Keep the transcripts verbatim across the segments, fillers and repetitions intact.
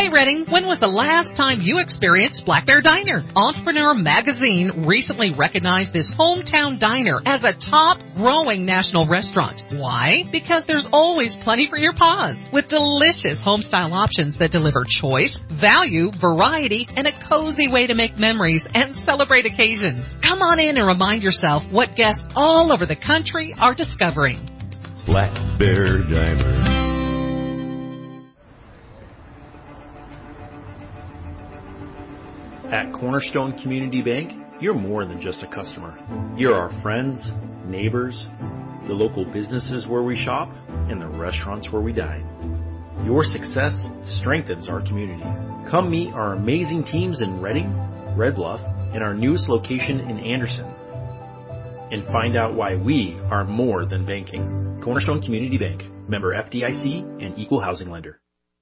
Hey Redding, when was the last time you experienced Black Bear Diner? Entrepreneur Magazine recently recognized this hometown diner as a top growing national restaurant. Why? Because there's always plenty for your paws, with delicious home-style options that deliver choice, value, variety, and a cozy way to make memories and celebrate occasions. Come on in and remind yourself what guests all over the country are discovering. Black Bear Diner. At Cornerstone Community Bank, you're more than just a customer. You're our friends, neighbors, the local businesses where we shop, and the restaurants where we dine. Your success strengthens our community. Come meet our amazing teams in Redding, Red Bluff, and our newest location in Anderson. And find out why we are more than banking. Cornerstone Community Bank, member F D I C and equal housing lender.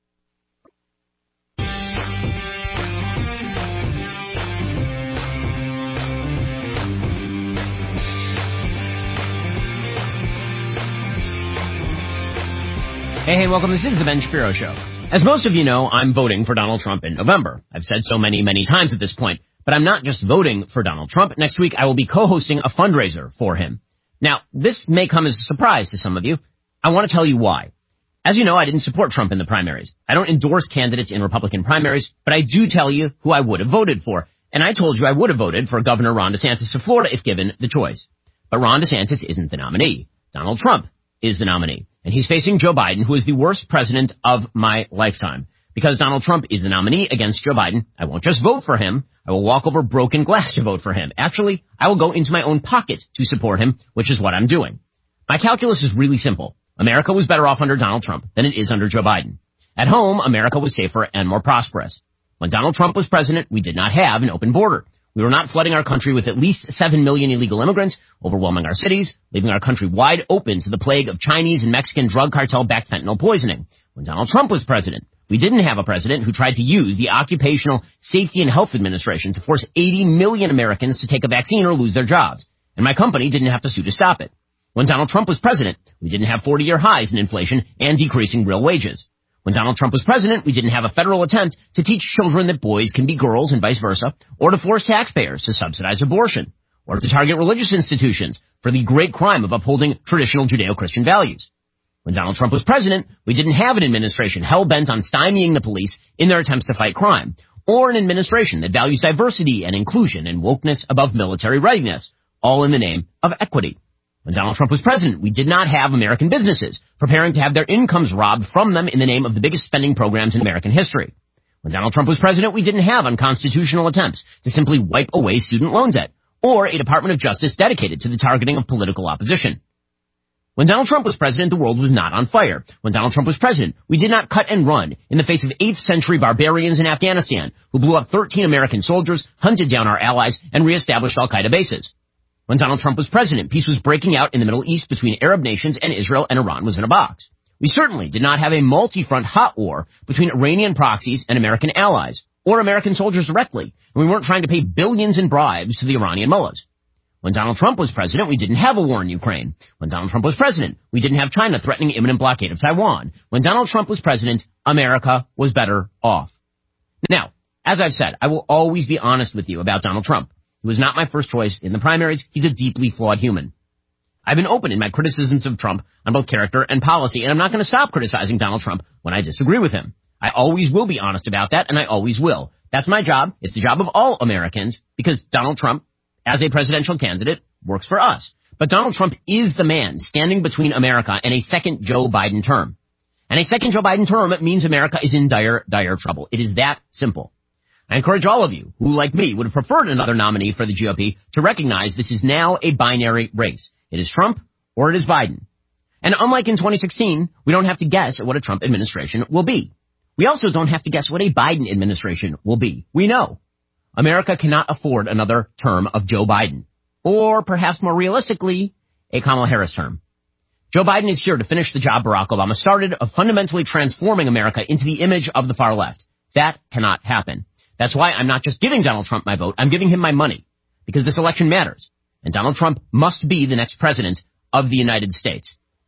Hey, hey, welcome. This is the Ben Shapiro Show. As most of you know, I'm voting for Donald Trump in November. I've said so many, many times at this point. But I'm not just voting for Donald Trump. Next week, I will be co-hosting a fundraiser for him. Now, this may come as a surprise to some of you. I want to tell you why. As you know, I didn't support Trump in the primaries. I don't endorse candidates in Republican primaries, but I do tell you who I would have voted for. And I told you I would have voted for Governor Ron DeSantis of Florida if given the choice. But Ron DeSantis isn't the nominee. Donald Trump is the nominee. And he's facing Joe Biden, who is the worst president of my lifetime. Because Donald Trump is the nominee against Joe Biden, I won't just vote for him. I will walk over broken glass to vote for him. Actually, I will go into my own pocket to support him, which is what I'm doing. My calculus is really simple. America was better off under Donald Trump than it is under Joe Biden. At home, America was safer and more prosperous. When Donald Trump was president, we did not have an open border. We were not flooding our country with at least seven million illegal immigrants, overwhelming our cities, leaving our country wide open to the plague of Chinese and Mexican drug cartel-backed fentanyl poisoning. When Donald Trump was president, we didn't have a president who tried to use the Occupational Safety and Health Administration to force eighty million Americans to take a vaccine or lose their jobs. And my company didn't have to sue to stop it. When Donald Trump was president, we didn't have forty-year highs in inflation and decreasing real wages. When Donald Trump was president, we didn't have a federal attempt to teach children that boys can be girls and vice versa, or to force taxpayers to subsidize abortion, or to target religious institutions for the great crime of upholding traditional Judeo-Christian values. When Donald Trump was president, we didn't have an administration hell-bent on stymieing the police in their attempts to fight crime, or an administration that values diversity and inclusion and wokeness above military readiness, all in the name of equity. When Donald Trump was president, we did not have American businesses preparing to have their incomes robbed from them in the name of the biggest spending programs in American history. When Donald Trump was president, we didn't have unconstitutional attempts to simply wipe away student loan debt, or a Department of Justice dedicated to the targeting of political opposition. When Donald Trump was president, the world was not on fire. When Donald Trump was president, we did not cut and run in the face of eighth century barbarians in Afghanistan who blew up thirteen American soldiers, hunted down our allies, and reestablished al-Qaeda bases. When Donald Trump was president, peace was breaking out in the Middle East between Arab nations, and Israel and Iran was in a box. We certainly did not have a multi-front hot war between Iranian proxies and American allies, or American soldiers directly, and we weren't trying to pay billions in bribes to the Iranian mullahs. When Donald Trump was president, we didn't have a war in Ukraine. When Donald Trump was president, we didn't have China threatening imminent blockade of Taiwan. When Donald Trump was president, America was better off. Now, as I've said, I will always be honest with you about Donald Trump. He was not my first choice in the primaries. He's a deeply flawed human. I've been open in my criticisms of Trump on both character and policy, and I'm not going to stop criticizing Donald Trump when I disagree with him. I always will be honest about that, and I always will. That's my job. It's the job of all Americans, because Donald Trump, as a presidential candidate, works for us. But Donald Trump is the man standing between America and a second Joe Biden term. And a second Joe Biden term means America is in dire, dire trouble. It is that simple. I encourage all of you who, like me, would have preferred another nominee for the G O P to recognize this is now a binary race. It is Trump or it is Biden. And unlike in twenty sixteen, we don't have to guess at what a Trump administration will be. We also don't have to guess what a Biden administration will be. We know. America cannot afford another term of Joe Biden. Or perhaps more realistically, a Kamala Harris term. Joe Biden is here to finish the job Barack Obama started of fundamentally transforming America into the image of the far left. That cannot happen. That's why I'm not just giving Donald Trump my vote, I'm giving him my money. Because this election matters. And Donald Trump must be the next president of the United States.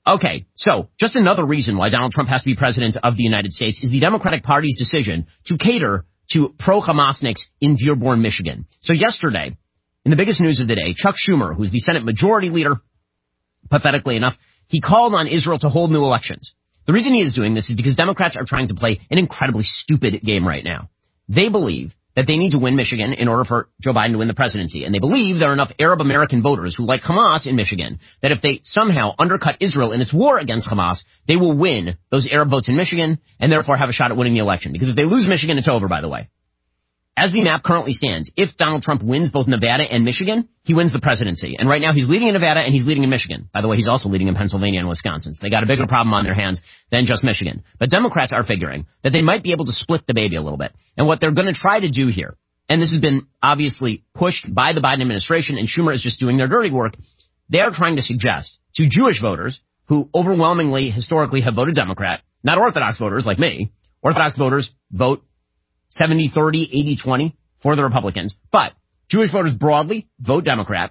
Okay, so just another reason why Donald Trump has to be president of the United States is the Democratic Party's decision to cater to pro-Hamasniks in Dearborn, Michigan. So yesterday, in the biggest news of the day, Chuck Schumer, who's the Senate Majority Leader, pathetically enough, he called on Israel to hold new elections. The reason he is doing this is because Democrats are trying to play an incredibly stupid game right now. They believe that they need to win Michigan in order for Joe Biden to win the presidency. And they believe there are enough Arab American voters who like Hamas in Michigan that if they somehow undercut Israel in its war against Hamas, they will win those Arab votes in Michigan and therefore have a shot at winning the election. Because if they lose Michigan, it's over, by the way. As the map currently stands, if Donald Trump wins both Nevada and Michigan, he wins the presidency. And right now he's leading in Nevada and he's leading in Michigan. By the way, he's also leading in Pennsylvania and Wisconsin. So they got a bigger problem on their hands than just Michigan. But Democrats are figuring that they might be able to split the baby a little bit. And what they're going to try to do here, and this has been obviously pushed by the Biden administration, and Schumer is just doing their dirty work, they are trying to suggest to Jewish voters who overwhelmingly historically have voted Democrat, not Orthodox voters like me. Orthodox voters vote seventy thirty, eighty twenty for the Republicans, but Jewish voters broadly vote Democrat.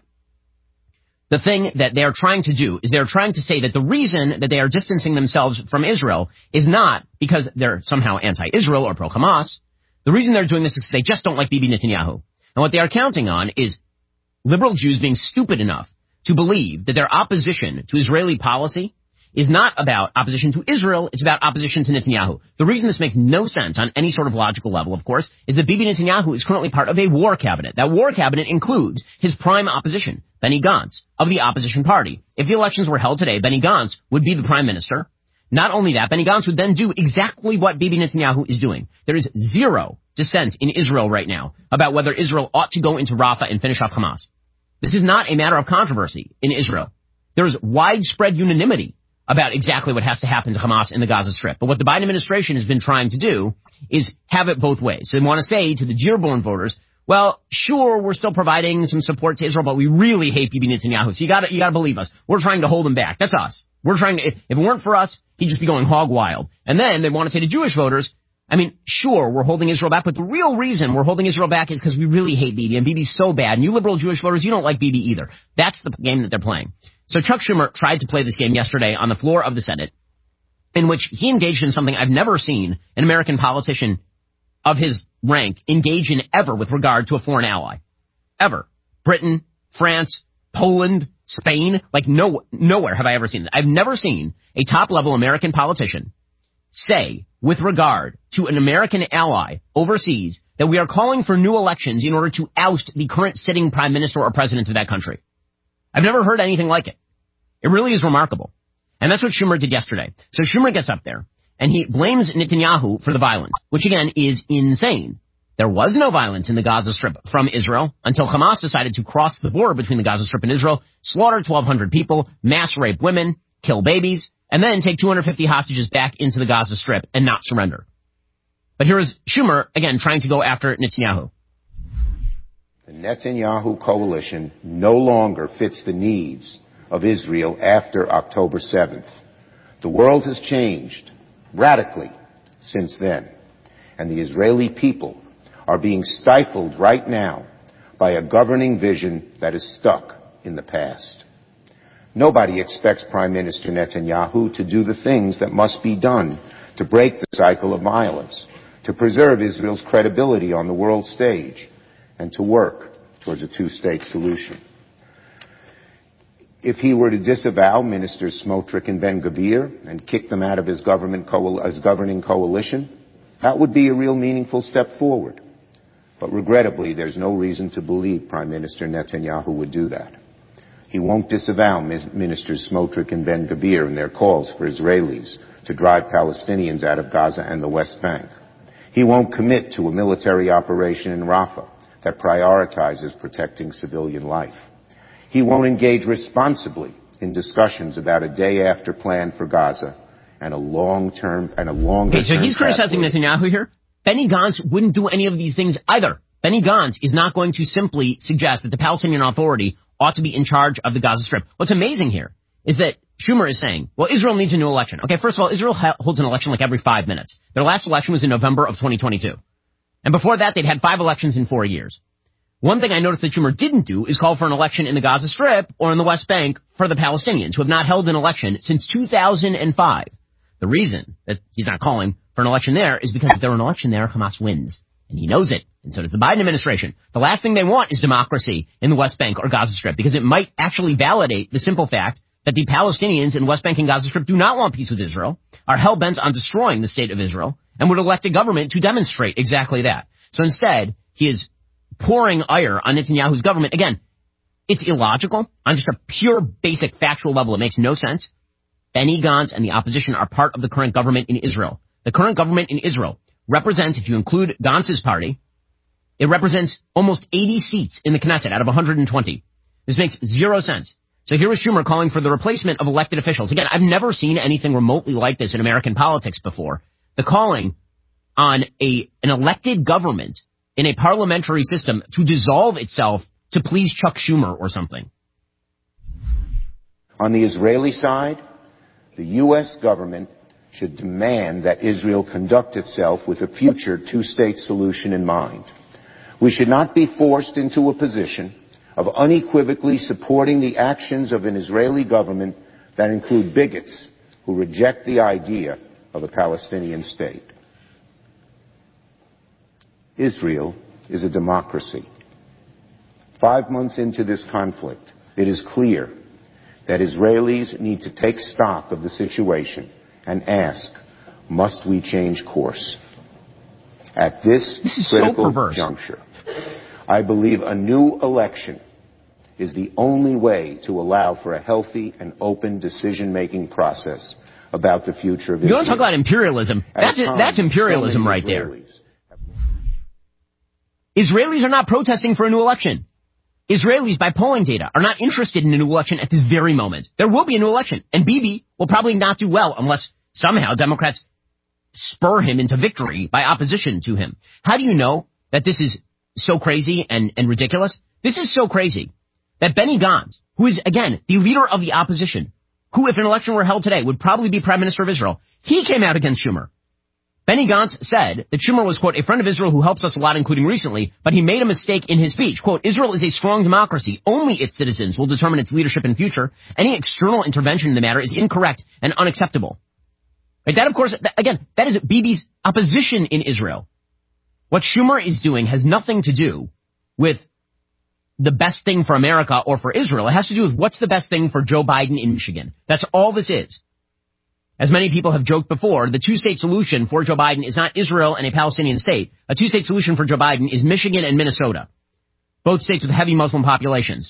The thing that they are trying to do is they are trying to say that the reason that they are distancing themselves from Israel is not because they're somehow anti-Israel or pro-Hamas. The reason they're doing this is because they just don't like Bibi Netanyahu. And what they are counting on is liberal Jews being stupid enough to believe that their opposition to Israeli policy is not about opposition to Israel, it's about opposition to Netanyahu. The reason this makes no sense on any sort of logical level, of course, is that Bibi Netanyahu is currently part of a war cabinet. That war cabinet includes his prime opposition, Benny Gantz, of the opposition party. If the elections were held today, Benny Gantz would be the prime minister. Not only that, Benny Gantz would then do exactly what Bibi Netanyahu is doing. There is zero dissent in Israel right now about whether Israel ought to go into Rafah and finish off Hamas. This is not a matter of controversy in Israel. There is widespread unanimity about exactly what has to happen to Hamas in the Gaza Strip. But what the Biden administration has been trying to do is have it both ways. So they want to say to the Dearborn voters, well, sure, we're still providing some support to Israel, but we really hate Bibi Netanyahu. So you gotta, you gotta believe us. We're trying to hold him back. That's us. We're trying to, if, if it weren't for us, he'd just be going hog wild. And then they want to say to Jewish voters, I mean, sure, we're holding Israel back, but the real reason we're holding Israel back is because we really hate Bibi, and Bibi's so bad. And you liberal Jewish voters, you don't like Bibi either. That's the game that they're playing. So Chuck Schumer tried to play this game yesterday on the floor of the Senate, in which he engaged in something I've never seen an American politician of his rank engage in ever with regard to a foreign ally. Ever. Britain, France, Poland, Spain, like no, nowhere have I ever seen that. I've never seen a top-level American politician say, with regard to an American ally overseas, that we are calling for new elections in order to oust the current sitting prime minister or president of that country. I've never heard anything like it. It really is remarkable. And that's what Schumer did yesterday. So Schumer gets up there, and he blames Netanyahu for the violence, which again is insane. There was no violence in the Gaza Strip from Israel until Hamas decided to cross the border between the Gaza Strip and Israel, slaughter twelve hundred people, mass rape women, kill babies, and then take two hundred fifty hostages back into the Gaza Strip and not surrender. But here is Schumer, again, trying to go after Netanyahu. The Netanyahu coalition no longer fits the needs of Israel after October seventh. The world has changed radically since then, and the Israeli people are being stifled right now by a governing vision that is stuck in the past. Nobody expects Prime Minister Netanyahu to do the things that must be done to break the cycle of violence, to preserve Israel's credibility on the world stage, and to work towards a two-state solution. If he were to disavow Ministers Smotrich and Ben-Gvir and kick them out of his, government co- his governing coalition, that would be a real meaningful step forward. But regrettably, there's no reason to believe Prime Minister Netanyahu would do that. He won't disavow Ministers Smotrich and Ben-Gvir in their calls for Israelis to drive Palestinians out of Gaza and the West Bank. He won't commit to a military operation in Rafah that prioritizes protecting civilian life. He won't engage responsibly in discussions about a day-after plan for Gaza and a long-term and a longer-term. Okay, so he's criticizing Netanyahu here. Benny Gantz wouldn't do any of these things either. Benny Gantz is not going to simply suggest that the Palestinian Authority ought to be in charge of the Gaza Strip. What's amazing here is that Schumer is saying, well, Israel needs a new election. Okay, first of all, Israel ha- holds an election like every five minutes. Their last election was in November of twenty twenty-two. And before that, they'd had five elections in four years. One thing I noticed that Schumer didn't do is call for an election in the Gaza Strip or in the West Bank for the Palestinians, who have not held an election since two thousand five. The reason that he's not calling for an election there is because if there were an election there, Hamas wins. And he knows it, and so does the Biden administration. The last thing they want is democracy in the West Bank or Gaza Strip, because it might actually validate the simple fact that the Palestinians in West Bank and Gaza Strip do not want peace with Israel, are hell-bent on destroying the state of Israel, and would elect a government to demonstrate exactly that. So instead, he is pouring ire on Netanyahu's government. Again, it's illogical. On just a pure, basic, factual level, it makes no sense. Benny Gantz and the opposition are part of the current government in Israel. The current government in Israel represents, if you include Gantz's party, it represents almost eighty seats in the Knesset out of one hundred twenty. This makes zero sense. So here was Schumer calling for the replacement of elected officials. Again, I've never seen anything remotely like this in American politics before. The calling on a an elected government in a parliamentary system to dissolve itself to please Chuck Schumer or something. On the Israeli side, the U S government should demand that Israel conduct itself with a future two-state solution in mind. We should not be forced into a position of unequivocally supporting the actions of an Israeli government that include bigots who reject the idea of a Palestinian state. Israel is a democracy. Five months into this conflict, it is clear that Israelis need to take stock of the situation and ask, must we change course? At this, this critical so juncture, I believe a new election is the only way to allow for a healthy and open decision-making process about the future of Israel. You want to talk about imperialism? That's, it, that's imperialism so right Israelis there. Israelis are not protesting for a new election. Israelis, by polling data, are not interested in a new election at this very moment. There will be a new election, and Bibi will probably not do well unless somehow Democrats spur him into victory by opposition to him. How do you know that this is so crazy and, and ridiculous? This is so crazy that Benny Gantz, who is, again, the leader of the opposition, who, if an election were held today, would probably be prime minister of Israel, he came out against Schumer. Benny Gantz said that Schumer was, quote, a friend of Israel who helps us a lot, including recently, but he made a mistake in his speech. Quote, Israel is a strong democracy. Only its citizens will determine its leadership and future. Any external intervention in the matter is incorrect and unacceptable. Right? That, of course, th- again, that is Bibi's opposition in Israel. What Schumer is doing has nothing to do with the best thing for America or for Israel. It has to do with what's the best thing for Joe Biden in Michigan. That's all this is. As many people have joked before, the two-state solution for Joe Biden is not Israel and a Palestinian state. A two-state solution for Joe Biden is Michigan and Minnesota, both states with heavy Muslim populations.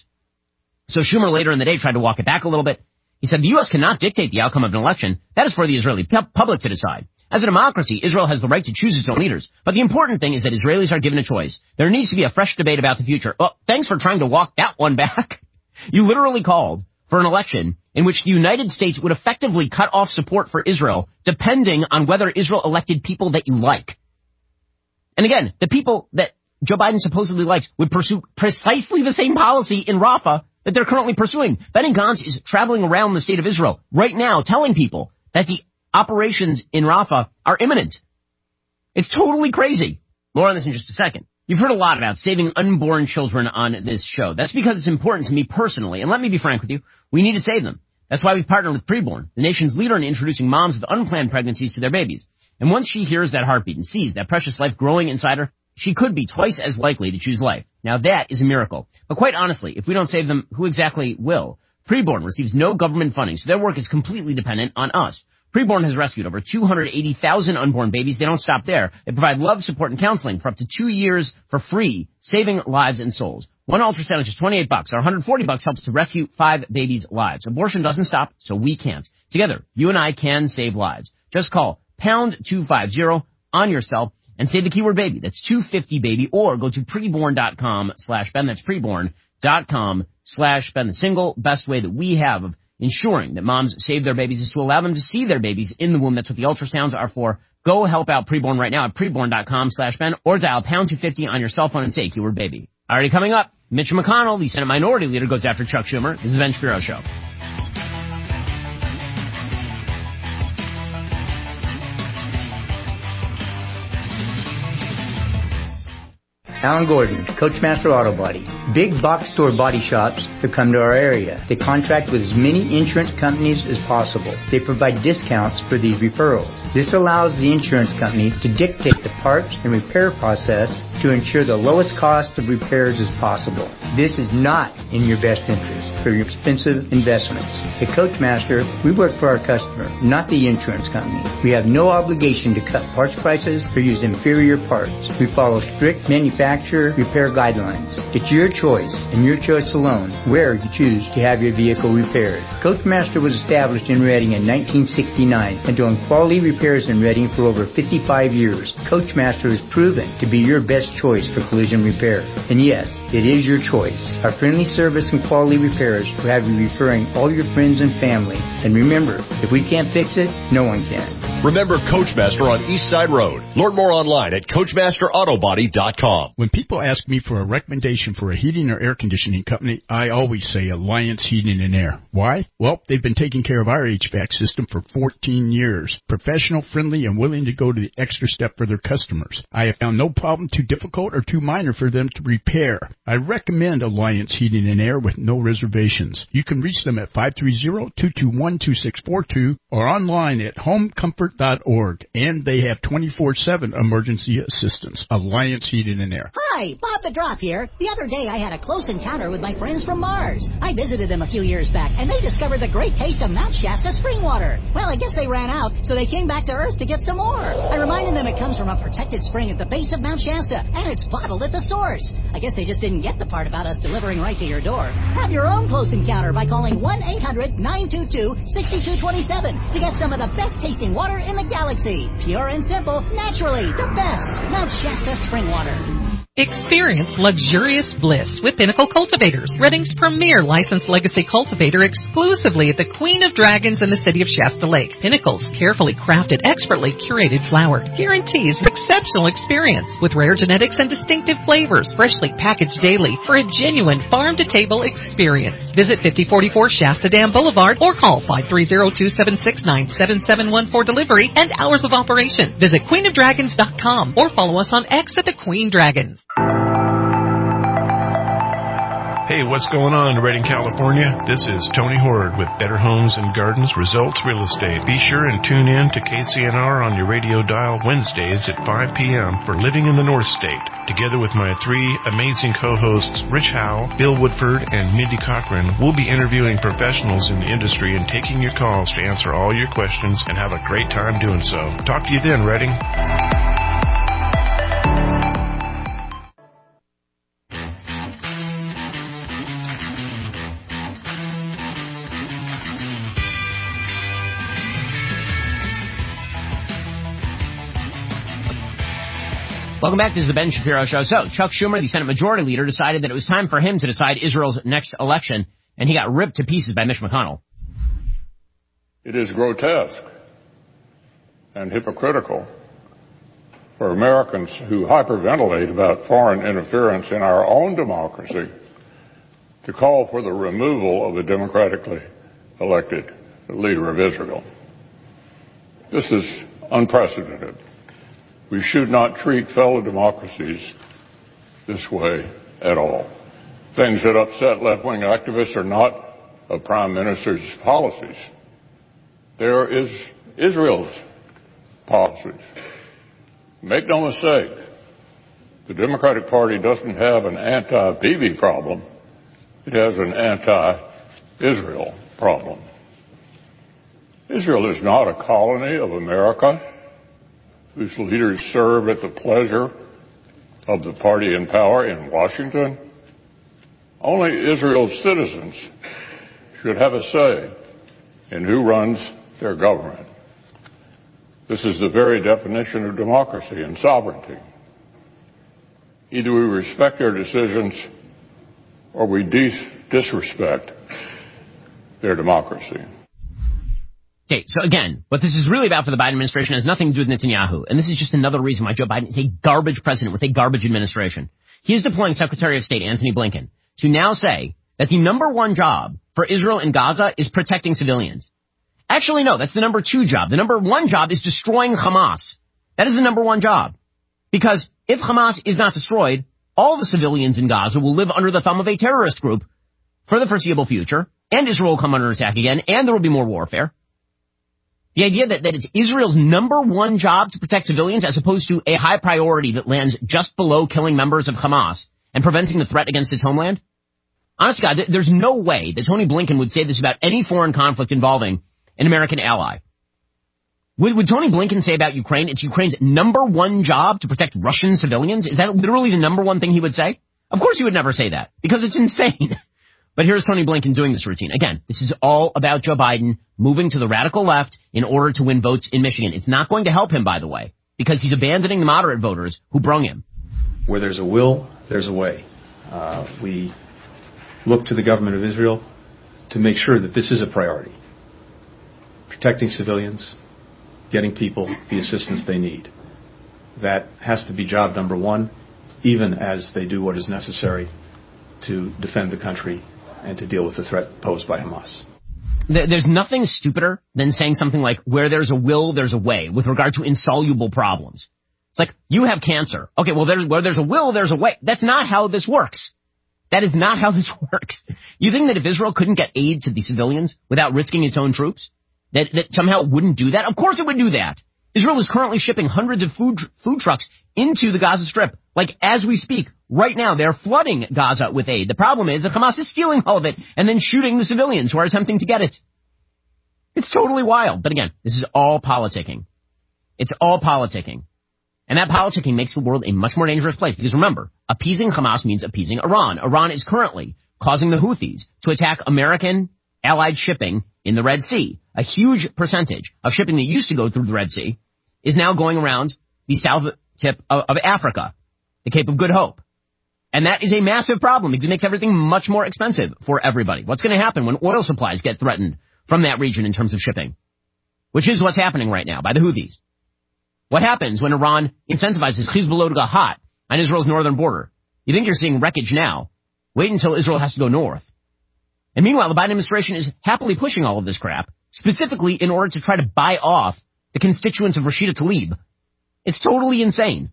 So Schumer later in the day tried to walk it back a little bit. He said the U S cannot dictate the outcome of an election. That is for the Israeli pu- public to decide. As a democracy, Israel has the right to choose its own leaders. But the important thing is that Israelis are given a choice. There needs to be a fresh debate about the future. Well, thanks for trying to walk that one back. You literally called for an election in which the United States would effectively cut off support for Israel depending on whether Israel elected people that you like. And again, the people that Joe Biden supposedly likes would pursue precisely the same policy in Rafah that they're currently pursuing. Benny Gantz is traveling around the state of Israel right now telling people that the operations in Rafah are imminent. It's totally crazy. More on this in just a second. You've heard a lot about saving unborn children on this show. That's because it's important to me personally. And let me be frank with you, we need to save them. That's why we've partnered with Preborn, the nation's leader in introducing moms with unplanned pregnancies to their babies. And once she hears that heartbeat and sees that precious life growing inside her, she could be twice as likely to choose life. Now that is a miracle. But quite honestly, if we don't save them, who exactly will? Preborn receives no government funding, so their work is completely dependent on us. Preborn has rescued over two hundred eighty thousand unborn babies. They don't stop there. They provide love, support, and counseling for up to two years for free, saving lives and souls. One ultrasound is just twenty-eight bucks, or one hundred forty bucks helps to rescue five babies' lives. Abortion doesn't stop, so we can't. Together, you and I can save lives. Just call pound two fifty on your cell and say the keyword baby. That's two fifty baby, or go to preborn.com slash Ben. That's preborn.com slash Ben. The single best way that we have of ensuring that moms save their babies is to allow them to see their babies in the womb. That's what the ultrasounds are for. Go help out Preborn right now at preborn.com slash Ben, or dial pound two fifty on your cell phone and say keyword baby. Already coming up, Mitch McConnell, the Senate Minority Leader, goes after Chuck Schumer. This is the Ben Shapiro Show. Alan Gordon, Coachmaster Auto Body. Big box store body shops to come to our area. They contract with as many insurance companies as possible. They provide discounts for these referrals. This allows the insurance company to dictate the parts and repair process to ensure the lowest cost of repairs as possible. This is not in your best interest for your expensive investments. At Coachmaster, we work for our customer, not the insurance company. We have no obligation to cut parts prices or use inferior parts. We follow strict manufacturer repair guidelines. It's your choice and your choice alone where you choose to have your vehicle repaired. Coachmaster was established in Reading in nineteen sixty-nine and doing quality repairs in Reading for over fifty-five years. Coachmaster is proven to be your best choice for collision repair. And yes, it is your choice. Our friendly service and quality repairs will have you referring all your friends and family. And remember, if we can't fix it, no one can. Remember Coachmaster on East Side Road. Learn more online at coachmaster auto body dot com. When people ask me for a recommendation for a heating or air conditioning company, I always say Alliance Heating and Air. Why? Well, they've been taking care of our H V A C system for fourteen years. Professional, friendly, and willing to go to the extra step for their customers. I have found no problem too difficult or too minor for them to repair. I recommend Alliance Heating and Air with no reservations. You can reach them at five three zero, two two one, two six four two or online at home comfort dot org. And they have twenty-four seven emergency assistance. Alliance Heating and Air. Hi, Bob the Drop here. The other day I had a close encounter with my friends from Mars. I visited them a few years back, and they discovered the great taste of Mount Shasta spring water. Well, I guess they ran out, so they came back to Earth to get some more. I reminded them it comes from a protected spring at the base of Mount Shasta, and it's bottled at the source. I guess they just didn't get the part about us delivering right to your door. Have your own close encounter by calling one eight hundred, nine two two, six two two seven to get some of the best tasting water in the galaxy. Pure and simple, naturally, the best. Mount Shasta spring water. Experience luxurious bliss with Pinnacle Cultivators, Reading's premier licensed legacy cultivator exclusively at the Queen of Dragons in the city of Shasta Lake. Pinnacle's carefully crafted, expertly curated flower guarantees an exceptional experience with rare genetics and distinctive flavors, freshly packaged daily for a genuine farm-to-table experience. Visit fifty forty-four Shasta Dam Boulevard or call five three zero, two seven six, nine seven seven one for delivery and hours of operation. Visit queen of dragons dot com or follow us on X at the Queen Dragon. Hey, what's going on in Redding, California? This is Tony Horde with Better Homes and Gardens Results Real Estate. Be sure and tune in to K C N R on your radio dial Wednesdays at five p.m. for Living in the North State. Together with my three amazing co-hosts, Rich Howe, Bill Woodford, and Mindy Cochran, we'll be interviewing professionals in the industry and taking your calls to answer all your questions and have a great time doing so. Talk to you then, Redding. Welcome back. This is the Ben Shapiro Show. So, Chuck Schumer, the Senate Majority Leader, decided that it was time for him to decide Israel's next election, and he got ripped to pieces by Mitch McConnell. It is grotesque and hypocritical for Americans who hyperventilate about foreign interference in our own democracy to call for the removal of a democratically elected leader of Israel. This is unprecedented. We should not treat fellow democracies this way at all. Things that upset left-wing activists are not a prime minister's policies. There is Israel's policies. Make no mistake, the Democratic Party doesn't have an anti-Bibi problem. It has an anti-Israel problem. Israel is not a colony of America whose leaders serve at the pleasure of the party in power in Washington. Only Israel's citizens should have a say in who runs their government. This is the very definition of democracy and sovereignty. Either we respect their decisions or we dis- disrespect their democracy. Okay, so again, what this is really about for the Biden administration has nothing to do with Netanyahu. And this is just another reason why Joe Biden is a garbage president with a garbage administration. He is deploying Secretary of State Anthony Blinken to now say that the number one job for Israel in Gaza is protecting civilians. Actually, no, that's the number two job. The number one job is destroying Hamas. That is the number one job. Because if Hamas is not destroyed, all the civilians in Gaza will live under the thumb of a terrorist group for the foreseeable future, and Israel will come under attack again, and there will be more warfare. The idea that, that it's Israel's number one job to protect civilians as opposed to a high priority that lands just below killing members of Hamas and preventing the threat against its homeland? Honest to God, there's no way that Tony Blinken would say this about any foreign conflict involving an American ally. Would, would Tony Blinken say about Ukraine, it's Ukraine's number one job to protect Russian civilians? Is that literally the number one thing he would say? Of course he would never say that, because it's insane. But here's Tony Blinken doing this routine. Again, this is all about Joe Biden moving to the radical left in order to win votes in Michigan. It's not going to help him, by the way, because he's abandoning the moderate voters who brung him. Where there's a will, there's a way. Uh, we look to the government of Israel to make sure that this is a priority. Protecting civilians, getting people the assistance they need. That has to be job number one, even as they do what is necessary to defend the country and to deal with the threat posed by Hamas. There's nothing stupider than saying something like, where there's a will, there's a way, with regard to insoluble problems. It's like, you have cancer. Okay, well, there's, where there's a will, there's a way. That's not how this works. That is not how this works. You think that if Israel couldn't get aid to the civilians without risking its own troops, that, that somehow it wouldn't do that? Of course it would do that. Israel is currently shipping hundreds of food food trucks into the Gaza Strip. Like, as we speak, right now, they're flooding Gaza with aid. The problem is that Hamas is stealing all of it and then shooting the civilians who are attempting to get it. It's totally wild. But again, this is all politicking. It's all politicking. And that politicking makes the world a much more dangerous place. Because remember, appeasing Hamas means appeasing Iran. Iran is currently causing the Houthis to attack American allied shipping in the Red Sea. A huge percentage of shipping that used to go through the Red Sea is now going around the south tip of, of Africa, the Cape of Good Hope. And that is a massive problem because it makes everything much more expensive for everybody. What's going to happen when oil supplies get threatened from that region in terms of shipping? Which is what's happening right now by the Houthis. What happens when Iran incentivizes Hezbollah to go hot on Israel's northern border? You think you're seeing wreckage now. Wait until Israel has to go north. And meanwhile, the Biden administration is happily pushing all of this crap, specifically in order to try to buy off the constituents of Rashida Tlaib. It's totally insane.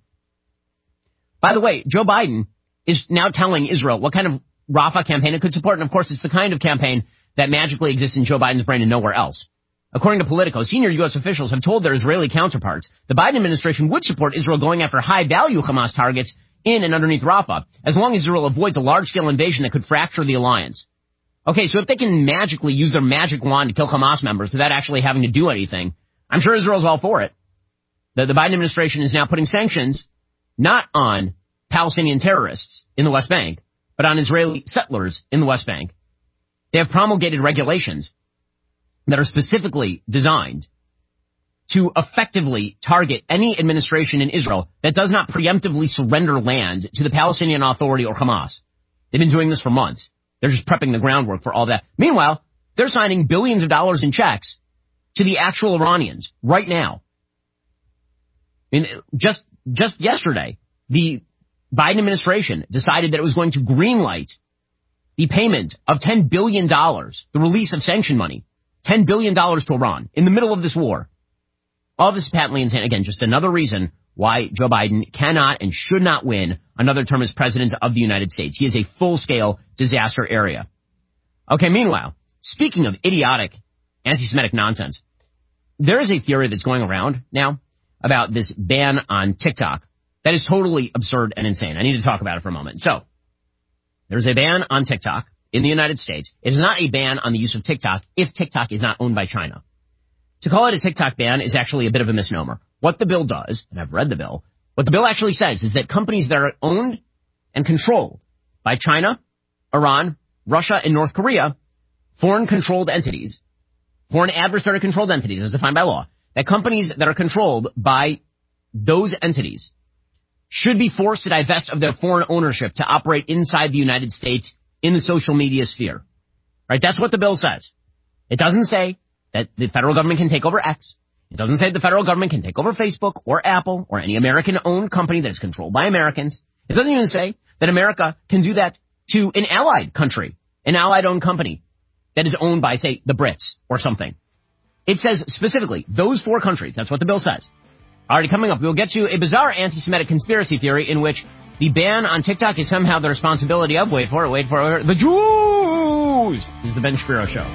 By the way, Joe Biden is now telling Israel what kind of Rafah campaign it could support, and of course it's the kind of campaign that magically exists in Joe Biden's brain and nowhere else. According to Politico, senior U S officials have told their Israeli counterparts the Biden administration would support Israel going after high-value Hamas targets in and underneath Rafah, as long as Israel avoids a large-scale invasion that could fracture the alliance. Okay, so if they can magically use their magic wand to kill Hamas members without actually having to do anything, I'm sure Israel's all for it. The, the Biden administration is now putting sanctions not on Palestinian terrorists in the West Bank, but on Israeli settlers in the West Bank. They have promulgated regulations that are specifically designed to effectively target any administration in Israel that does not preemptively surrender land to the Palestinian Authority or Hamas. They've been doing this for months. They're just prepping the groundwork for all that. Meanwhile, they're signing billions of dollars in checks to the actual Iranians right now. I mean, just, just yesterday, the Biden administration decided that it was going to greenlight the payment of ten billion dollars, the release of sanction money, ten billion dollars to Iran in the middle of this war. All this is patently insane. Again, just another reason why Joe Biden cannot and should not win another term as president of the United States. He is a full-scale disaster area. Okay, meanwhile, speaking of idiotic anti-Semitic nonsense, there is a theory that's going around now about this ban on TikTok that is totally absurd and insane. I need to talk about it for a moment. So, there's a ban on TikTok in the United States. It is not a ban on the use of TikTok if TikTok is not owned by China. To call it a TikTok ban is actually a bit of a misnomer. What the bill does, and I've read the bill, what the bill actually says is that companies that are owned and controlled by China, Iran, Russia, and North Korea, foreign-controlled entities, foreign adversary-controlled entities as defined by law, that companies that are controlled by those entities should be forced to divest of their foreign ownership to operate inside the United States in the social media sphere. Right? That's what the bill says. It doesn't say that the federal government can take over X. It doesn't say the federal government can take over Facebook or Apple or any American-owned company that is controlled by Americans. It doesn't even say that America can do that to an allied country, an allied-owned company that is owned by, say, the Brits or something. It says specifically those four countries. That's what the bill says. Already coming up, we'll get to a bizarre anti-Semitic conspiracy theory in which The ban on TikTok is somehow the responsibility of, wait for it, wait for it, the Jews! This is the Ben Shapiro Show.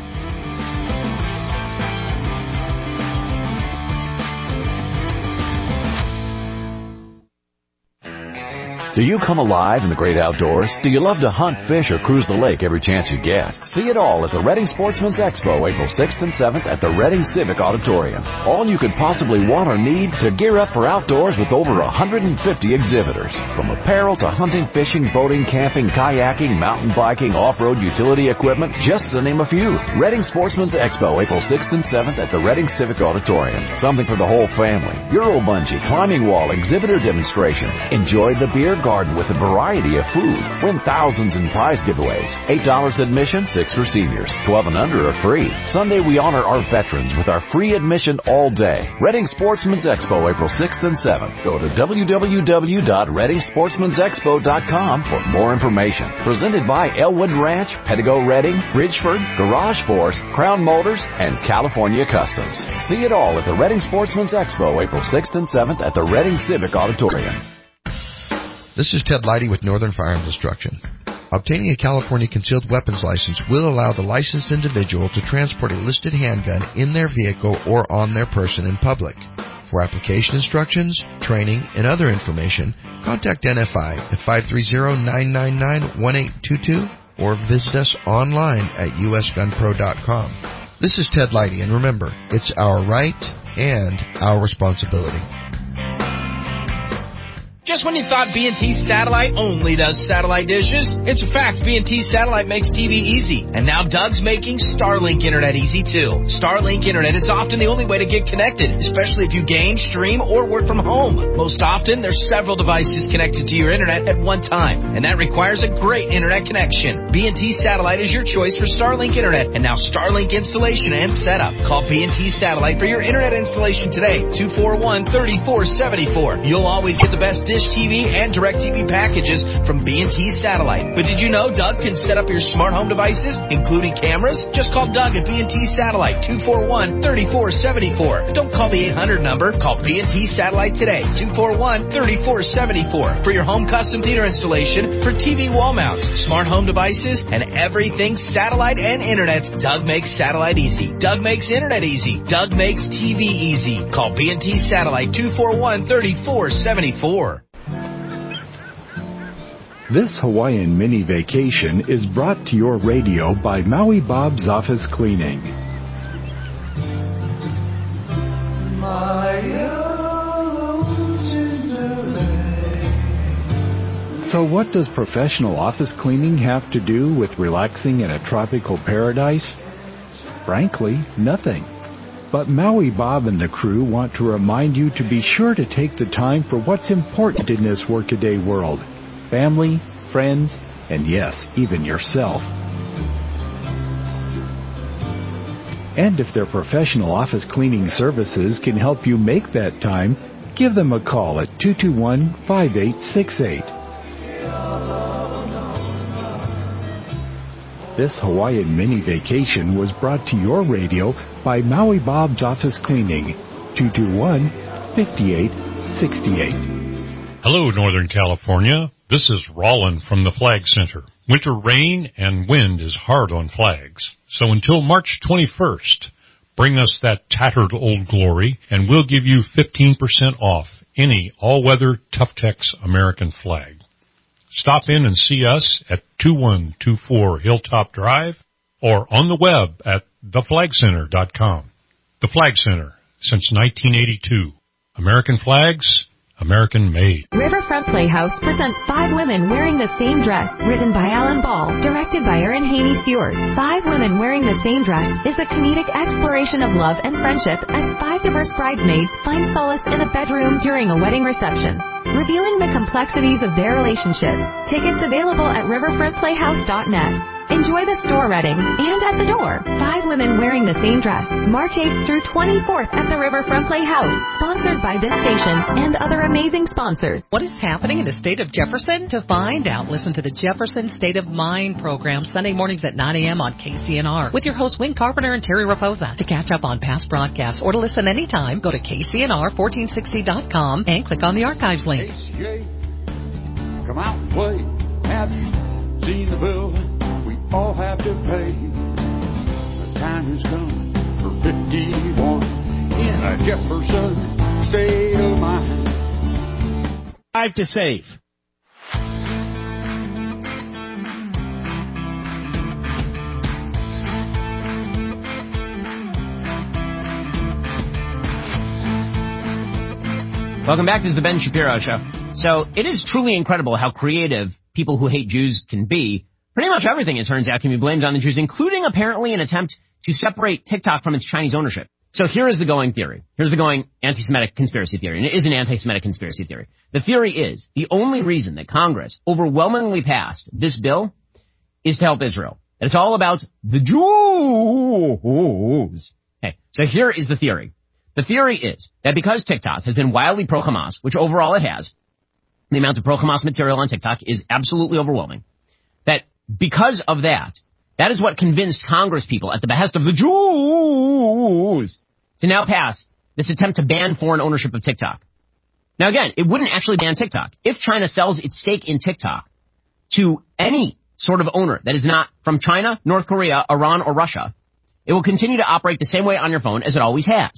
Do you come alive in the great outdoors? Do you love to hunt, fish, or cruise the lake every chance you get? See it all at the Reading Sportsman's Expo, April sixth and seventh at the Reading Civic Auditorium. All you could possibly want or need to gear up for outdoors with over one hundred fifty exhibitors. From apparel to hunting, fishing, boating, camping, kayaking, mountain biking, off-road utility equipment, just to name a few. Reading Sportsman's Expo, April sixth and seventh at the Reading Civic Auditorium. Something for the whole family. Euro bungee, climbing wall, exhibitor demonstrations. Enjoy the beer garden with a variety of food. Win thousands in prize giveaways. eight dollars admission, six for seniors. twelve and under are free. Sunday we honor our veterans with our free admission all day. Reading Sportsman's Expo, April sixth and seventh. Go to w w w dot reading sportsmans expo dot com for more information. Presented by Elwood Ranch, Pedigo Reading, Bridgeford, Garage Force, Crown Motors, and California Customs. See it all at the Reading Sportsman's Expo, April sixth and seventh at the Reading Civic Auditorium. This is Ted Leidy with Northern Firearms Instruction. Obtaining a California concealed weapons license will allow the licensed individual to transport a listed handgun in their vehicle or on their person in public. For application instructions, training, and other information, contact N F I at five three zero, nine nine nine, one eight two two or visit us online at u s gun pro dot com. This is Ted Leidy, and remember, it's our right and our responsibility. Just when you thought B and T Satellite only does satellite dishes, it's a fact B and T Satellite makes T V easy. And now Doug's making Starlink Internet easy too. Starlink Internet is often the only way to get connected, especially if you game, stream, or work from home. Most often, there's several devices connected to your internet at one time, and that requires a great internet connection. B and T Satellite is your choice for Starlink Internet, and now Starlink installation and setup. Call B and T Satellite for your internet installation today, two four one, three four seven four. You'll always get the best dish T V and DirecTV packages from B and T Satellite. But did you know Doug can set up your smart home devices, including cameras? Just call Doug at B and T Satellite, two four one, three four seven four. Don't call the eight hundred number. Call B and T Satellite today, two four one, three four seven four. For your home custom theater installation, for T V wall mounts, smart home devices, and everything satellite and internet, Doug makes satellite easy. Doug makes internet easy. Doug makes T V easy. Call B and T Satellite, two four one, three four seven four. This Hawaiian mini vacation is brought to your radio by Maui Bob's Office Cleaning. So what does professional office cleaning have to do with relaxing in a tropical paradise? Frankly, nothing. But Maui Bob and the crew want to remind you to be sure to take the time for what's important in this workaday world. Family, friends, and yes, even yourself. And if their professional office cleaning services can help you make that time, give them a call at two two one, five eight six eight. This Hawaiian mini vacation was brought to your radio by Maui Bob's Office Cleaning, two two one, five eight six eight. Hello, Northern California. This is Rollin from the Flag Center. Winter rain and wind is hard on flags. So until March twenty-first, bring us that tattered old glory, and we'll give you fifteen percent off any all-weather Tough-Tex American flag. Stop in and see us at two one two four Hilltop Drive or on the web at the flag center dot com. The Flag Center, since nineteen eighty-two. American flags, American made. Riverfront Playhouse presents Five Women Wearing the Same Dress, written by Alan Ball, directed by Erin Haney Stewart. Five Women Wearing the Same Dress is a comedic exploration of love and friendship as five diverse bridesmaids find solace in a bedroom during a wedding reception, revealing the complexities of their relationship. Tickets available at riverfront playhouse dot net. Enjoy the store Reading and at the door. Five Women Wearing the Same Dress, March eighth through twenty-fourth at the Riverfront Playhouse. Sponsored by this station and other amazing sponsors. What is happening in the state of Jefferson? To find out, listen to the Jefferson State of Mind program Sunday mornings at nine a.m. on K C N R with your hosts Wayne Carpenter and Terry Raposa. To catch up on past broadcasts or to listen anytime, go to K C N R fourteen sixty dot com and click on the archives link. Come out and play. Have you seen the bill we all have to pay? The time has come for fifty-one in a Jefferson state of mind. Five to save. Welcome back. This is the Ben Shapiro Show. So it is truly incredible how creative people who hate Jews can be. Pretty much everything, it turns out, can be blamed on the Jews, including apparently an attempt to separate TikTok from its Chinese ownership. So here is the going theory. Here's the going anti-Semitic conspiracy theory, and it is an anti-Semitic conspiracy theory. The theory is the only reason that Congress overwhelmingly passed this bill is to help Israel. And it's all about the Jews. Okay, so here is the theory. The theory is that because TikTok has been wildly pro-Hamas, which overall it has, the amount of pro-Hamas material on TikTok is absolutely overwhelming, that because of that, that is what convinced Congress people at the behest of the Jews to now pass this attempt to ban foreign ownership of TikTok. Now again, it wouldn't actually ban TikTok. If China sells its stake in TikTok to any sort of owner that is not from China, North Korea, Iran, or Russia, it will continue to operate the same way on your phone as it always has.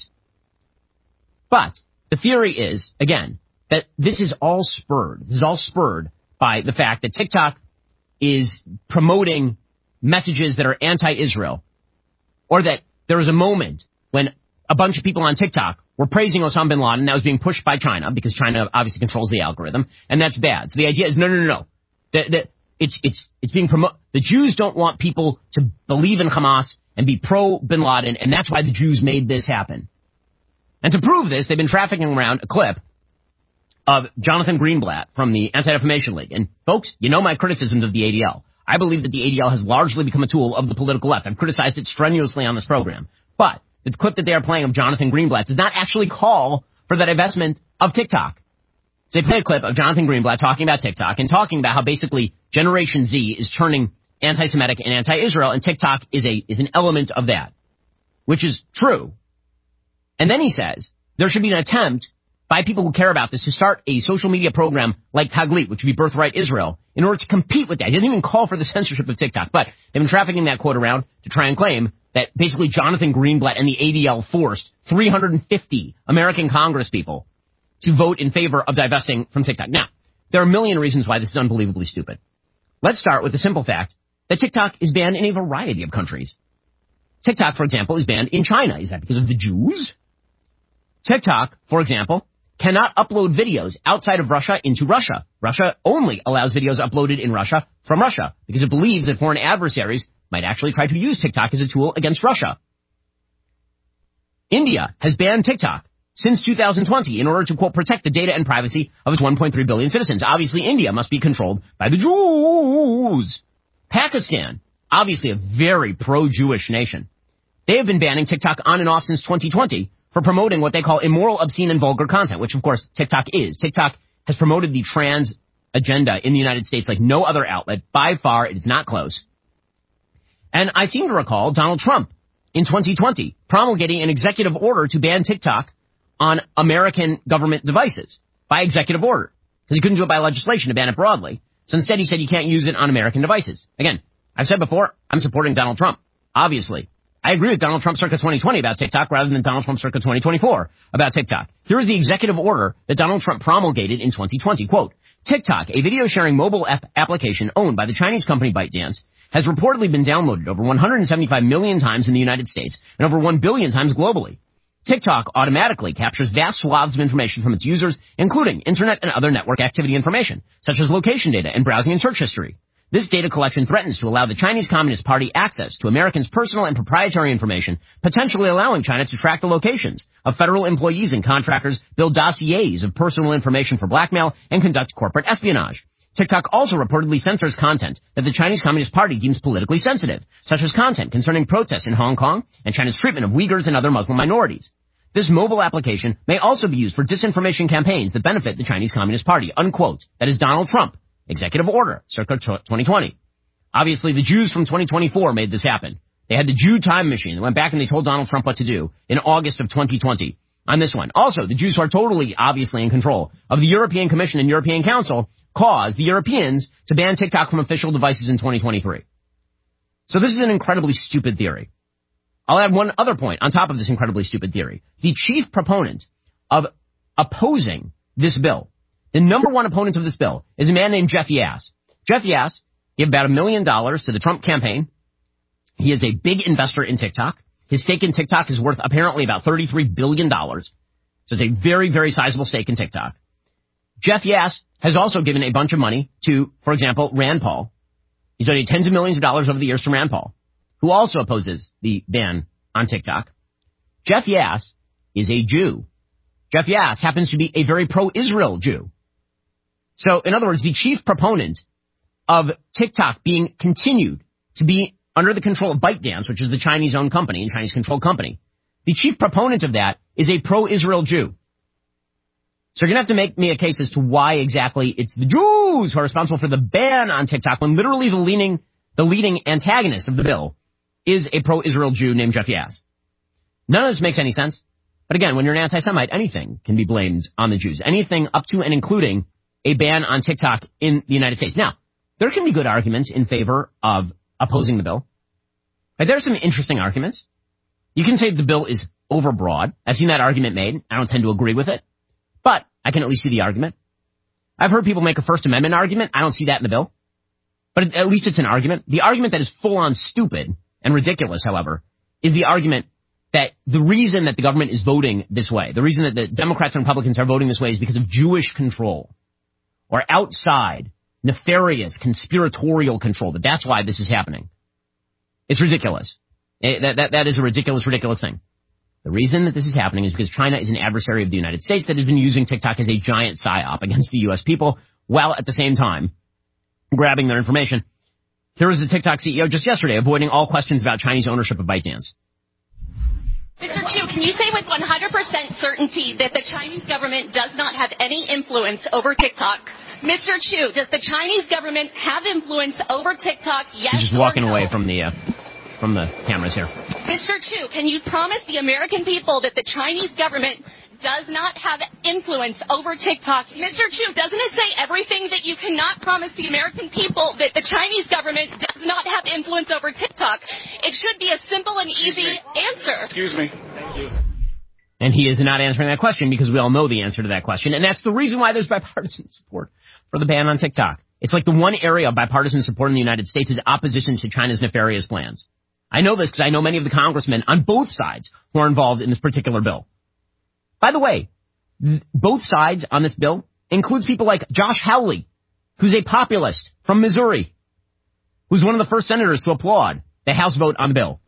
But the theory is, again, that this is all spurred. This is all spurred by the fact that TikTok is promoting messages that are anti-Israel, or that there was a moment when a bunch of people on TikTok were praising Osama bin Laden, and that was being pushed by China, because China obviously controls the algorithm, and that's bad. So the idea is, no, no, no, no. The, the, it's, it's, it's being promoted. The Jews don't want people to believe in Hamas and be pro-bin Laden, and that's why the Jews made this happen. And to prove this, they've been trafficking around a clip of Jonathan Greenblatt from the Anti-Defamation League. And folks, you know my criticisms of the A D L. I believe that the A D L has largely become a tool of the political left. I've criticized it strenuously on this program. But the clip that they are playing of Jonathan Greenblatt does not actually call for the divestment of TikTok. So they play a clip of Jonathan Greenblatt talking about TikTok and talking about how basically Generation Z is turning anti-Semitic and anti-Israel, and TikTok is a is an element of that, which is true. And then he says there should be an attempt by people who care about this to start a social media program like Taglit, which would be Birthright Israel, in order to compete with that. He doesn't even call for the censorship of TikTok, but they've been trafficking that quote around to try and claim that basically Jonathan Greenblatt and the A D L forced three hundred fifty American Congress people to vote in favor of divesting from TikTok. Now, there are a million reasons why this is unbelievably stupid. Let's start with the simple fact that TikTok is banned in a variety of countries. TikTok, for example, is banned in China. Is that because of the Jews? TikTok, for example, cannot upload videos outside of Russia into Russia. Russia only allows videos uploaded in Russia from Russia because it believes that foreign adversaries might actually try to use TikTok as a tool against Russia. India has banned TikTok since two thousand twenty in order to, quote, protect the data and privacy of its one point three billion citizens. Obviously, India must be controlled by the Jews. Pakistan, obviously a very pro-Jewish nation. They have been banning TikTok on and off since twenty twenty for promoting what they call immoral, obscene, and vulgar content, which, of course, TikTok is. TikTok has promoted the trans agenda in the United States like no other outlet. By far, it is not close. And I seem to recall Donald Trump in twenty twenty promulgating an executive order to ban TikTok on American government devices by executive order, because he couldn't do it by legislation to ban it broadly. So instead he said you can't use it on American devices. Again, I've said before, I'm supporting Donald Trump, obviously. I agree with Donald Trump circa twenty twenty about TikTok rather than Donald Trump circa twenty twenty-four about TikTok. Here is the executive order that Donald Trump promulgated in twenty twenty. Quote, TikTok, a video sharing mobile app application owned by the Chinese company ByteDance, has reportedly been downloaded over one hundred seventy-five million times in the United States and over one billion times globally. TikTok automatically captures vast swaths of information from its users, including internet and other network activity information, such as location data and browsing and search history. This data collection threatens to allow the Chinese Communist Party access to Americans' personal and proprietary information, potentially allowing China to track the locations of federal employees and contractors, build dossiers of personal information for blackmail, and conduct corporate espionage. TikTok also reportedly censors content that the Chinese Communist Party deems politically sensitive, such as content concerning protests in Hong Kong and China's treatment of Uyghurs and other Muslim minorities. This mobile application may also be used for disinformation campaigns that benefit the Chinese Communist Party, unquote. That is Donald Trump. Executive order, circa twenty twenty. Obviously, the Jews from twenty twenty-four made this happen. They had the Jew time machine. They went back and they told Donald Trump what to do in August of twenty twenty on this one. Also, the Jews who are totally, obviously, in control of the European Commission and European Council caused the Europeans to ban TikTok from official devices in twenty twenty-three. So this is an incredibly stupid theory. I'll add one other point on top of this incredibly stupid theory. The chief proponent of opposing this bill, the number one opponent of this bill, is a man named Jeff Yass. Jeff Yass gave about a million dollars to the Trump campaign. He is a big investor in TikTok. His stake in TikTok is worth apparently about thirty-three billion dollars. So it's a very, very sizable stake in TikTok. Jeff Yass has also given a bunch of money to, for example, Rand Paul. He's donated tens of millions of dollars over the years to Rand Paul, who also opposes the ban on TikTok. Jeff Yass is a Jew. Jeff Yass happens to be a very pro-Israel Jew. So, in other words, the chief proponent of TikTok being continued to be under the control of ByteDance, which is the Chinese-owned company, and Chinese-controlled company, the chief proponent of that is a pro-Israel Jew. So you're going to have to make me a case as to why exactly it's the Jews who are responsible for the ban on TikTok, when literally the leading, the leading antagonist of the bill is a pro-Israel Jew named Jeff Yass. None of this makes any sense. But again, when you're an anti-Semite, anything can be blamed on the Jews. Anything up to and including a ban on TikTok in the United States. Now, there can be good arguments in favor of opposing the bill. Like, there are some interesting arguments. You can say the bill is overbroad. I've seen that argument made. I don't tend to agree with it. But I can at least see the argument. I've heard people make a First Amendment argument. I don't see that in the bill. But at least it's an argument. The argument that is full-on stupid and ridiculous, however, is the argument that the reason that the government is voting this way, the reason that the Democrats and Republicans are voting this way is because of Jewish control or outside, nefarious, conspiratorial control, that that's why this is happening. It's ridiculous. It, that, that, that is a ridiculous, ridiculous thing. The reason that this is happening is because China is an adversary of the United States that has been using TikTok as a giant psyop against the U S people, while at the same time grabbing their information. Here was the TikTok C E O just yesterday avoiding all questions about Chinese ownership of ByteDance. Mister Chu, can you say with one hundred percent certainty that the Chinese government does not have any influence over TikTok? Mister Chu, does the Chinese government have influence over TikTok? Yes. He's just walking away from the uh, from the cameras here. Mister Chu, can you promise the American people that the Chinese government does not have influence over TikTok? Mister Chu, doesn't it say everything that you cannot promise the American people that the Chinese government does not have influence over TikTok? It should be a simple and easy answer. Excuse me. Thank you. And he is not answering that question because we all know the answer to that question. And that's the reason why there's bipartisan support for the ban on TikTok. It's like the one area of bipartisan support in the United States is opposition to China's nefarious plans. I know this because I know many of the congressmen on both sides who are involved in this particular bill. By the way, th- both sides on this bill includes people like Josh Hawley, who's a populist from Missouri, who's one of the first senators to applaud the House vote on the bill.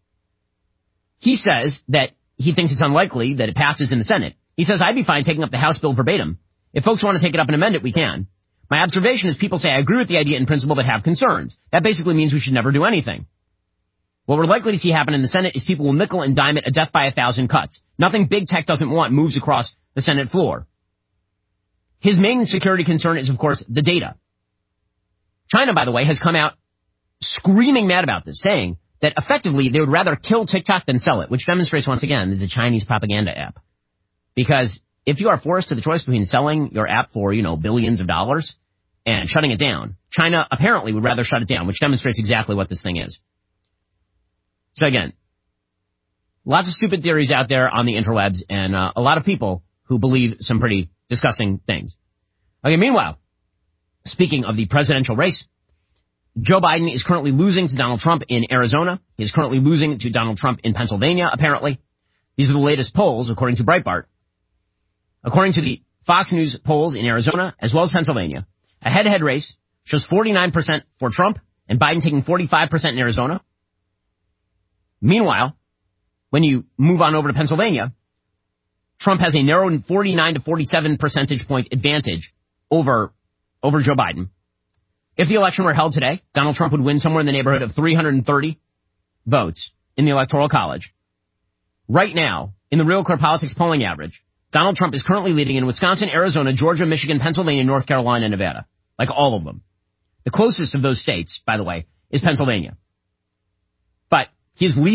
He says that he thinks it's unlikely that it passes in the Senate. He says, I'd be fine taking up the House bill verbatim. If folks want to take it up and amend it, we can. My observation is people say, I agree with the idea in principle but have concerns. That basically means we should never do anything. What we're likely to see happen in the Senate is people will nickel and dime it a death by a thousand cuts. Nothing big tech doesn't want moves across the Senate floor. His main security concern is, of course, the data. China, by the way, has come out screaming mad about this, saying that effectively they would rather kill TikTok than sell it, which demonstrates once again that it's a Chinese propaganda app. Because if you are forced to the choice between selling your app for, you know, billions of dollars and shutting it down, China apparently would rather shut it down, which demonstrates exactly what this thing is. So again, lots of stupid theories out there on the interwebs and uh, a lot of people who believe some pretty disgusting things. Okay, meanwhile, speaking of the presidential race, Joe Biden is currently losing to Donald Trump in Arizona. He is currently losing to Donald Trump in Pennsylvania, apparently. These are the latest polls, according to Breitbart. According to the Fox News polls in Arizona, as well as Pennsylvania, a head-to-head race shows forty-nine percent for Trump and Biden taking forty-five percent in Arizona. Meanwhile, when you move on over to Pennsylvania, Trump has a narrow forty-nine to forty-seven percentage point advantage over, over Joe Biden. If the election were held today, Donald Trump would win somewhere in the neighborhood of three hundred thirty votes in the Electoral College. Right now, in the Real Clear Politics polling average, Donald Trump is currently leading in Wisconsin, Arizona, Georgia, Michigan, Pennsylvania, North Carolina, and Nevada. Like all of them. The closest of those states, by the way, is Pennsylvania. But he's leading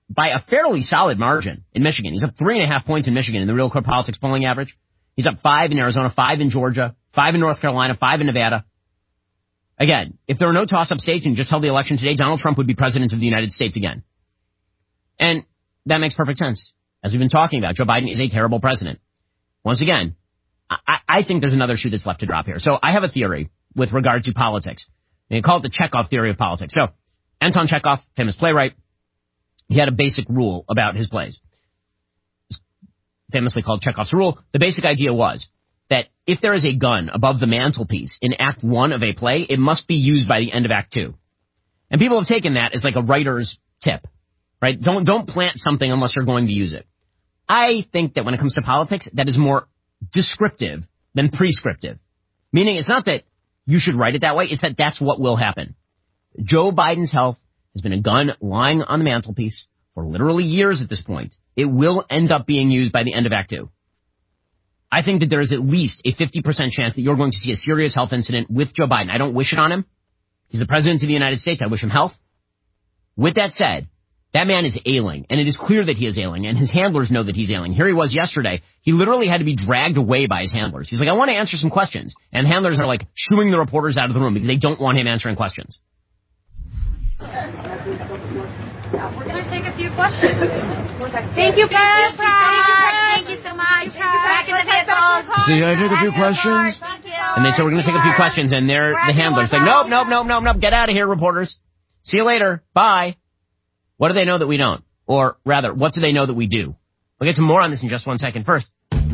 by a fairly solid margin in Michigan. He's up three and a half points in Michigan in the Real Clear Politics polling average. He's up five in Arizona, five in Georgia, five in North Carolina, five in Nevada. Again, if there were no toss-up states and just held the election today, Donald Trump would be president of the United States again. And that makes perfect sense. As we've been talking about, Joe Biden is a terrible president. Once again, I, I think there's another shoe that's left to drop here. So I have a theory with regard to politics. They call it the Chekhov theory of politics. So Anton Chekhov, famous playwright, he had a basic rule about his plays. It's famously called Chekhov's rule. The basic idea was that if there is a gun above the mantelpiece in Act One of a play, it must be used by the end of Act Two. And people have taken that as like a writer's tip, right? Don't don't plant something unless you're going to use it. I think that when it comes to politics, that is more descriptive than prescriptive. Meaning it's not that you should write it that way, it's that that's what will happen. Joe Biden's health has been a gun lying on the mantelpiece for literally years at this point. It will end up being used by the end of Act Two. I think that there is at least a fifty percent chance that you're going to see a serious health incident with Joe Biden. I don't wish it on him. He's the president of the United States. I wish him health. With that said, that man is ailing, and it is clear that he is ailing, and his handlers know that he's ailing. Here he was yesterday. He literally had to be dragged away by his handlers. He's like, I want to answer some questions. And handlers are like shooing the reporters out of the room because they don't want him answering questions. We're going to take a few questions. Thank you, Press. Thank you so much. Back in the vehicles. So I take a few questions? And they said, we're going to take a few questions, and they're the handlers. Like, nope, nope, nope, nope, nope. Get out of here, reporters. See you later. Bye. What do they know that we don't? Or rather, what do they know that we do? We'll get to more on this in just one second. First.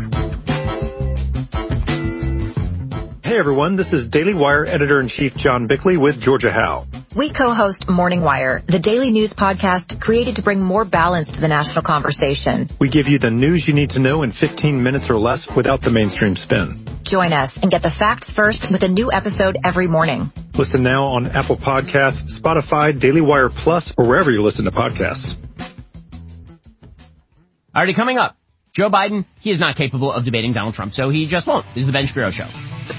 Hey everyone, this is Daily Wire Editor-in-Chief John Bickley with Georgia How. We co-host Morning Wire, the daily news podcast created to bring more balance to the national conversation. We give you the news you need to know in fifteen minutes or less without the mainstream spin. Join us and get the facts first with a new episode every morning. Listen now on Apple Podcasts, Spotify, Daily Wire Plus, or wherever you listen to podcasts. Already coming up, Joe Biden, he is not capable of debating Donald Trump, so he just won't. This is the Ben Shapiro Show.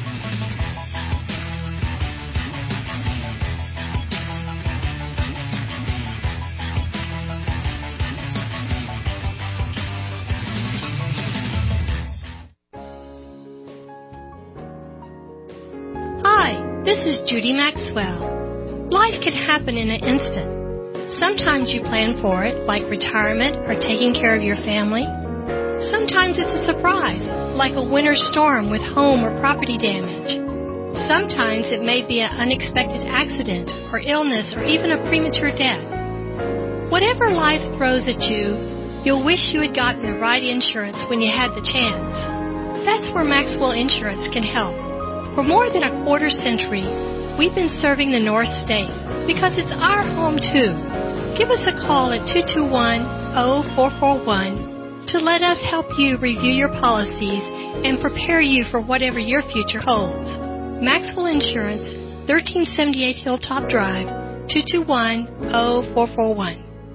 This is Judy Maxwell. Life can happen in an instant. Sometimes you plan for it, like retirement or taking care of your family. Sometimes it's a surprise, like a winter storm with home or property damage. Sometimes it may be an unexpected accident or illness or even a premature death. Whatever life throws at you, you'll wish you had gotten the right insurance when you had the chance. That's where Maxwell Insurance can help. For more than a quarter century, we've been serving the North State because it's our home, too. Give us a call at two two one, oh four four one to let us help you review your policies and prepare you for whatever your future holds. Maxwell Insurance, thirteen seventy-eight Hilltop Drive, two two one, oh four four one.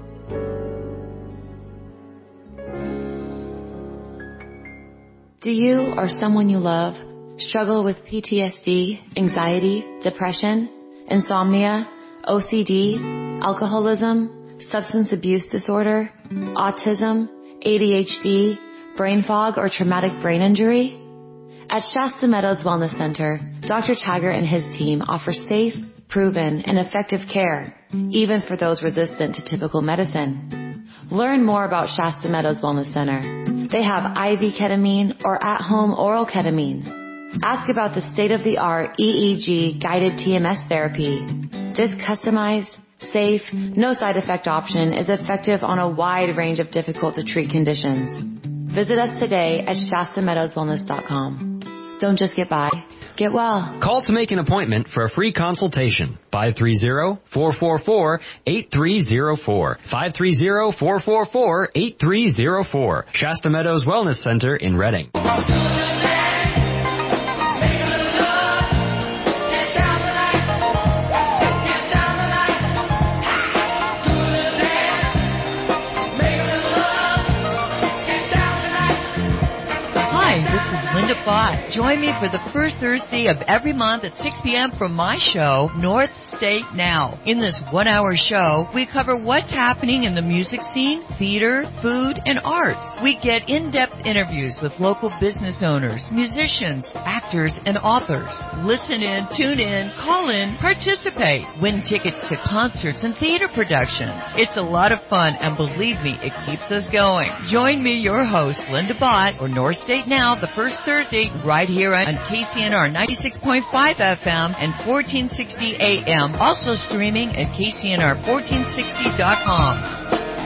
Do you or someone you love struggle with P T S D, anxiety, depression, insomnia, O C D, alcoholism, substance abuse disorder, autism, A D H D, brain fog, or traumatic brain injury? At Shasta Meadows Wellness Center, Doctor Taggart and his team offer safe, proven, and effective care, even for those resistant to typical medicine. Learn more about Shasta Meadows Wellness Center. They have I V ketamine or at-home oral ketamine. Ask about the state-of-the-art E E G guided T M S therapy. This customized, safe, no side effect option is effective on a wide range of difficult to treat conditions. Visit us today at Shasta Meadows Wellness dot com. Don't just get by, get well. Call to make an appointment for a free consultation. five three zero, four four four, eight three zero four. five three zero, four four four, eight three zero four. Shasta Meadows Wellness Center in Reading. Bott, Join me for the first Thursday of every month at six p.m. for my show, North State Now. In this one-hour show, we cover what's happening in the music scene, theater, food, and arts. We get in-depth interviews with local business owners, musicians, actors, and authors. Listen in, tune in, call in, participate, win tickets to concerts and theater productions. It's a lot of fun, and believe me, it keeps us going. Join me, your host, Linda Bott, for North State Now the first Thursday right here on K C N R ninety-six point five F M and fourteen sixty A M. Also streaming at K C N R fourteen sixty dot com.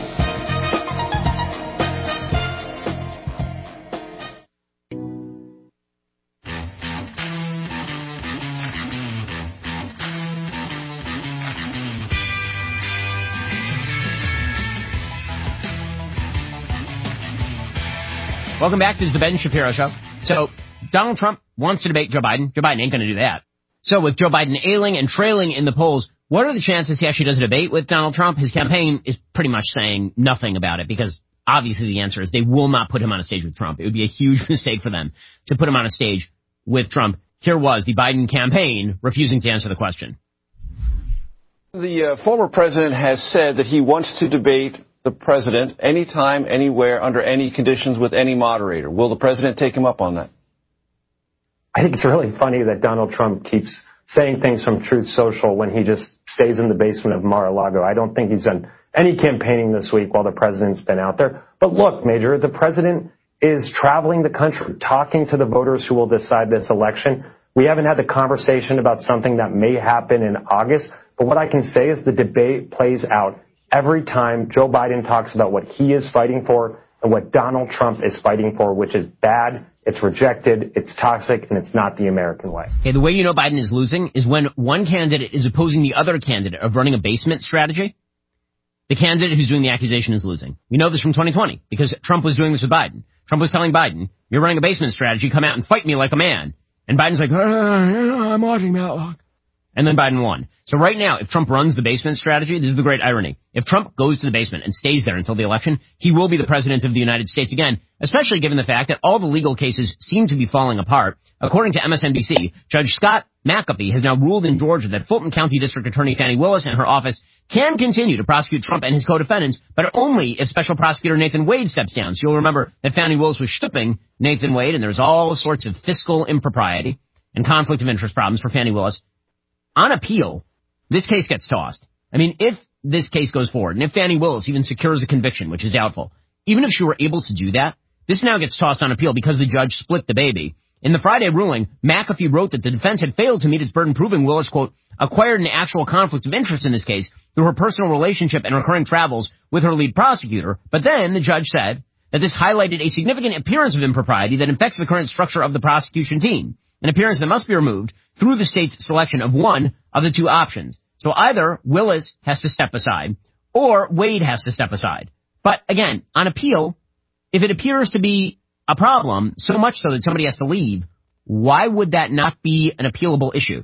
Welcome back. This is the Ben Shapiro Show. So, Donald Trump wants to debate Joe Biden. Joe Biden ain't going to do that. So, with Joe Biden ailing and trailing in the polls, what are the chances he actually does a debate with Donald Trump? His campaign is pretty much saying nothing about it because obviously the answer is they will not put him on a stage with Trump. It would be a huge mistake for them to put him on a stage with Trump. Here was the Biden campaign refusing to answer the question. The uh, former president has said that he wants to debate the president anytime, anywhere, under any conditions with any moderator. Will the president take him up on that? I think it's really funny that Donald Trump keeps saying things from Truth Social when he just stays in the basement of Mar-a-Lago. I don't think he's done any campaigning this week while the president's been out there. But look, Major, the president is traveling the country, talking to the voters who will decide this election. We haven't had the conversation about something that may happen in August. But what I can say is the debate plays out every time Joe Biden talks about what he is fighting for and what Donald Trump is fighting for, which is bad, it's rejected, it's toxic, and it's not the American way. Okay, the way you know Biden is losing is when one candidate is opposing the other candidate of running a basement strategy. The candidate who's doing the accusation is losing. We know this from twenty twenty because Trump was doing this with Biden. Trump was telling Biden, you're running a basement strategy, come out and fight me like a man. And Biden's like, uh, I'm watching Matlock. And then Biden won. So right now, if Trump runs the basement strategy, this is the great irony. If Trump goes to the basement and stays there until the election, he will be the president of the United States again, especially given the fact that all the legal cases seem to be falling apart. According to M S N B C, Judge Scott McAfee has now ruled in Georgia that Fulton County District Attorney Fani Willis and her office can continue to prosecute Trump and his co-defendants, but only if Special Prosecutor Nathan Wade steps down. So you'll remember that Fani Willis was stooping Nathan Wade, and there's all sorts of fiscal impropriety and conflict of interest problems for Fani Willis. On appeal, this case gets tossed. I mean, if this case goes forward, and if Fani Willis even secures a conviction, which is doubtful, even if she were able to do that, this now gets tossed on appeal because the judge split the baby. In the Friday ruling, McAfee wrote that the defense had failed to meet its burden proving Willis, quote, acquired an actual conflict of interest in this case through her personal relationship and recurring travels with her lead prosecutor. But then the judge said that this highlighted a significant appearance of impropriety that infects the current structure of the prosecution team, an appearance that must be removed through the state's selection of one of the two options. So either Willis has to step aside or Wade has to step aside. But again, on appeal, if it appears to be a problem, so much so that somebody has to leave, why would that not be an appealable issue?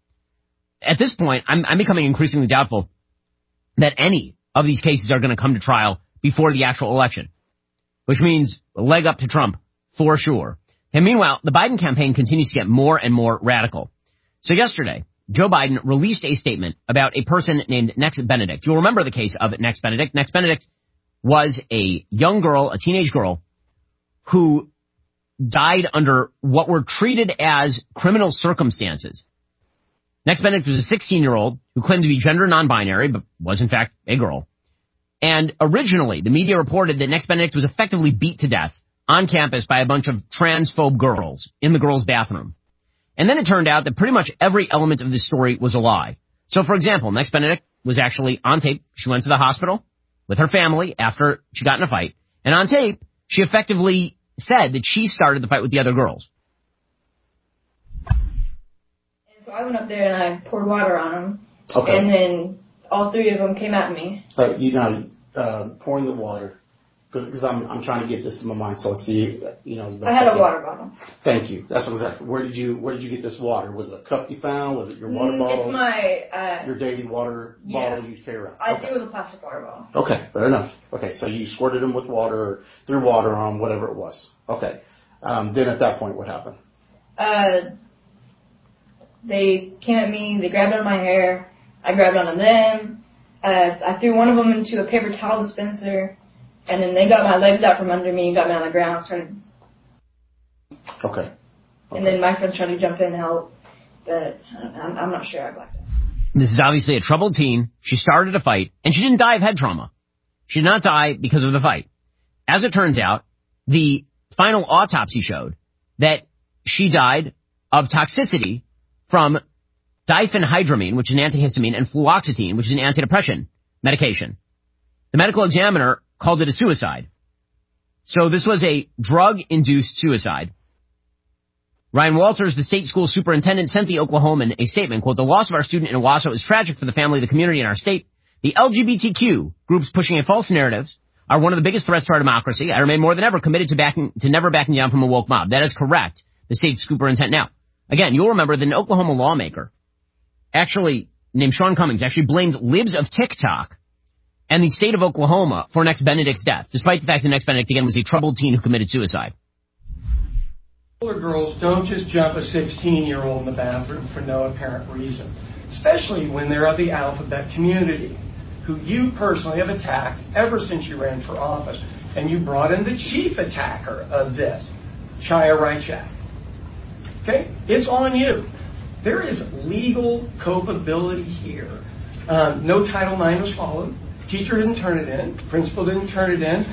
At this point, I'm, I'm becoming increasingly doubtful that any of these cases are going to come to trial before the actual election, which means a leg up to Trump for sure. And meanwhile, the Biden campaign continues to get more and more radical. So yesterday, Joe Biden released a statement about a person named Nex Benedict. You'll remember the case of Nex Benedict. Nex Benedict was a young girl, a teenage girl, who died under what were treated as criminal circumstances. Nex Benedict was a sixteen-year-old who claimed to be gender non-binary, but was in fact a girl. And originally, the media reported that Nex Benedict was effectively beat to death on campus by a bunch of transphobe girls in the girls' bathroom. And then it turned out that pretty much every element of this story was a lie. So, for example, Nex Benedict was actually on tape. She went to the hospital with her family after she got in a fight. And on tape, she effectively said that she started the fight with the other girls. And so I went up there and I poured water on them. Okay. And then all three of them came at me. Uh, you know, uh, pouring the water. Because I'm I'm trying to get this in my mind, so I see, you know. I had a water bottle. Thank you. That's exactly. Where did you Where did you get this water? Was it a cup you found? Was it your water mm, bottle? It's my uh, your daily water yeah. bottle you carry around. I okay. think it was a plastic water bottle. Okay, fair enough. Okay, so you squirted them with water, or threw water on whatever it was. Okay. Um, then at that point, what happened? Uh, they came at me. They grabbed onto my hair. I grabbed onto them. Uh, I threw one of them into a paper towel dispenser, and then they got my legs out from under me and got me on the ground. Started. Okay. okay. And then my friends tried to jump in and help, but I'm, I'm not sure I blacked out. This is obviously a troubled teen. She started a fight, and she didn't die of head trauma. She did not die because of the fight. As it turns out, the final autopsy showed that she died of toxicity from diphenhydramine, which is an antihistamine, and fluoxetine, which is an antidepressant medication. The medical examiner called it a suicide. So this was a drug-induced suicide. Ryan Walters, the state school superintendent, sent the Oklahoman a statement, quote, "The loss of our student in Owasso is tragic for the family, the community, and our state. The L G B T Q groups pushing a false narratives are one of the biggest threats to our democracy. I remain more than ever committed to backing, to never backing down from a woke mob." That is correct, the state superintendent. Now, again, you'll remember that an Oklahoma lawmaker, actually named Sean Cummings, actually blamed libs of TikTok and the state of Oklahoma for Next Benedict's death, despite the fact that Next Benedict, again, was a troubled teen who committed suicide. Older girls don't just jump a sixteen-year-old in the bathroom for no apparent reason, especially when they're of the alphabet community, who you personally have attacked ever since you ran for office. And you brought in the chief attacker of this, Chaya Rychak. Okay? It's on you. There is legal culpability here. Um, no Title nine was followed. Teacher didn't turn it in. Principal didn't turn it in.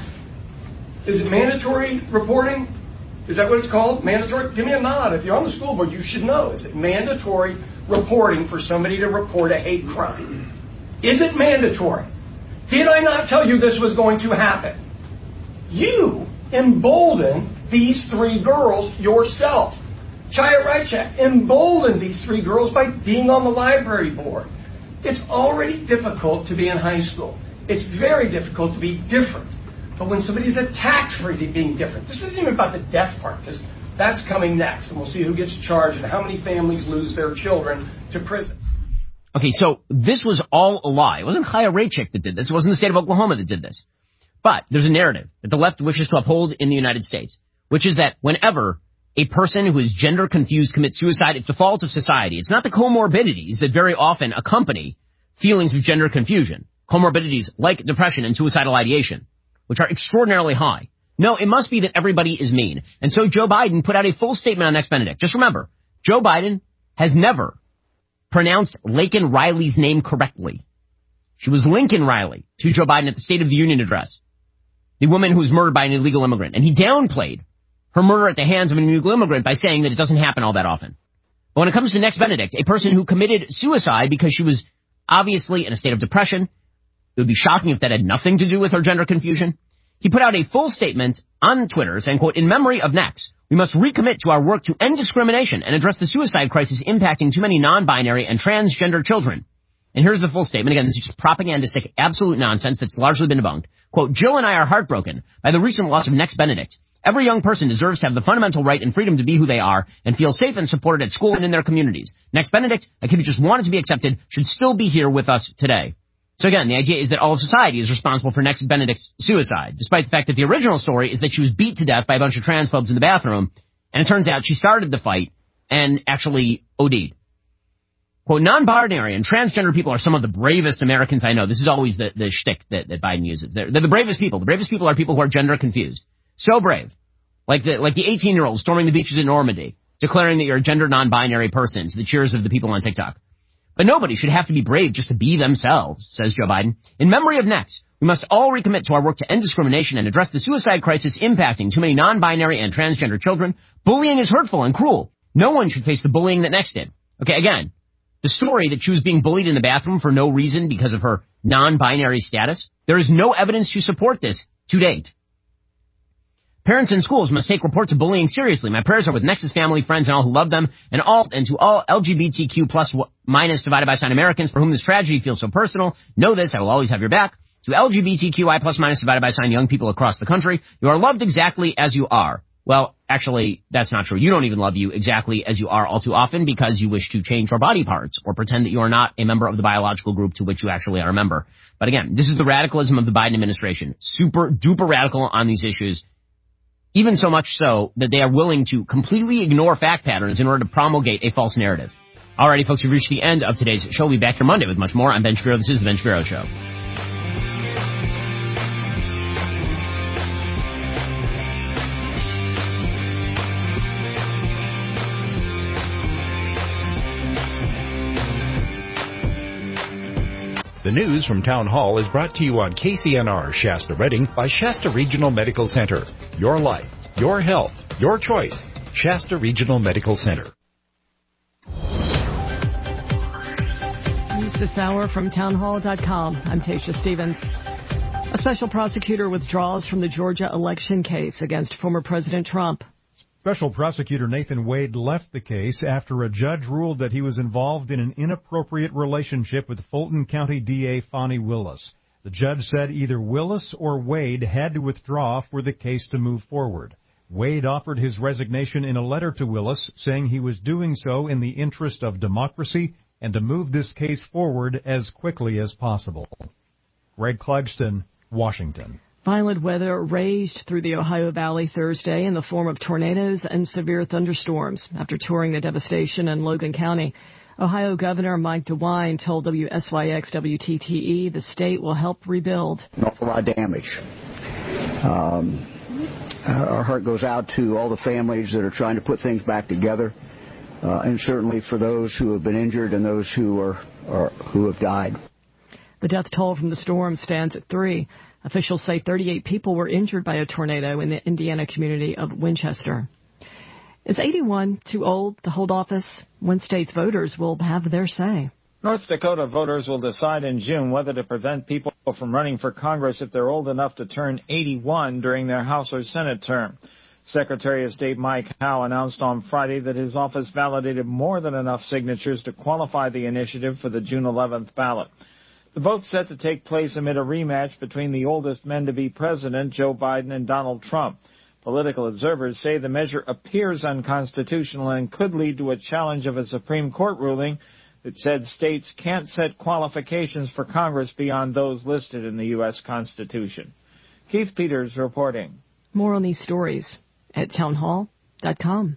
Is it mandatory reporting? Is that what it's called? Mandatory? Give me a nod. If you're on the school board, you should know. Is it mandatory reporting for somebody to report a hate crime? Is it mandatory? Did I not tell you this was going to happen? You emboldened these three girls yourself. Chaya Rychak emboldened these three girls by being on the library board. It's already difficult to be in high school. It's very difficult to be different. But when somebody's attacked for being different, this isn't even about the death part, because that's coming next, and we'll see who gets charged and how many families lose their children to prison. Okay, so this was all a lie. It wasn't Chaya Rychak that did this. It wasn't the state of Oklahoma that did this. But there's a narrative that the left wishes to uphold in the United States, which is that whenever a person who is gender confused commits suicide, it's the fault of society. It's not the comorbidities that very often accompany feelings of gender confusion. Comorbidities like depression and suicidal ideation, which are extraordinarily high. No, it must be that everybody is mean. And so Joe Biden put out a full statement on Next Benedict. Just remember, Joe Biden has never pronounced Laken Riley's name correctly. She was Lincoln Riley to Joe Biden at the State of the Union address, the woman who was murdered by an illegal immigrant. And he downplayed her murder at the hands of an illegal immigrant by saying that it doesn't happen all that often. But when it comes to Next Benedict, a person who committed suicide because she was obviously in a state of depression, it would be shocking if that had nothing to do with her gender confusion. He put out a full statement on Twitter saying, quote, "In memory of Next, we must recommit to our work to end discrimination and address the suicide crisis impacting too many non-binary and transgender children." And here's the full statement. Again, this is just propagandistic, absolute nonsense that's largely been debunked. Quote, "Jill and I are heartbroken by the recent loss of Next Benedict. Every young person deserves to have the fundamental right and freedom to be who they are and feel safe and supported at school and in their communities. Next Benedict, a kid who just wanted to be accepted, should still be here with us today." So again, the idea is that all of society is responsible for Next Benedict's suicide, despite the fact that the original story is that she was beat to death by a bunch of transphobes in the bathroom, and it turns out she started the fight and actually OD'd. Quote, "Non-binary and transgender people are some of the bravest Americans I know." This is always the, the shtick that, that Biden uses. They're, they're the bravest people. The bravest people are people who are gender confused. So brave. Like the like the eighteen-year-old storming the beaches in Normandy, declaring that you're a gender non-binary person to the cheers of the people on TikTok. But nobody should have to be brave just to be themselves, says Joe Biden. "In memory of Next, we must all recommit to our work to end discrimination and address the suicide crisis impacting too many non-binary and transgender children. Bullying is hurtful and cruel. No one should face the bullying that Next did." Okay, again, the story that she was being bullied in the bathroom for no reason because of her non-binary status, there is no evidence to support this to date. "Parents in schools must take reports of bullying seriously. My prayers are with Next's family, friends, and all who love them, and all and to all L G B T Q plus minus divided by sign Americans for whom this tragedy feels so personal. Know this, I will always have your back. To L G B T Q I plus minus divided by sign young people across the country, you are loved exactly as you are." Well, actually, that's not true. You don't even love you exactly as you are all too often because you wish to change your body parts or pretend that you are not a member of the biological group to which you actually are a member. But again, this is the radicalism of the Biden administration. Super duper radical on these issues. Even so much so that they are willing to completely ignore fact patterns in order to promulgate a false narrative. Alrighty, folks, we've reached the end of today's show. We'll be back here Monday with much more. I'm Ben Shapiro. This is The Ben Shapiro Show. The news from Town Hall is brought to you on K C N R Shasta Redding by Shasta Regional Medical Center. Your life, your health, your choice. Shasta Regional Medical Center. News this hour from town hall dot com. I'm Tasha Stevens. A special prosecutor withdraws from the Georgia election case against former President Trump. Special Prosecutor Nathan Wade left the case after a judge ruled that he was involved in an inappropriate relationship with Fulton County D A Fani Willis. The judge said either Willis or Wade had to withdraw for the case to move forward. Wade offered his resignation in a letter to Willis, saying he was doing so in the interest of democracy and to move this case forward as quickly as possible. Greg Clugston, Washington. Violent weather raged through the Ohio Valley Thursday in the form of tornadoes and severe thunderstorms. After touring the devastation in Logan County, Ohio Governor Mike DeWine told W S Y X W T T E the state will help rebuild. An awful lot of damage. Um, our heart goes out to all the families that are trying to put things back together, uh, and certainly for those who have been injured and those who are, are who have died. The death toll from the storm stands at three. Officials say thirty-eight people were injured by a tornado in the Indiana community of Winchester. Is eighty-one too old to hold office? When state's voters will have their say. North Dakota voters will decide in June whether to prevent people from running for Congress if they're old enough to turn eighty-one during their House or Senate term. Secretary of State Mike Howe announced on Friday that his office validated more than enough signatures to qualify the initiative for the June eleventh ballot. The vote's set to take place amid a rematch between the oldest men to be president, Joe Biden, and Donald Trump. Political observers say the measure appears unconstitutional and could lead to a challenge of a Supreme Court ruling that said states can't set qualifications for Congress beyond those listed in the U S Constitution. Keith Peters reporting. More on these stories at town hall dot com.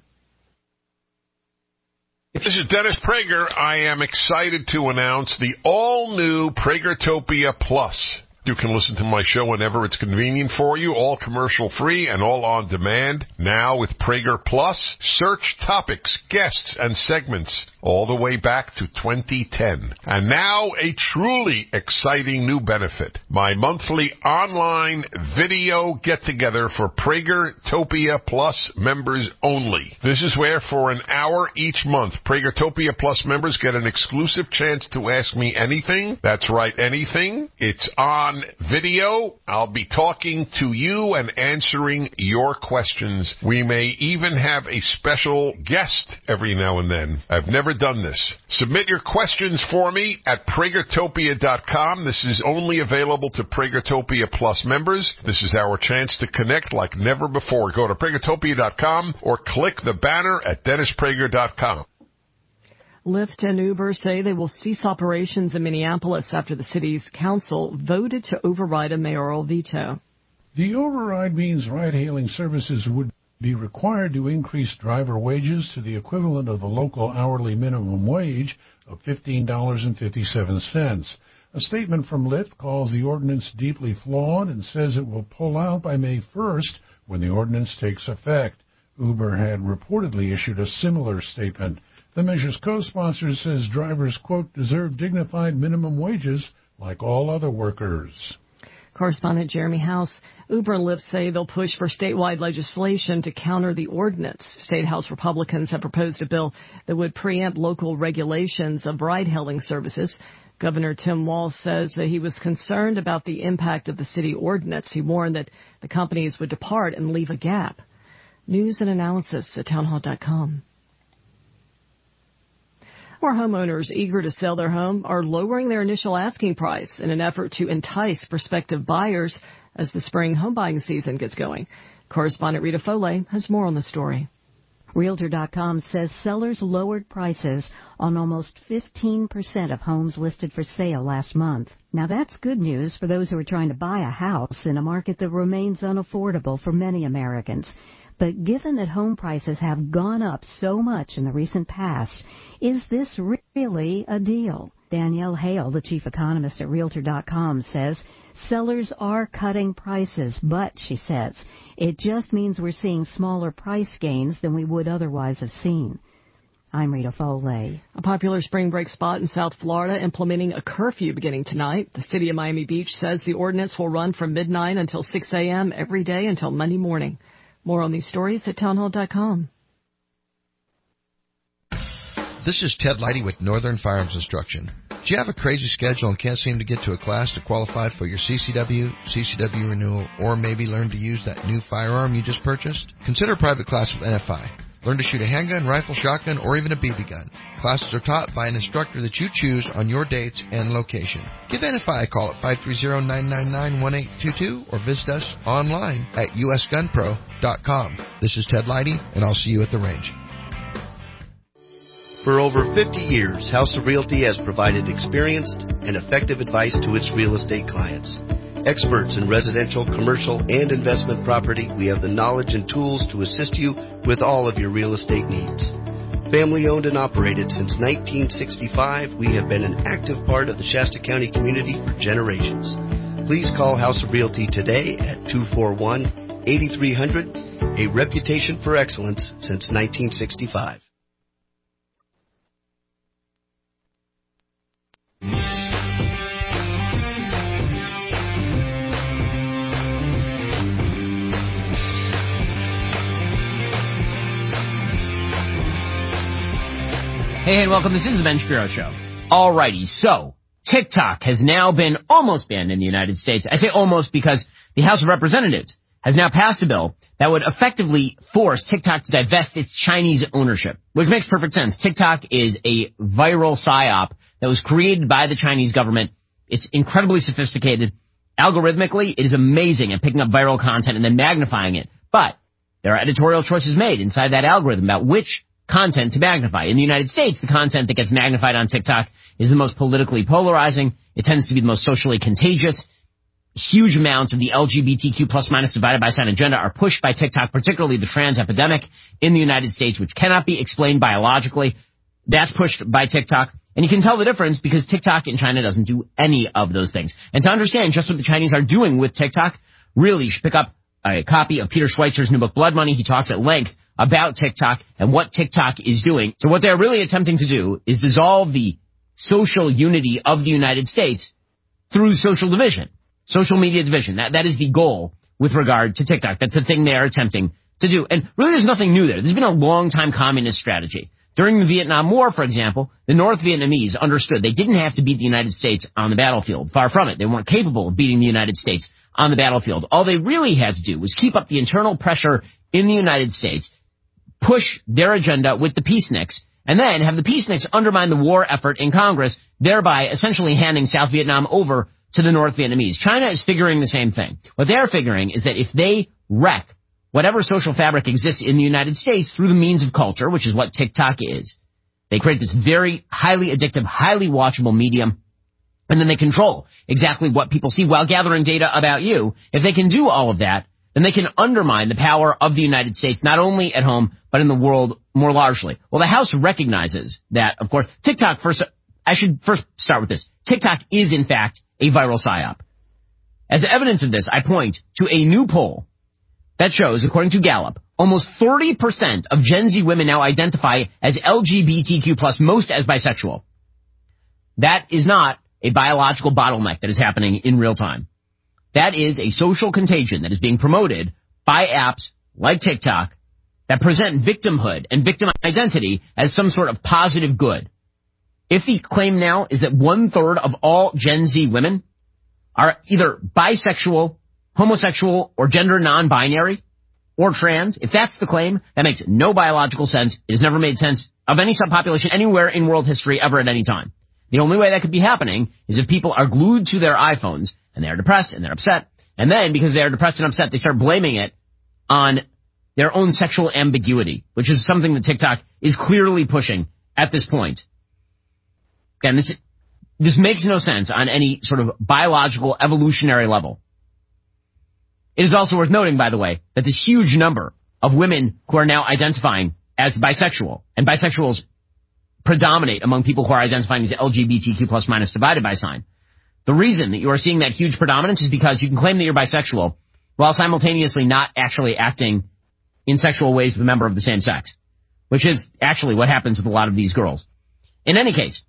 This is Dennis Prager. I am excited to announce the all-new Pragertopia Plus. You can listen to my show whenever it's convenient for you, all commercial-free and all on demand. Now with Prager Plus, search topics, guests, and segments all the way back to twenty ten. And now a truly exciting new benefit. My monthly online video get-together for Pragertopia Plus members only. This is where for an hour each month, Pragertopia Plus members get an exclusive chance to ask me anything. That's right, anything. It's on video. I'll be talking to you and answering your questions. We may even have a special guest every now and then. I've never done this. Submit your questions for me at Pragertopia dot com. This is only available to Pragertopia Plus members. This is our chance to connect like never before. Go to Pragertopia dot com or click the banner at Dennis Prager dot com. Lyft and Uber say they will cease operations in Minneapolis after the city's council voted to override a mayoral veto. The override means ride-hailing services would be required to increase driver wages to the equivalent of the local hourly minimum wage of fifteen dollars and fifty-seven cents. A statement from Lyft calls the ordinance deeply flawed and says it will pull out by May first when the ordinance takes effect. Uber had reportedly issued a similar statement. The measure's co-sponsor says drivers, quote, deserve dignified minimum wages like all other workers. Correspondent Jeremy House. Uber and Lyft say they'll push for statewide legislation to counter the ordinance. State House Republicans have proposed a bill that would preempt local regulations of ride-hailing services. Governor Tim Walz says that he was concerned about the impact of the city ordinance. He warned that the companies would depart and leave a gap. News and analysis at town hall dot com. More homeowners eager to sell their home are lowering their initial asking price in an effort to entice prospective buyers as the spring home buying season gets going. Correspondent Rita Foley has more on the story. Realtor dot com says sellers lowered prices on almost fifteen percent of homes listed for sale last month. Now that's good news for those who are trying to buy a house in a market that remains unaffordable for many Americans. But given that home prices have gone up so much in the recent past, is this really a deal? Danielle Hale, the chief economist at Realtor dot com, says sellers are cutting prices, but, she says, it just means we're seeing smaller price gains than we would otherwise have seen. I'm Rita Foley. A popular spring break spot in South Florida implementing a curfew beginning tonight. The city of Miami Beach says the ordinance will run from midnight until six a.m. every day until Monday morning. More on these stories at townhall dot com. This is Ted Leidy with Northern Firearms Instruction. Do you have a crazy schedule and can't seem to get to a class to qualify for your C C W, C C W renewal, or maybe learn to use that new firearm you just purchased? Consider a private class with N F I. Learn to shoot a handgun, rifle, shotgun, or even a B B gun. Classes are taught by an instructor that you choose on your dates and location. Give N F I a call at five three zero, nine nine nine, one eight two two or visit us online at U S gun pro dot com. This is Ted Leidy, and I'll see you at the range. For over fifty years, House of Realty has provided experienced and effective advice to its real estate clients. Experts in residential, commercial, and investment property, we have the knowledge and tools to assist you with all of your real estate needs. Family owned and operated since nineteen sixty-five, we have been an active part of the Shasta County community for generations. Please call House of Realty today at two four one, eight three zero zero, a reputation for excellence since nineteen sixty-five. Hey, and welcome. This is the Ben Shapiro Show. Alrighty, so TikTok has now been almost banned in the United States. I say almost because the House of Representatives has now passed a bill that would effectively force TikTok to divest its Chinese ownership, which makes perfect sense. TikTok is a viral psyop that was created by the Chinese government. It's incredibly sophisticated. Algorithmically, it is amazing at picking up viral content and then magnifying it. But there are editorial choices made inside that algorithm about which content to magnify. In the United States, the content that gets magnified on TikTok is the most politically polarizing. It tends to be the most socially contagious. Huge amounts of the L G B T Q plus minus divided by sign agenda are pushed by TikTok, particularly the trans epidemic in the United States, which cannot be explained biologically. That's pushed by TikTok. And you can tell the difference because TikTok in China doesn't do any of those things. And to understand just what the Chinese are doing with TikTok, really, you should pick up a copy of Peter Schweitzer's new book, Blood Money. He talks at length about TikTok and what TikTok is doing. So what they're really attempting to do is dissolve the social unity of the United States through social division, social media division. That, that is the goal with regard to TikTok. That's the thing they're attempting to do. And really there's nothing new there. There's been a long-time communist strategy. During the Vietnam War, for example, the North Vietnamese understood they didn't have to beat the United States on the battlefield. Far from it. They weren't capable of beating the United States on the battlefield. All they really had to do was keep up the internal pressure in the United States, push their agenda with the peaceniks, and then have the peaceniks undermine the war effort in Congress, thereby essentially handing South Vietnam over to the North Vietnamese. China is figuring the same thing. What they're figuring is that if they wreck whatever social fabric exists in the United States through the means of culture, which is what TikTok is, they create this very highly addictive, highly watchable medium, and then they control exactly what people see while gathering data about you. If they can do all of that, then they can undermine the power of the United States, not only at home, but in the world more largely. Well, the House recognizes that, of course, TikTok, first, I should first start with this. TikTok is, in fact, a viral psyop. As evidence of this, I point to a new poll that shows, according to Gallup, almost thirty percent of Gen Z women now identify as L G B T Q plus, most as bisexual. That is not a biological bottleneck that is happening in real time. That is a social contagion that is being promoted by apps like TikTok that present victimhood and victim identity as some sort of positive good. If the claim now is that one third of all Gen Z women are either bisexual, homosexual, or gender non-binary, or trans, if that's the claim, that makes no biological sense. It has never made sense of any subpopulation anywhere in world history ever at any time. The only way that could be happening is if people are glued to their iPhones and they're depressed and they're upset. And then because they're depressed and upset, they start blaming it on their own sexual ambiguity, which is something that TikTok is clearly pushing at this point. Again, this, this makes no sense on any sort of biological, evolutionary level. It is also worth noting, by the way, that this huge number of women who are now identifying as bisexual, and bisexuals predominate among people who are identifying as L G B T Q plus minus divided by sign. The reason that you are seeing that huge predominance is because you can claim that you're bisexual while simultaneously not actually acting in sexual ways with a member of the same sex, which is actually what happens with a lot of these girls. In any case,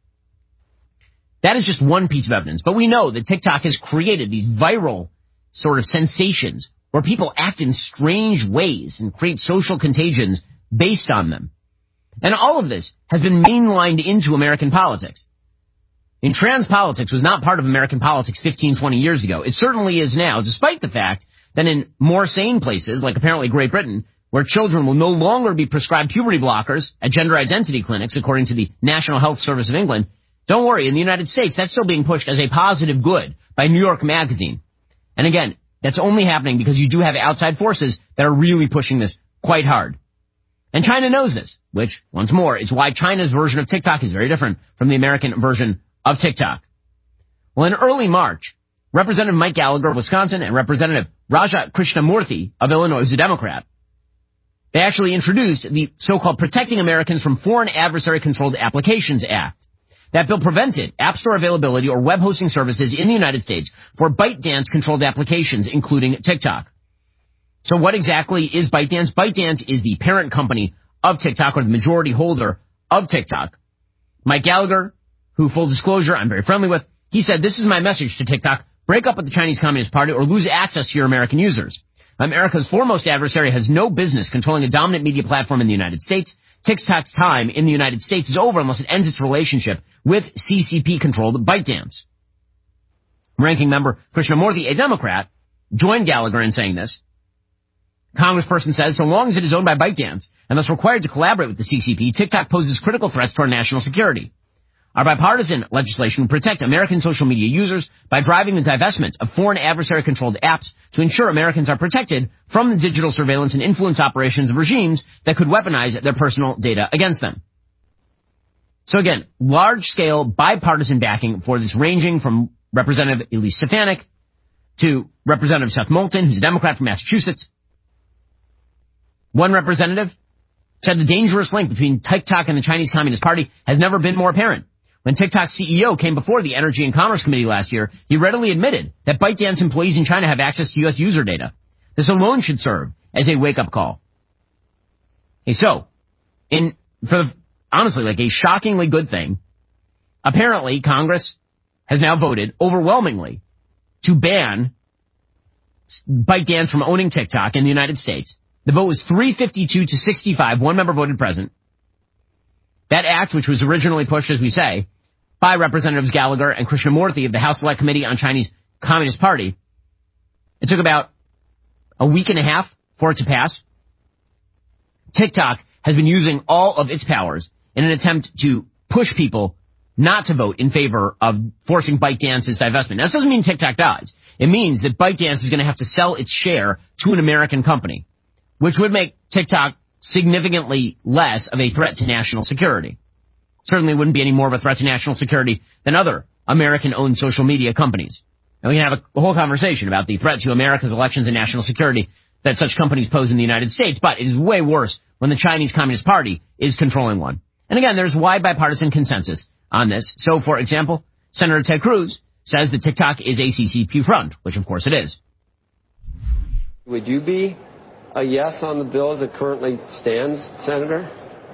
that is just one piece of evidence, but we know that TikTok has created these viral sort of sensations where people act in strange ways and create social contagions based on them. And all of this has been mainlined into American politics. And trans politics was not part of American politics fifteen, twenty years ago. It certainly is now, despite the fact that in more sane places, like apparently Great Britain, where children will no longer be prescribed puberty blockers at gender identity clinics, according to the National Health Service of England, don't worry, in the United States, that's still being pushed as a positive good by New York Magazine. And again, that's only happening because you do have outside forces that are really pushing this quite hard. And China knows this, which, once more, is why China's version of TikTok is very different from the American version of TikTok. Well, in early March, Representative Mike Gallagher of Wisconsin and Representative Raja Krishnamurthy of Illinois, who's a Democrat, they actually introduced the so-called Protecting Americans from Foreign Adversary-Controlled Applications Act. That bill prevented App Store availability or web hosting services in the United States for ByteDance-controlled applications, including TikTok. So what exactly is ByteDance? ByteDance is the parent company of TikTok, or the majority holder of TikTok. Mike Gallagher, who, full disclosure, I'm very friendly with, he said, "This is my message to TikTok. Break up with the Chinese Communist Party or lose access to your American users. America's foremost adversary has no business controlling a dominant media platform in the United States. TikTok's time in the United States is over unless it ends its relationship with C C P-controlled ByteDance." Ranking member Krishnamurthy, a Democrat, joined Gallagher in saying this. Congressperson said, "So long as it is owned by ByteDance and thus required to collaborate with the C C P, TikTok poses critical threats to our national security. Our bipartisan legislation will protect American social media users by driving the divestment of foreign adversary-controlled apps to ensure Americans are protected from the digital surveillance and influence operations of regimes that could weaponize their personal data against them." So again, large-scale bipartisan backing for this, ranging from Representative Elise Stefanik to Representative Seth Moulton, who's a Democrat from Massachusetts. One representative said the dangerous link between TikTok and the Chinese Communist Party has never been more apparent. When TikTok's C E O came before the Energy and Commerce Committee last year, he readily admitted that ByteDance employees in China have access to U S user data. This alone should serve as a wake-up call. Hey, so, in, for the, honestly, like a shockingly good thing, apparently Congress has now voted overwhelmingly to ban ByteDance from owning TikTok in the United States. The vote was three fifty-two to sixty-five. One member voted present. That act, which was originally pushed, as we say, by Representatives Gallagher and Krishnamurthy of the House Select Committee on Chinese Communist Party, it took about a week and a half for it to pass. TikTok has been using all of its powers in an attempt to push people not to vote in favor of forcing ByteDance's divestment. Now, this doesn't mean TikTok dies. It means that ByteDance is going to have to sell its share to an American company, which would make TikTok significantly less of a threat to national security. Certainly wouldn't be any more of a threat to national security than other American-owned social media companies. And we can have a whole conversation about the threat to America's elections and national security that such companies pose in the United States, but it is way worse when the Chinese Communist Party is controlling one. And again, there's wide bipartisan consensus on this. So, for example, Senator Ted Cruz says that TikTok is a C C P front, which of course it is. Would you be a yes on the bill as it currently stands, Senator?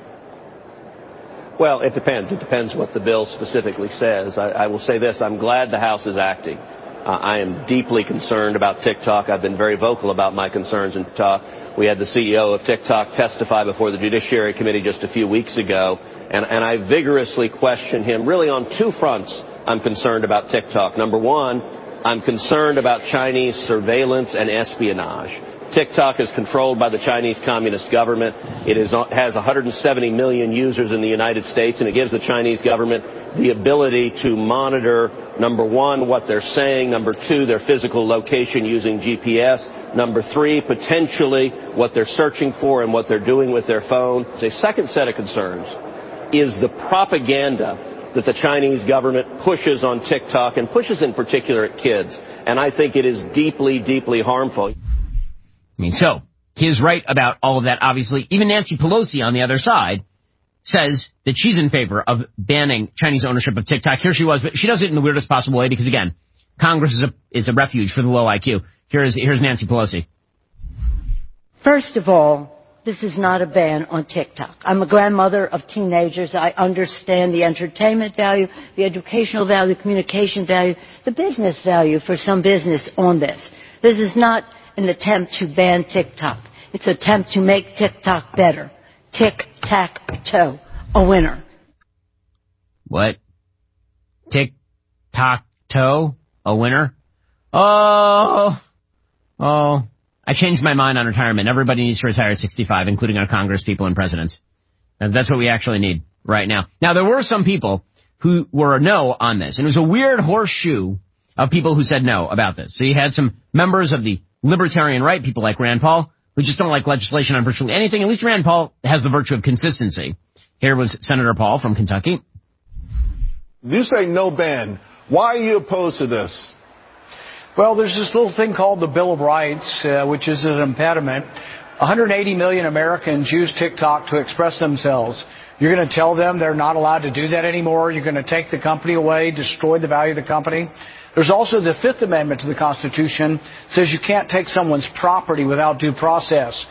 Well, it depends. It depends what the bill specifically says. I, I will say this. I'm glad the House is acting. Uh, I am deeply concerned about TikTok. I've been very vocal about my concerns in TikTok. We had the C E O of TikTok testify before the Judiciary Committee just a few weeks ago, and, and I vigorously question him really on two fronts. I'm concerned about TikTok. Number one, I'm concerned about Chinese surveillance and espionage. TikTok is controlled by the Chinese Communist government. It is, has one hundred seventy million users in the United States, and it gives the Chinese government the ability to monitor, number one, what they're saying, number two, their physical location using G P S, number three, potentially what they're searching for and what they're doing with their phone. A second set of concerns is the propaganda that the Chinese government pushes on TikTok and pushes in particular at kids. And I think it is deeply, deeply harmful. I mean, so he is right about all of that, obviously. Even Nancy Pelosi on the other side says that she's in favor of banning Chinese ownership of TikTok. Here she was, but she does it in the weirdest possible way because, again, Congress is a, is a refuge for the low I Q. Here's, here's Nancy Pelosi. First of all, this is not a ban on TikTok. I'm a grandmother of teenagers. I understand the entertainment value, the educational value, the communication value, the business value for some business on this. This is not an attempt to ban TikTok. It's an attempt to make TikTok better. Tic-tac-toe, a winner. What? Tic-tac-toe, a winner? Oh, oh. I changed my mind on retirement. Everybody needs to retire at sixty-five, including our Congress people and presidents. And that's what we actually need right now. Now, there were some people who were no on this, and it was a weird horseshoe of people who said no about this. So you had some members of the libertarian right, people like Rand Paul, who just don't like legislation on virtually anything. At least Rand Paul has the virtue of consistency. Here was Senator Paul from Kentucky. You say no ban. Why are you opposed to this? Well, there's this little thing called the Bill of Rights, uh, which is an impediment. one hundred eighty million Americans use TikTok to express themselves. You're going to tell them they're not allowed to do that anymore. You're going to take the company away, destroy the value of the company. There's also the Fifth Amendment to the Constitution. It says you can't take someone's property without due process.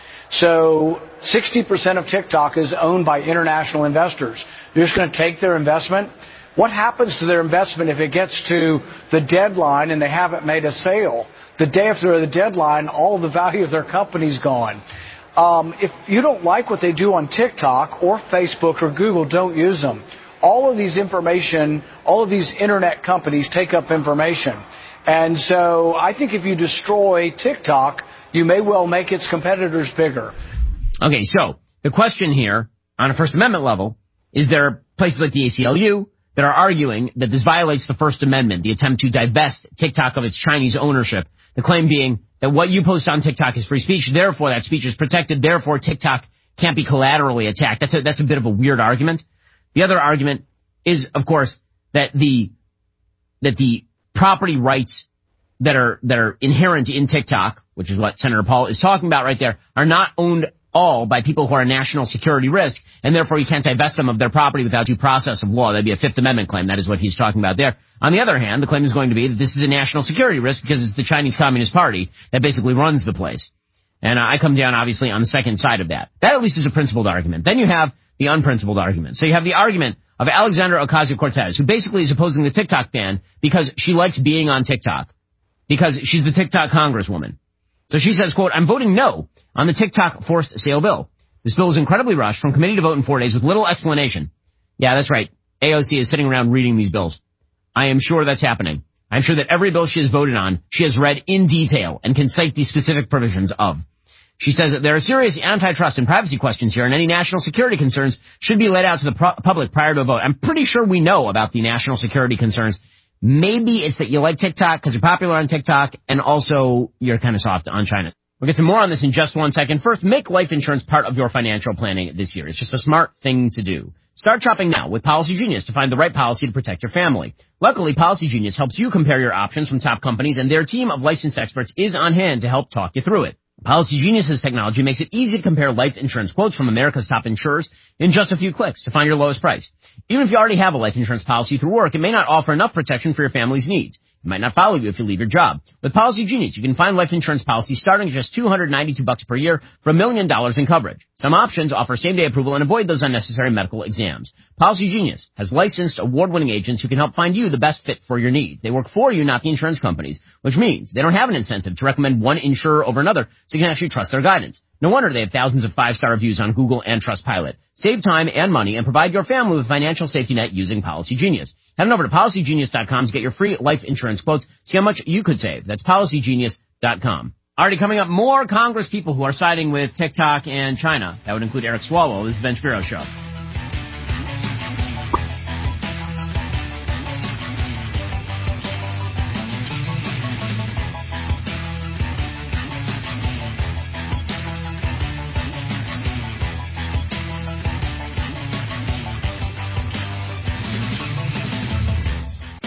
So sixty percent of TikTok is owned by international investors. You're just going to take their investment. What happens to their investment if it gets to the deadline and they haven't made a sale? The day after the deadline, all the value of their company's gone. Um, if you don't like what they do on TikTok or Facebook or Google, don't use them. All of these information, all of these internet companies take up information. And so I think if you destroy TikTok, you may well make its competitors bigger. Okay, so the question here on a First Amendment level is there places like the A C L U that are arguing that this violates the First Amendment, the attempt to divest TikTok of its Chinese ownership. The claim being that what you post on TikTok is free speech, therefore that speech is protected, therefore TikTok can't be collaterally attacked. That's a, that's a bit of a weird argument. The other argument is, of course, that the that the property rights that are that are inherent in TikTok, which is what Senator Paul is talking about right there, are not owned all by people who are a national security risk, and therefore you can't divest them of their property without due process of law. That'd be a Fifth Amendment claim. That is what he's talking about there. On the other hand, the claim is going to be that this is a national security risk because it's the Chinese Communist Party that basically runs the place. And I come down, obviously, on the second side of that. That at least is a principled argument. Then you have the unprincipled argument. So you have the argument of Alexandra Ocasio-Cortez, who basically is opposing the TikTok ban because she likes being on TikTok, because she's the TikTok congresswoman. So she says, quote, I'm voting no on the TikTok forced sale bill. This bill was incredibly rushed from committee to vote in four days with little explanation. Yeah, that's right. A O C is sitting around reading these bills. I am sure that's happening. I'm sure that every bill she has voted on, she has read in detail and can cite the specific provisions of. She says that there are serious antitrust and privacy questions here, and any national security concerns should be laid out to the pro- public prior to a vote. I'm pretty sure we know about the national security concerns. Maybe it's that you like TikTok because you're popular on TikTok, and also you're kind of soft on China. We'll get to more on this in just one second. First, make life insurance part of your financial planning this year. It's just a smart thing to do. Start shopping now with Policy Genius to find the right policy to protect your family. Luckily, Policy Genius helps you compare your options from top companies, and their team of licensed experts is on hand to help talk you through it. Policy Genius's technology makes it easy to compare life insurance quotes from America's top insurers in just a few clicks to find your lowest price. Even if you already have a life insurance policy through work, it may not offer enough protection for your family's needs. It might not follow you if you leave your job. With Policy Genius, you can find life insurance policies starting at just two hundred ninety-two bucks per year for a million dollars in coverage. Some options offer same-day approval and avoid those unnecessary medical exams. Policy Genius has licensed, award-winning agents who can help find you the best fit for your needs. They work for you, not the insurance companies, which means they don't have an incentive to recommend one insurer over another, so you can actually trust their guidance. No wonder they have thousands of five-star reviews on Google and Trustpilot. Save time and money and provide your family with a financial safety net using Policy Genius. Head on over to policy genius dot com to get your free life insurance quotes. See how much you could save. That's policy genius dot com. Already coming up, more Congress people who are siding with TikTok and China. That would include Eric Swalwell. This is the Ben Shapiro Show.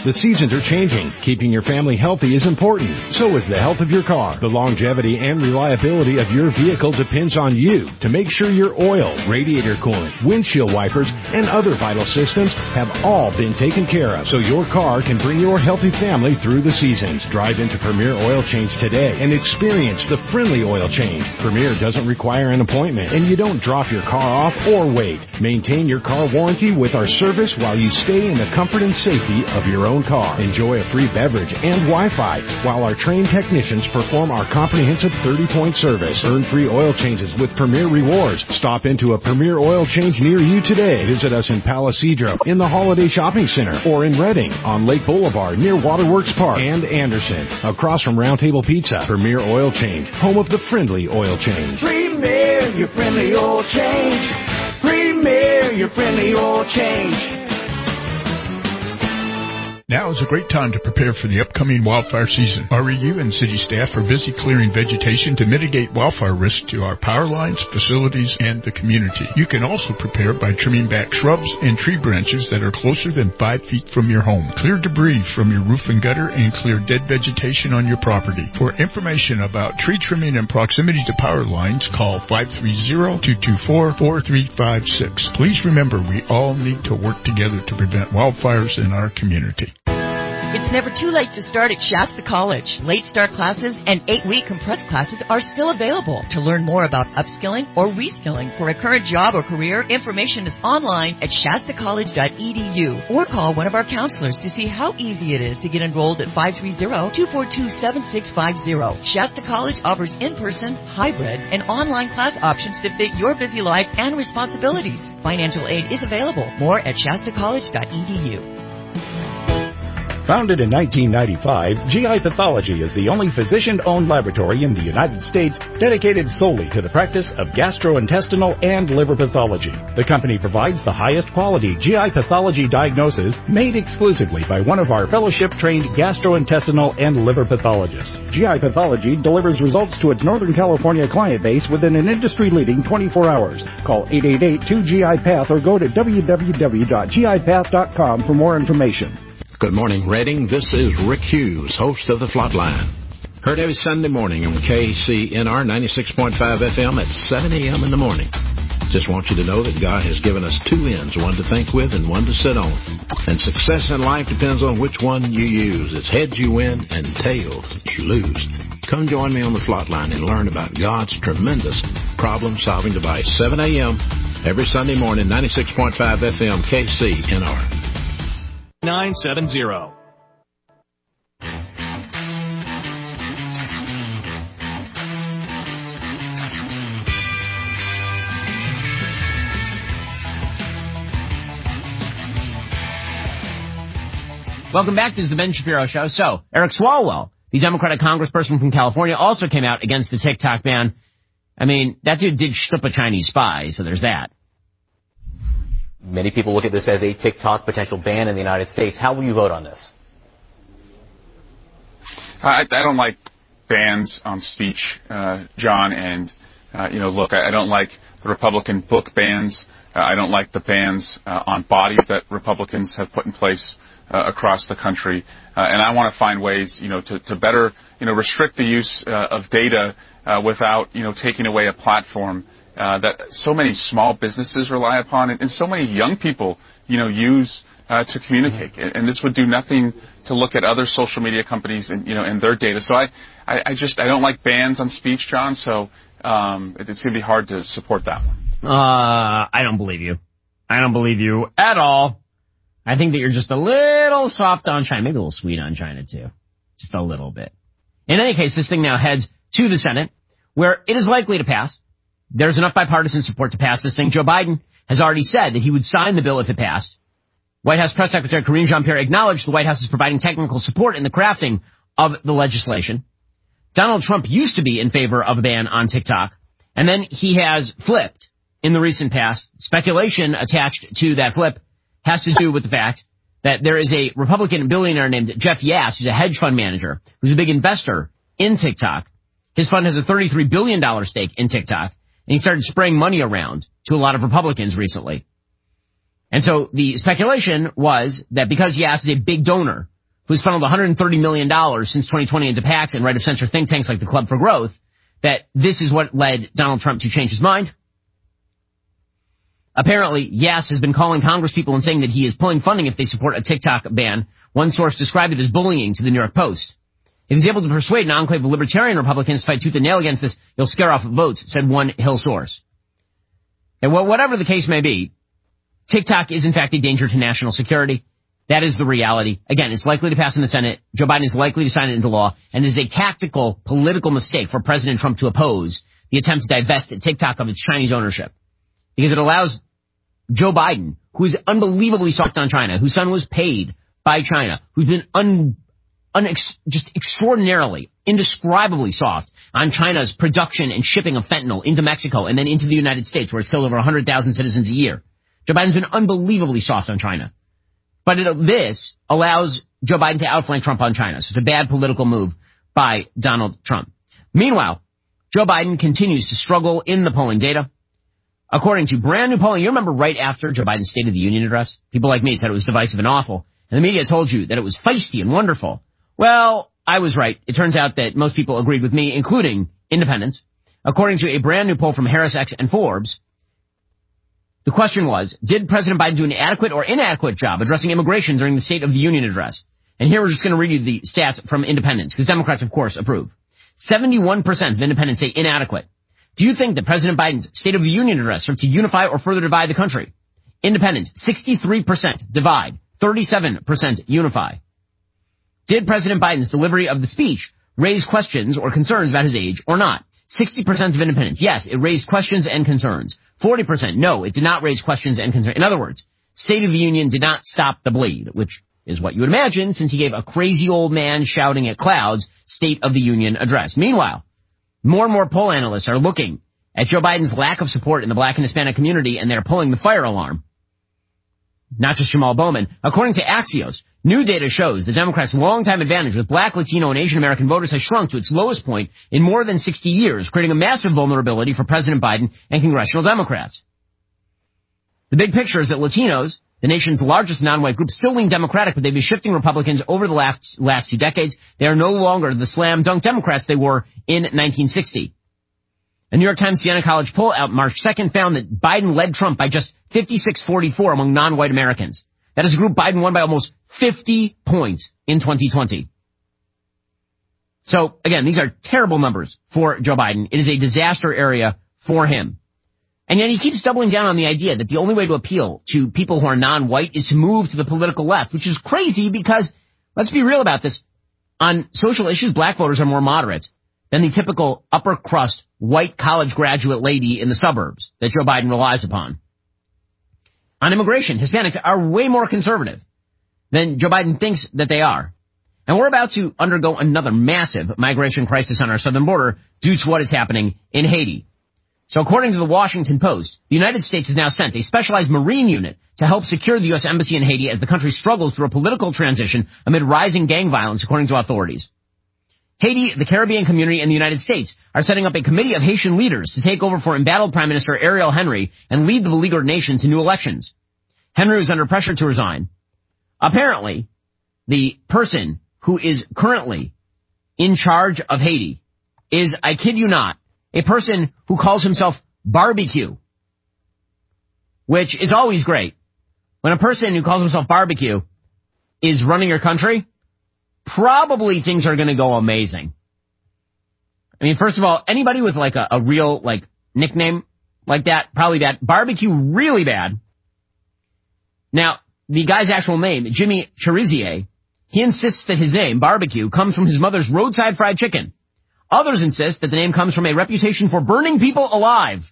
The seasons are changing. Keeping your family healthy is important. So is the health of your car. The longevity and reliability of your vehicle depends on you to make sure your oil, radiator coolant, windshield wipers, and other vital systems have all been taken care of so your car can bring your healthy family through the seasons. Drive into Premier Oil Change today and experience the friendly oil change. Premier doesn't require an appointment, and you don't drop your car off or wait. Maintain your car warranty with our service while you stay in the comfort and safety of your own car. Enjoy a free beverage and Wi-Fi while our trained technicians perform our comprehensive thirty-point service. Earn free oil changes with Premier Rewards. Stop into a Premier Oil Change near you today. Visit us in Palisadro, in the Holiday Shopping Center, or in Redding, on Lake Boulevard near Waterworks Park, and Anderson, across from Round Table Pizza. Premier Oil Change, home of the friendly oil change. Premier, your friendly oil change. Premier, your friendly oil change. Now is a great time to prepare for the upcoming wildfire season. R E U and city staff are busy clearing vegetation to mitigate wildfire risk to our power lines, facilities, and the community. You can also prepare by trimming back shrubs and tree branches that are closer than five feet from your home. Clear debris from your roof and gutter and clear dead vegetation on your property. For information about tree trimming and proximity to power lines, call five three zero, two two four, four three five six. Please remember, we all need to work together to prevent wildfires in our community. It's never too late to start at Shasta College. Late start classes and eight-week compressed classes are still available. To learn more about upskilling or reskilling for a current job or career, information is online at shasta college dot e d u or call one of our counselors to see how easy it is to get enrolled at five three zero, two four two, seven six five zero. Shasta College offers in-person, hybrid, and online class options to fit your busy life and responsibilities. Financial aid is available. More at shasta college dot e d u. Founded in nineteen ninety-five, G I Pathology is the only physician-owned laboratory in the United States dedicated solely to the practice of gastrointestinal and liver pathology. The company provides the highest quality G I pathology diagnosis made exclusively by one of our fellowship-trained gastrointestinal and liver pathologists. G I Pathology delivers results to its Northern California client base within an industry-leading twenty-four hours. Call eight eight eight, two G I Path or go to w w w dot g i path dot com for more information. Good morning, Redding. This is Rick Hughes, host of The Flatline. Heard every Sunday morning on K C N R ninety-six point five F M at seven a.m. in the morning. Just want you to know that God has given us two ends, one to think with and one to sit on. And success in life depends on which one you use. It's heads you win and tails you lose. Come join me on The Flatline and learn about God's tremendous problem-solving device. seven a.m. every Sunday morning, ninety-six point five F M, K C N R. nine seven zero. Welcome back. This is the Ben Shapiro Show. So, Eric Swalwell, the Democratic congressperson from California, also came out against the TikTok ban. I mean, that dude did strip a Chinese spy, so there's that. Many people look at this as a TikTok potential ban in the United States. How will you vote on this? I, I don't like bans on speech, uh, John, and, uh, you know, look, I, I don't like the Republican book bans. Uh, I don't like the bans uh, on bodies that Republicans have put in place uh, across the country. Uh, and I want to find ways, you know, to, to better, you know, restrict the use uh, of data uh, without, you know, taking away a platform Uh, that so many small businesses rely upon, and, and so many young people, you know, use uh, to communicate. And, and this would do nothing to look at other social media companies and, you know, and their data. So I, I, I just I don't like bans on speech, John. So um, it, it's going to be hard to support that one. Uh, I don't believe you. I don't believe you at all. I think that you're just a little soft on China, maybe a little sweet on China too, just a little bit. In any case, this thing now heads to the Senate, where it is likely to pass. There's enough bipartisan support to pass this thing. Joe Biden has already said that he would sign the bill if it passed. White House Press Secretary Karine Jean-Pierre acknowledged the White House is providing technical support in the crafting of the legislation. Donald Trump used to be in favor of a ban on TikTok, and then he has flipped in the recent past. Speculation attached to that flip has to do with the fact that there is a Republican billionaire named Jeff Yass, who's a hedge fund manager, who's a big investor in TikTok. His fund has a thirty-three billion dollars stake in TikTok. And he started spraying money around to a lot of Republicans recently. And so the speculation was that because Yass is a big donor who's funneled one hundred thirty million dollars since twenty twenty into PACs and right-of-center think tanks like the Club for Growth, that this is what led Donald Trump to change his mind. Apparently, Yass has been calling congresspeople and saying that he is pulling funding if they support a TikTok ban. One source described it as bullying to the New York Post. If he's able to persuade an enclave of libertarian Republicans to fight tooth and nail against this, he'll scare off votes, said one Hill source. And well, whatever the case may be, TikTok is in fact a danger to national security. That is the reality. Again, it's likely to pass in the Senate. Joe Biden is likely to sign it into law, and it is a tactical political mistake for President Trump to oppose the attempt to divest TikTok of its Chinese ownership. Because it allows Joe Biden, who is unbelievably soft on China, whose son was paid by China, who's been un, un, just extraordinarily, indescribably soft on China's production and shipping of fentanyl into Mexico and then into the United States, where it's killed over one hundred thousand citizens a year. Joe Biden's been unbelievably soft on China. But it, this allows Joe Biden to outflank Trump on China. So it's a bad political move by Donald Trump. Meanwhile, Joe Biden continues to struggle in the polling data. According to brand new polling, you remember right after Joe Biden's State of the Union address, people like me said it was divisive and awful, and the media told you that it was feisty and wonderful. Well, I was right. It turns out that most people agreed with me, including independents. According to a brand new poll from HarrisX and Forbes, the question was, did President Biden do an adequate or inadequate job addressing immigration during the State of the Union address? And here we're just going to read you the stats from independents, because Democrats, of course, approve. seventy-one percent of independents say inadequate. Do you think that President Biden's State of the Union address served to unify or further divide the country? Independents, sixty-three percent divide, thirty-seven percent unify. Did President Biden's delivery of the speech raise questions or concerns about his age or not? sixty percent of independents, yes, it raised questions and concerns. forty percent, no, it did not raise questions and concerns. In other words, State of the Union did not stop the bleed, which is what you would imagine since he gave a crazy old man shouting at clouds State of the Union address. Meanwhile, more and more poll analysts are looking at Joe Biden's lack of support in the black and Hispanic community, and they're pulling the fire alarm. Not just Jamal Bowman. According to Axios, new data shows the Democrats' longtime advantage with black, Latino, and Asian American voters has shrunk to its lowest point in more than sixty years, creating a massive vulnerability for President Biden and congressional Democrats. The big picture is that Latinos, the nation's largest non-white group, still lean Democratic, but they've been shifting Republicans over the last, last two decades. They are no longer the slam-dunk Democrats they were in nineteen sixty. A New York Times Siena College poll out March second found that Biden led Trump by just fifty-six forty-four among non-white Americans. That is a group Biden won by almost fifty points in twenty twenty. So, again, these are terrible numbers for Joe Biden. It is a disaster area for him. And yet he keeps doubling down on the idea that the only way to appeal to people who are non-white is to move to the political left, which is crazy because, let's be real about this, on social issues, black voters are more moderate than the typical upper-crust white college graduate lady in the suburbs that Joe Biden relies upon. On immigration, Hispanics are way more conservative than Joe Biden thinks that they are. And we're about to undergo another massive migration crisis on our southern border due to what is happening in Haiti. So according to the Washington Post, the United States has now sent a specialized Marine unit to help secure the U S Embassy in Haiti as the country struggles through a political transition amid rising gang violence, according to authorities. Haiti, the Caribbean community, and the United States are setting up a committee of Haitian leaders to take over for embattled Prime Minister Ariel Henry and lead the beleaguered nation to new elections. Henry is under pressure to resign. Apparently, the person who is currently in charge of Haiti is, I kid you not, a person who calls himself Barbecue, which is always great. When a person who calls himself Barbecue is running your country, probably things are going to go amazing. I mean, first of all, anybody with like a, a real like nickname like that, probably bad. Barbecue, really bad. Now, the guy's actual name, Jimmy Cherizier, he insists that his name, Barbecue, comes from his mother's roadside fried chicken. Others insist that the name comes from a reputation for burning people alive.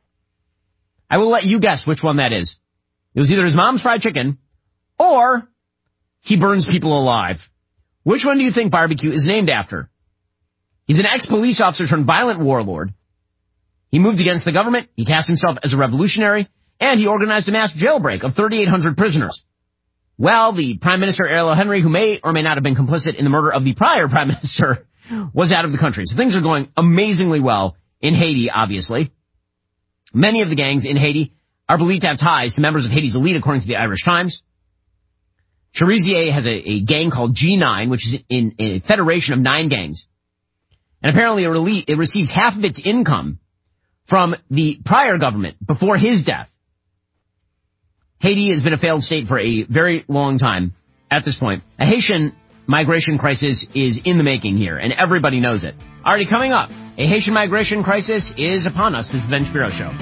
I will let you guess which one that is. It was either his mom's fried chicken or he burns people alive. Which one do you think Barbecue is named after? He's an ex-police officer turned violent warlord. He moved against the government, he cast himself as a revolutionary, and he organized a mass jailbreak of thirty-eight hundred prisoners. Well, the Prime Minister Ariel Henry, who may or may not have been complicit in the murder of the prior Prime Minister, was out of the country. So things are going amazingly well in Haiti, obviously. Many of the gangs in Haiti are believed to have ties to members of Haiti's elite, according to the Irish Times. Cherizier has a, a gang called G nine, which is in, in a federation of nine gangs. And apparently it, rele- it receives half of its income from the prior government before his death. Haiti has been a failed state for a very long time at this point. A Haitian migration crisis is in the making here, and everybody knows it. Already coming up, a Haitian migration crisis is upon us. This is the Ben Shapiro Show.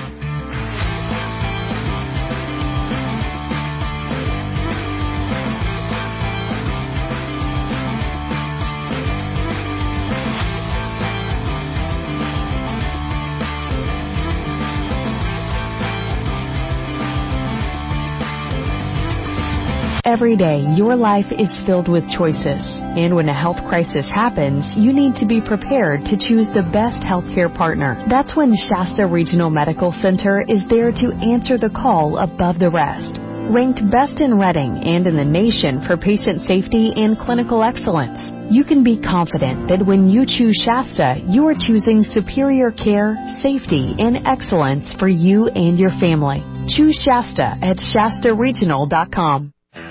Every day, your life is filled with choices. And when a health crisis happens, you need to be prepared to choose the best healthcare partner. That's when Shasta Regional Medical Center is there to answer the call above the rest. Ranked best in Reading and in the nation for patient safety and clinical excellence, you can be confident that when you choose Shasta, you are choosing superior care, safety, and excellence for you and your family. Choose Shasta at Shasta Regional dot com.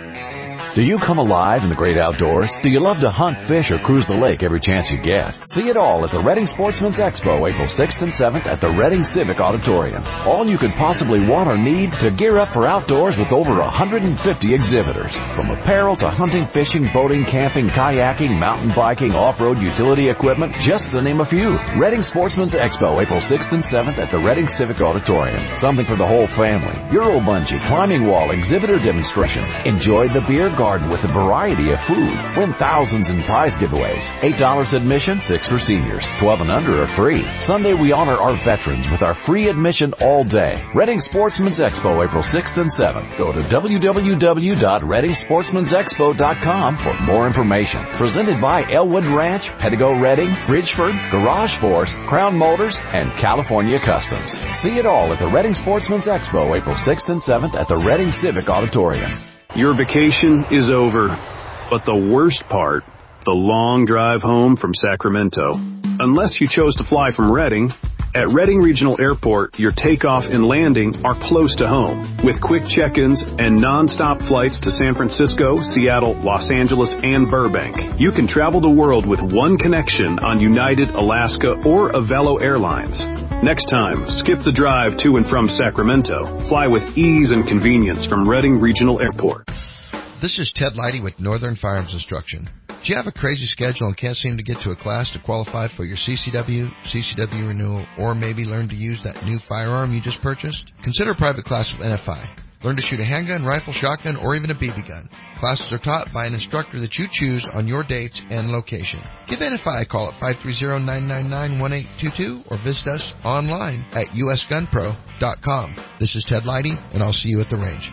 Do you come alive in the great outdoors? Do you love to hunt, fish, or cruise the lake every chance you get? See it all at the Reading Sportsman's Expo, April sixth and seventh at the Reading Civic Auditorium. All you could possibly want or need to gear up for outdoors with over one hundred fifty exhibitors. From apparel to hunting, fishing, boating, camping, kayaking, mountain biking, off-road utility equipment, just to name a few. Reading Sportsman's Expo, April sixth and seventh at the Reading Civic Auditorium. Something for the whole family. Euro bungee, climbing wall, exhibitor demonstrations. Enjoy the beer garden. Garden with a variety of food. Win thousands in prize giveaways. eight dollars admission, six for seniors. twelve and under are free. Sunday we honor our veterans with our free admission all day. Reading Sportsman's Expo, April sixth and seventh. Go to w w w dot reading sportsmans expo dot com for more information. Presented by Elwood Ranch, Pettigo Reading, Bridgeford, Garage Force, Crown Motors, and California Customs. See it all at the Reading Sportsman's Expo, April sixth and seventh at the Reading Civic Auditorium. Your vacation is over, but the worst part, the long drive home from Sacramento. Unless you chose to fly from Reading, at Reading Regional Airport, your takeoff and landing are close to home. With quick check-ins and non-stop flights to San Francisco, Seattle, Los Angeles, and Burbank, you can travel the world with one connection on United, Alaska, or Avelo Airlines. Next time, skip the drive to and from Sacramento. Fly with ease and convenience from Reading Regional Airport. This is Ted Leidy with Northern Firearms Instruction. Do you have a crazy schedule and can't seem to get to a class to qualify for your C C W, C C W renewal, or maybe learn to use that new firearm you just purchased? Consider a private class with N F I. Learn to shoot a handgun, rifle, shotgun, or even a B B gun. Classes are taught by an instructor that you choose on your dates and location. Give N F I a call at five three zero, nine nine nine, one eight two two or visit us online at u s gun pro dot com. This is Ted Leidy, and I'll see you at the range.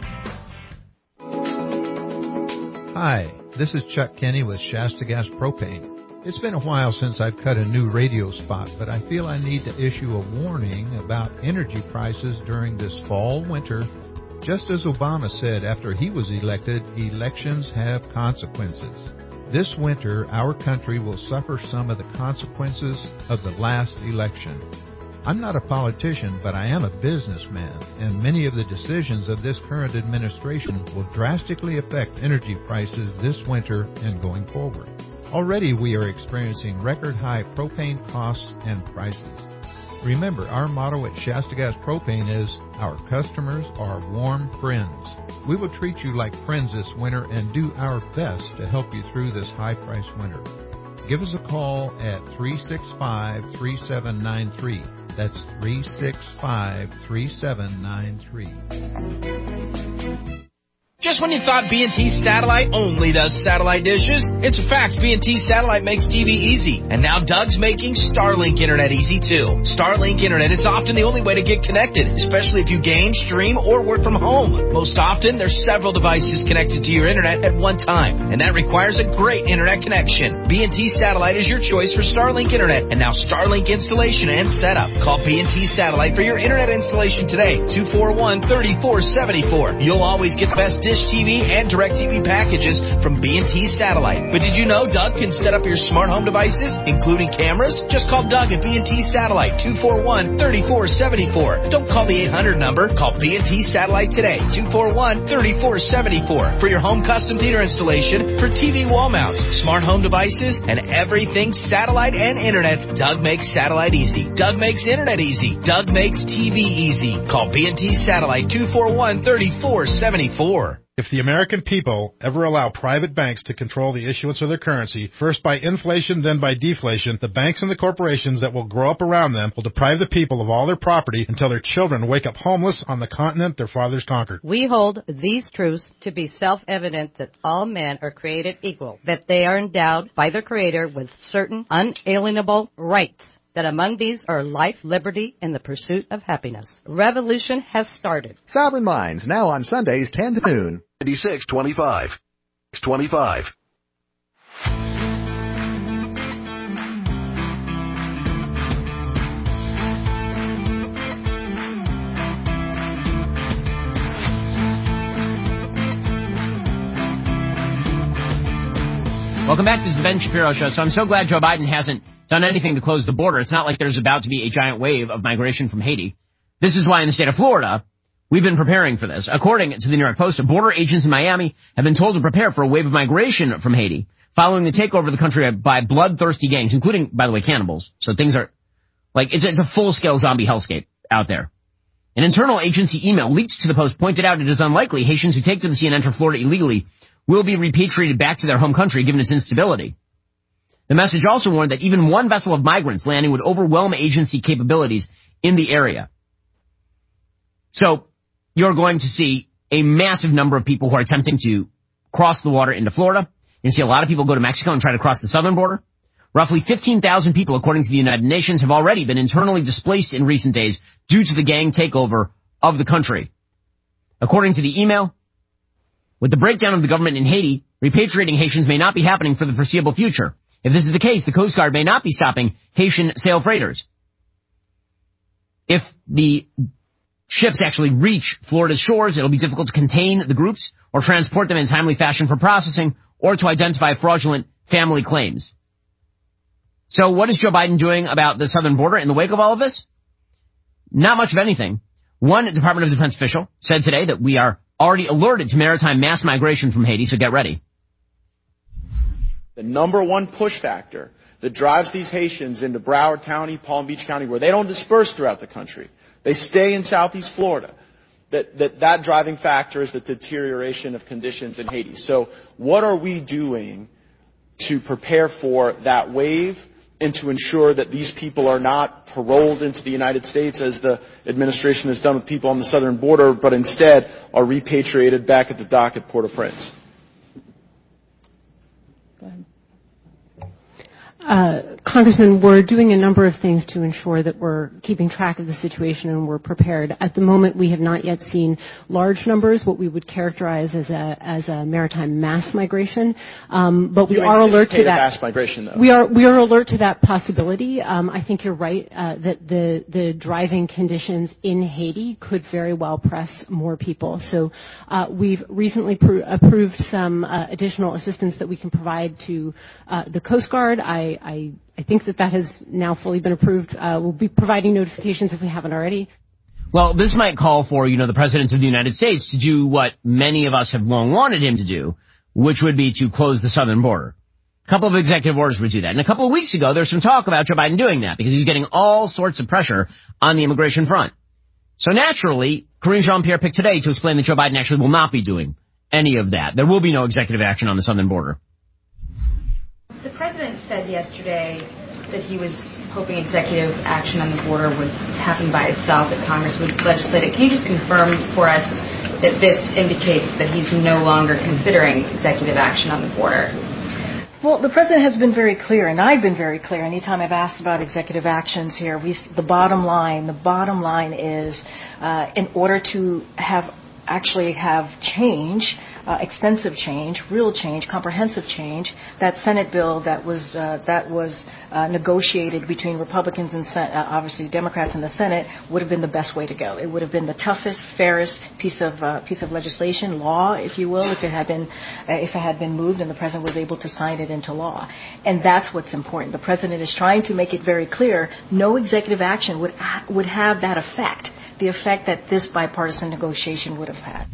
Hi, this is Chuck Kenny with Shasta Gas Propane. It's been a while since I've cut a new radio spot, but I feel I need to issue a warning about energy prices during this fall, winter. Just as Obama said after he was elected, elections have consequences. This winter, our country will suffer some of the consequences of the last election. I'm not a politician, but I am a businessman, and many of the decisions of this current administration will drastically affect energy prices this winter and going forward. Already we are experiencing record-high propane costs and prices. Remember, our motto at Shasta Gas Propane is, our customers are warm friends. We will treat you like friends this winter and do our best to help you through this high-priced winter. Give us a call at three six five, three seven nine three. That's three six five, three seven nine three. Just when you thought B and T Satellite only does satellite dishes, it's a fact B and T Satellite makes T V easy. And now Doug's making Starlink Internet easy too. Starlink Internet is often the only way to get connected, especially if you game, stream, or work from home. Most often, there's several devices connected to your internet at one time, and that requires a great internet connection. B and T Satellite is your choice for Starlink Internet, and now Starlink installation and setup. Call B and T Satellite for your internet installation today, two four one, three four seven four. You'll always get the best Dish T V and DirecTV packages from B and T Satellite. But did you know Doug can set up your smart home devices, including cameras? Just call Doug at B and T Satellite, two four one, three four seven four. Don't call the eight hundred number. Call B and T Satellite today, two four one, three four seven four, for your home custom theater installation for T V wall mounts, smart home devices, and everything satellite and internet. Doug makes satellite easy. Doug makes internet easy. Doug makes T V easy. Call B and T Satellite, two four one, three four seven four. If the American people ever allow private banks to control the issuance of their currency, first by inflation, then by deflation, the banks and the corporations that will grow up around them will deprive the people of all their property until their children wake up homeless on the continent their fathers conquered. We hold these truths to be self-evident, that all men are created equal, that they are endowed by their Creator with certain unalienable rights, that among these are life, liberty, and the pursuit of happiness. Revolution has started. Sovereign Minds, now on Sundays, ten to noon. ninety-six twenty-five. twenty-five. Welcome back. This is the Ben Shapiro Show. So I'm so glad Joe Biden hasn't done anything to close the border. It's not like there's about to be a giant wave of migration from Haiti. This is why in the state of Florida, we've been preparing for this. According to the New York Post, border agents in Miami have been told to prepare for a wave of migration from Haiti following the takeover of the country by bloodthirsty gangs, including, by the way, cannibals. So things are like, it's, it's a full-scale zombie hellscape out there. An internal agency email leaked to the Post pointed out it is unlikely Haitians who take to the sea and enter Florida illegally will be repatriated back to their home country given its instability. The message also warned that even one vessel of migrants landing would overwhelm agency capabilities in the area. So you're going to see a massive number of people who are attempting to cross the water into Florida. You see a lot of people go to Mexico and try to cross the southern border. Roughly fifteen thousand people, according to the United Nations, have already been internally displaced in recent days due to the gang takeover of the country. According to the email, with the breakdown of the government in Haiti, repatriating Haitians may not be happening for the foreseeable future. If this is the case, the Coast Guard may not be stopping Haitian sail freighters. If the ships actually reach Florida's shores, it'll be difficult to contain the groups or transport them in timely fashion for processing or to identify fraudulent family claims. So what is Joe Biden doing about the southern border in the wake of all of this? Not much of anything. One Department of Defense official said today that we are already alerted to maritime mass migration from Haiti, so get ready. The number one push factor that drives these Haitians into Broward County, Palm Beach County, where they don't disperse throughout the country, they stay in southeast Florida, that, that that driving factor is the deterioration of conditions in Haiti. So what are we doing to prepare for that wave and to ensure that these people are not paroled into the United States as the administration has done with people on the southern border, but instead are repatriated back at the dock at Port-au-Prince? Go ahead. Uh, Congressman, we're doing a number of things to ensure that we're keeping track of the situation and we're prepared. At the moment, we have not yet seen large numbers, what we would characterize as a as a maritime mass migration. Um, but we you are alert to that. Mass migration, though. We are we are alert to that possibility. Um, I think you're right uh, that the the driving conditions in Haiti could very well press more people. So uh, we've recently pr- approved some uh, additional assistance that we can provide to uh, the Coast Guard. I I, I think that that has now fully been approved. Uh, we'll be providing notifications if we haven't already. Well, this might call for, you know, the President of the United States to do what many of us have long wanted him to do, which would be to close the southern border. A couple of executive orders would do that. And a couple of weeks ago, there was some talk about Joe Biden doing that because he was getting all sorts of pressure on the immigration front. So naturally, Karine Jean-Pierre picked today to explain that Joe Biden actually will not be doing any of that. There will be no executive action on the southern border. The president said yesterday that he was hoping executive action on the border would happen by itself, that Congress would legislate it. Can you just confirm for us that this indicates that he's no longer considering executive action on the border? Well, the president has been very clear, and I've been very clear. Anytime I've asked about executive actions here, we, the bottom line, the bottom line is uh, in order to have actually have change, uh, extensive change, real change, comprehensive change. That Senate bill that was uh, that was uh, negotiated between Republicans and Sen- uh, obviously Democrats in the Senate would have been the best way to go. It would have been the toughest, fairest piece of uh, piece of legislation, law, if you will, if it had been uh, if it had been moved and the president was able to sign it into law. And that's what's important. The president is trying to make it very clear: no executive action would ha- would have that effect, the effect that this bipartisan negotiation would have had.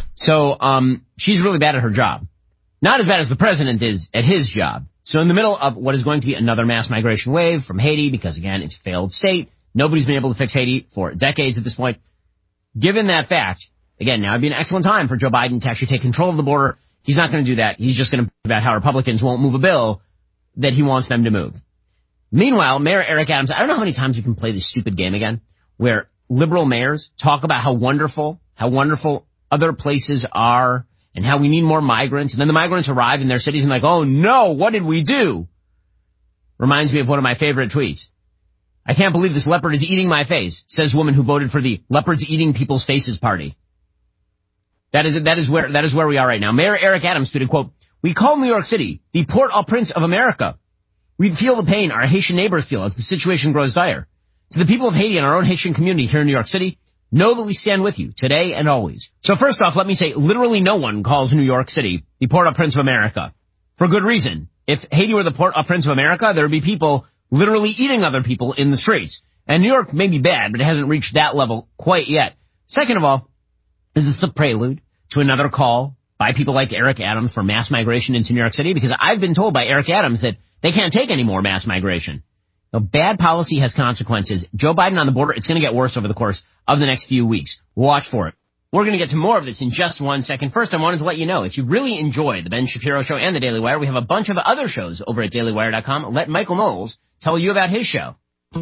So um, she's really bad at her job. Not as bad as the president is at his job. So in the middle of what is going to be another mass migration wave from Haiti, because, again, it's a failed state, nobody's been able to fix Haiti for decades at this point. Given that fact, again, now would be an excellent time for Joe Biden to actually take control of the border. He's not going to do that. He's just going to about how Republicans won't move a bill that he wants them to move. Meanwhile, Mayor Eric Adams, I don't know how many times you can play this stupid game again, where liberal mayors talk about how wonderful, how wonderful other places are and how we need more migrants. And then the migrants arrive in their cities and like, oh no, what did we do? Reminds me of one of my favorite tweets. I can't believe this leopard is eating my face, says woman who voted for the leopards eating people's faces party. That is, that is where, that is where we are right now. Mayor Eric Adams tweeted, quote, we call New York City the Port-au-Prince of America. We feel the pain our Haitian neighbors feel as the situation grows dire. To the people of Haiti and our own Haitian community here in New York City, know that we stand with you today and always. So first off, let me say literally no one calls New York City the Port-au-Prince of America. For good reason. If Haiti were the Port-au-Prince of America, there would be people literally eating other people in the streets. And New York may be bad, but it hasn't reached that level quite yet. Second of all, is this a prelude to another call by people like Eric Adams for mass migration into New York City? Because I've been told by Eric Adams that they can't take any more mass migration. So bad policy has consequences. Joe Biden on the border, it's going to get worse over the course of the next few weeks. Watch for it. We're going to get to more of this in just one second. First, I wanted to let you know, if you really enjoy the Ben Shapiro Show and the Daily Wire, we have a bunch of other shows over at daily wire dot com. Let Michael Knowles tell you about his show.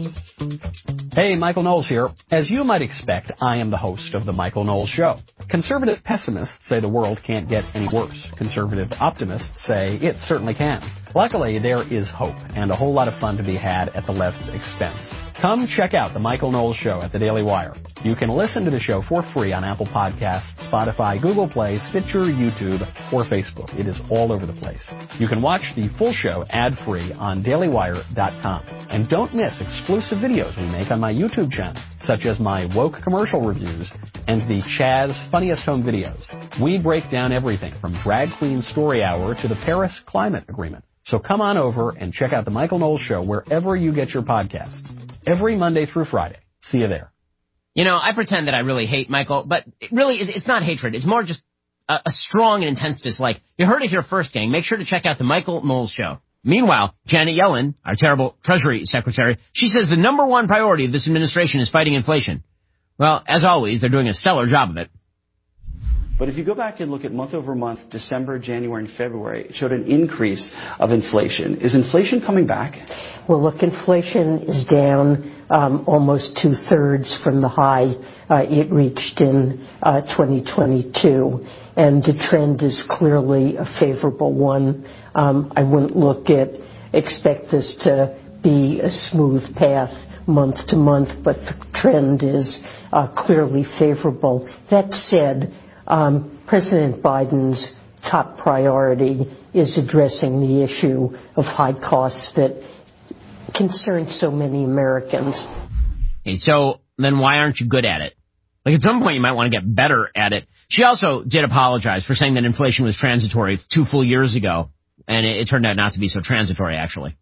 Hey, Michael Knowles here. As you might expect, I am the host of The Michael Knowles Show. Conservative pessimists say the world can't get any worse. Conservative optimists say it certainly can. Luckily, there is hope and a whole lot of fun to be had at the left's expense. Come check out The Michael Knowles Show at the Daily Wire. You can listen to the show for free on Apple Podcasts, Spotify, Google Play, Stitcher, YouTube, or Facebook. It is all over the place. You can watch the full show ad-free on daily wire dot com. And don't miss exclusive videos we make on my YouTube channel, such as my woke commercial reviews and the Chaz Funniest Home Videos. We break down everything from Drag Queen Story Hour to the Paris Climate Agreement. So come on over and check out The Michael Knowles Show wherever you get your podcasts. Every Monday through Friday. See you there. You know, I pretend that I really hate Michael, but it really, it's not hatred. It's more just a, a strong and intense dislike. You heard it here first, gang. Make sure to check out The Michael Knowles Show. Meanwhile, Janet Yellen, our terrible Treasury Secretary, she says the number one priority of this administration is fighting inflation. Well, as always, they're doing a stellar job of it. But if you go back and look at month over month, December, January, and February, it showed an increase of inflation. Is inflation coming back? Well, look, inflation is down um, almost two-thirds from the high uh, it reached in uh, twenty twenty-two, and the trend is clearly a favorable one. Um, I wouldn't look at, expect this to be a smooth path month to month, but the trend is uh, clearly favorable. That said, Um, President Biden's top priority is addressing the issue of high costs that concern so many Americans. Okay, so then why aren't you good at it? Like, at some point you might want to get better at it. She also did apologize for saying that inflation was transitory two full years ago, and it, it turned out not to be so transitory, actually.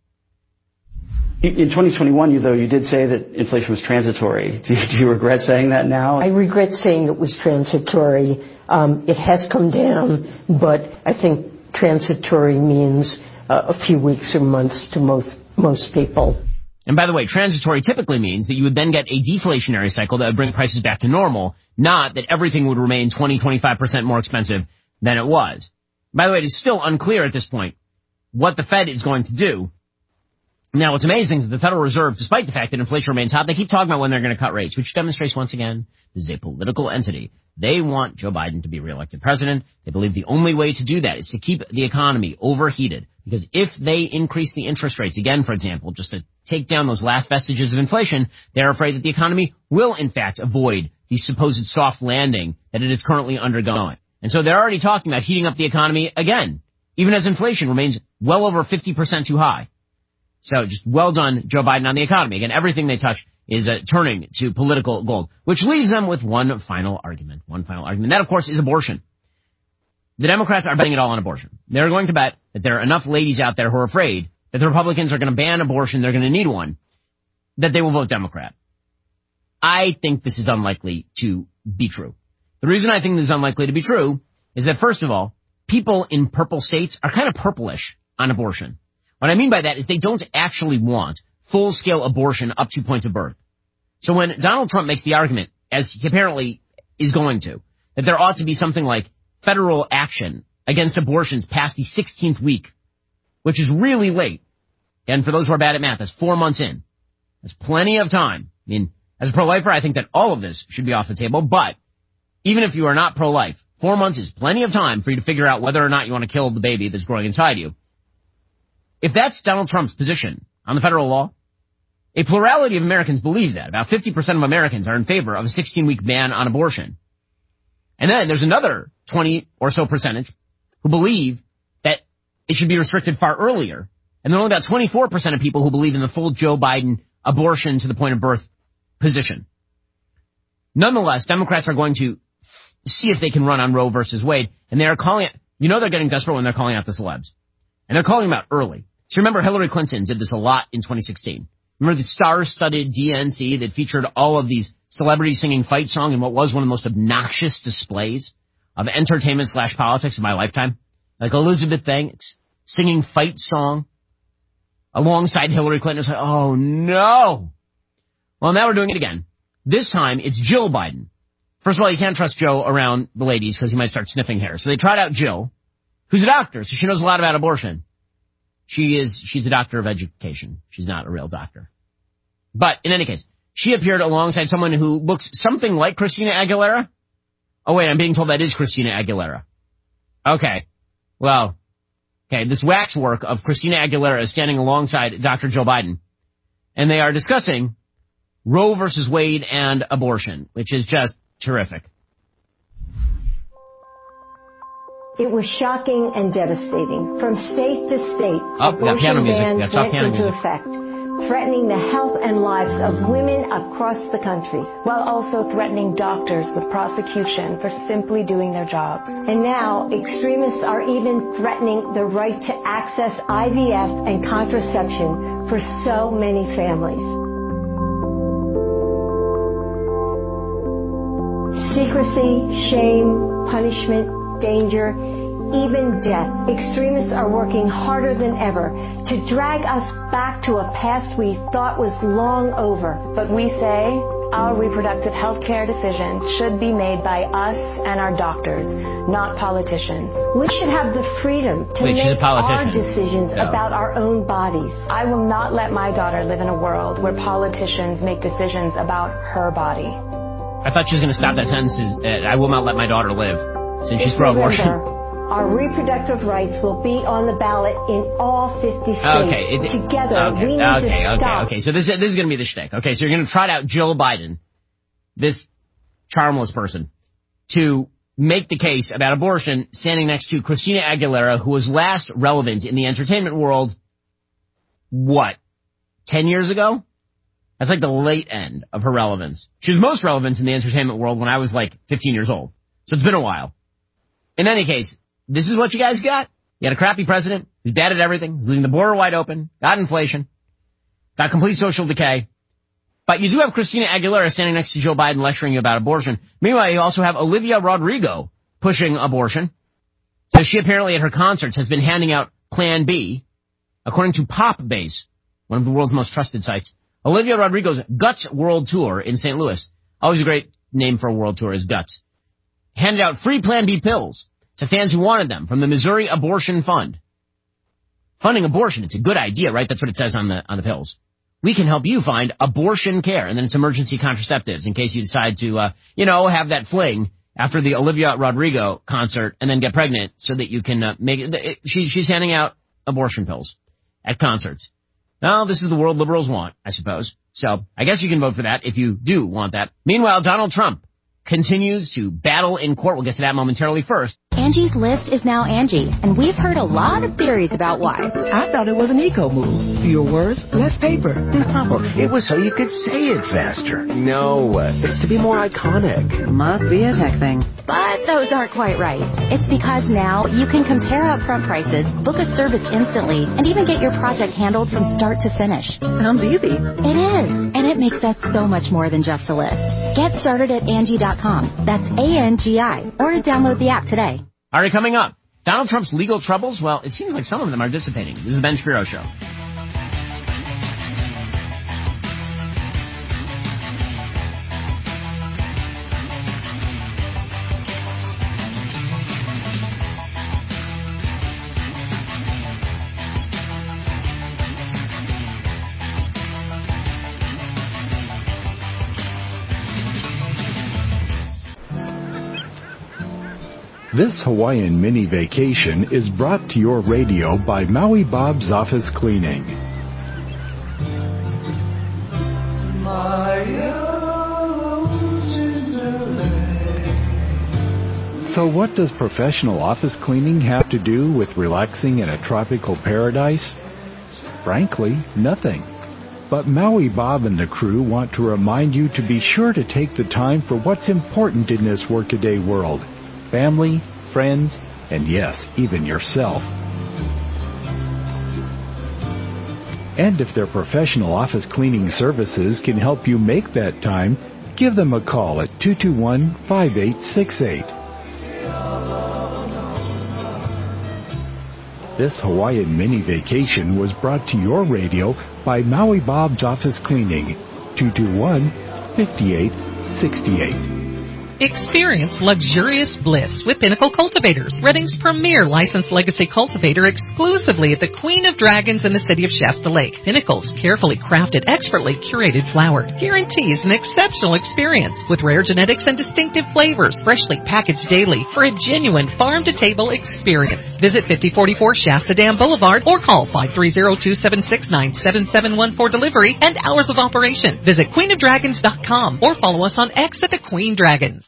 In twenty twenty-one, you, though, you did say that inflation was transitory. Do you, do you regret saying that now? I regret saying it was transitory. Um, it has come down, but I think transitory means uh, a few weeks or months to most most people. And by the way, transitory typically means that you would then get a deflationary cycle that would bring prices back to normal, not that everything would remain twenty, twenty-five percent more expensive than it was. By the way, it is still unclear at this point what the Fed is going to do. Now, what's amazing is that the Federal Reserve, despite the fact that inflation remains hot, they keep talking about when they're going to cut rates, which demonstrates once again this is a political entity. They want Joe Biden to be reelected president. They believe the only way to do that is to keep the economy overheated. Because if they increase the interest rates again, for example, just to take down those last vestiges of inflation, they're afraid that the economy will, in fact, avoid the supposed soft landing that it is currently undergoing. And so they're already talking about heating up the economy again, even as inflation remains well over fifty percent too high. So just well done, Joe Biden, on the economy. Again, everything they touch is uh, turning to political gold, which leaves them with one final argument. One final argument. That, of course, is abortion. The Democrats are betting it all on abortion. They're going to bet that there are enough ladies out there who are afraid that the Republicans are going to ban abortion, they're going to need one, that they will vote Democrat. I think this is unlikely to be true. The reason I think this is unlikely to be true is that, first of all, people in purple states are kind of purplish on abortion. What I mean by that is they don't actually want full-scale abortion up to point of birth. So when Donald Trump makes the argument, as he apparently is going to, that there ought to be something like federal action against abortions past the sixteenth week, which is really late. And for those who are bad at math, that's four months in. That's plenty of time. I mean, as a pro-lifer, I think that all of this should be off the table. But even if you are not pro-life, four months is plenty of time for you to figure out whether or not you want to kill the baby that's growing inside you. If that's Donald Trump's position on the federal law, a plurality of Americans believe that. About fifty percent of Americans are in favor of a sixteen-week ban on abortion. And then there's another twenty or so percentage who believe that it should be restricted far earlier. And there are only about twenty-four percent of people who believe in the full Joe Biden abortion to the point of birth position. Nonetheless, Democrats are going to see if they can run on Roe versus Wade. And they are calling it, you know, they're getting desperate when they're calling out the celebs. And they're calling them out early. So remember, Hillary Clinton did this a lot in twenty sixteen. Remember the star-studded D N C that featured all of these celebrities singing fight song in what was one of the most obnoxious displays of entertainment slash politics of my lifetime? Like Elizabeth Banks singing fight song alongside Hillary Clinton. It's like, oh no. Well, now we're doing it again. This time it's Jill Biden. First of all, you can't trust Joe around the ladies because he might start sniffing hair. So they tried out Jill, who's a doctor, so she knows a lot about abortion. She is, she's a doctor of education. She's not a real doctor. But in any case, she appeared alongside someone who looks something like Christina Aguilera. Oh wait, I'm being told that is Christina Aguilera. Okay. Well, okay, this waxwork of Christina Aguilera is standing alongside Doctor Joe Biden. And they are discussing Roe versus Wade and abortion, which is just terrific. It was shocking and devastating. From state to state, oh, abortion bans went into music. effect, threatening the health and lives of women across the country, while also threatening doctors with prosecution for simply doing their job. And now, extremists are even threatening the right to access I V F and contraception for so many families. Secrecy, shame, punishment, danger, even death. Extremists are working harder than ever to drag us back to a past we thought was long over. But we say our reproductive health care decisions should be made by us and our doctors, not politicians. We should have the freedom to Wait, make our decisions no. about our own bodies. I will not let my daughter live in a world where politicians make decisions about her body. I thought she was going to stop that sentence. Uh, I will not let my daughter live, since she's pro-abortion. Our reproductive rights will be on the ballot in all fifty states. Okay, it, Together, okay, we need okay, to okay, stop. okay. So this this is going to be the shtick. Okay, so you're going to trot out Jill Biden, this charmless person, to make the case about abortion, standing next to Christina Aguilera, who was last relevant in the entertainment world, what, ten years ago? That's like the late end of her relevance. She was most relevant in the entertainment world when I was like fifteen years old. So it's been a while. In any case, this is what you guys got. You had a crappy president who's bad at everything, who's leaving the border wide open, got inflation, got complete social decay. But you do have Christina Aguilera standing next to Joe Biden lecturing you about abortion. Meanwhile, you also have Olivia Rodrigo pushing abortion. So she apparently at her concerts has been handing out Plan B, according to Popbase, one of the world's most trusted sites. Olivia Rodrigo's Guts World Tour in Saint Louis. Always a great name for a world tour is Guts. Handed out free Plan B pills to fans who wanted them from the Missouri Abortion Fund. Funding abortion, it's a good idea, right? That's what it says on the on the pills. We can help you find abortion care, and then it's emergency contraceptives in case you decide to, uh, you know, have that fling after the Olivia Rodrigo concert and then get pregnant so that you can uh, make it. it she, she's handing out abortion pills at concerts. Well, this is the world liberals want, I suppose. So I guess you can vote for that if you do want that. Meanwhile, Donald Trump continues to battle in court. We'll get to that momentarily. First, Angie's List is now Angie, and we've heard a lot of theories about why. I thought it was an eco move. Fewer words, less paper. No, it was so you could say it faster. No, it's to be more iconic. Must be a tech thing. But those aren't quite right. It's because now you can compare upfront prices, book a service instantly, and even get your project handled from start to finish. Sounds easy. It is, and it makes us so much more than just a list. Get started at Angie dot com. That's A N G I. Or download the app today. All right, coming up, Donald Trump's legal troubles. Well, it seems like some of them are dissipating. This is the Ben Shapiro Show. This Hawaiian mini vacation is brought to your radio by Maui Bob's Office Cleaning. So what does professional office cleaning have to do with relaxing in a tropical paradise? Frankly, nothing. But Maui Bob and the crew want to remind you to be sure to take the time for what's important in this workaday world. Family, friends, and yes, even yourself. And if their professional office cleaning services can help you make that time, give them a call at two two one, five eight six eight. This Hawaiian mini vacation was brought to your radio by Maui Bob's Office Cleaning, two two one, five eight six eight. Experience luxurious bliss with Pinnacle Cultivators, Redding's premier licensed legacy cultivator, exclusively at the Queen of Dragons in the city of Shasta Lake. Pinnacle's carefully crafted, expertly curated flower guarantees an exceptional experience with rare genetics and distinctive flavors, freshly packaged daily for a genuine farm-to-table experience. Visit fifty forty-four Shasta Dam Boulevard or call five three zero, two seven six, nine seven seven one for delivery and hours of operation. Visit queen of dragons dot com or follow us on X at the Queen Dragons.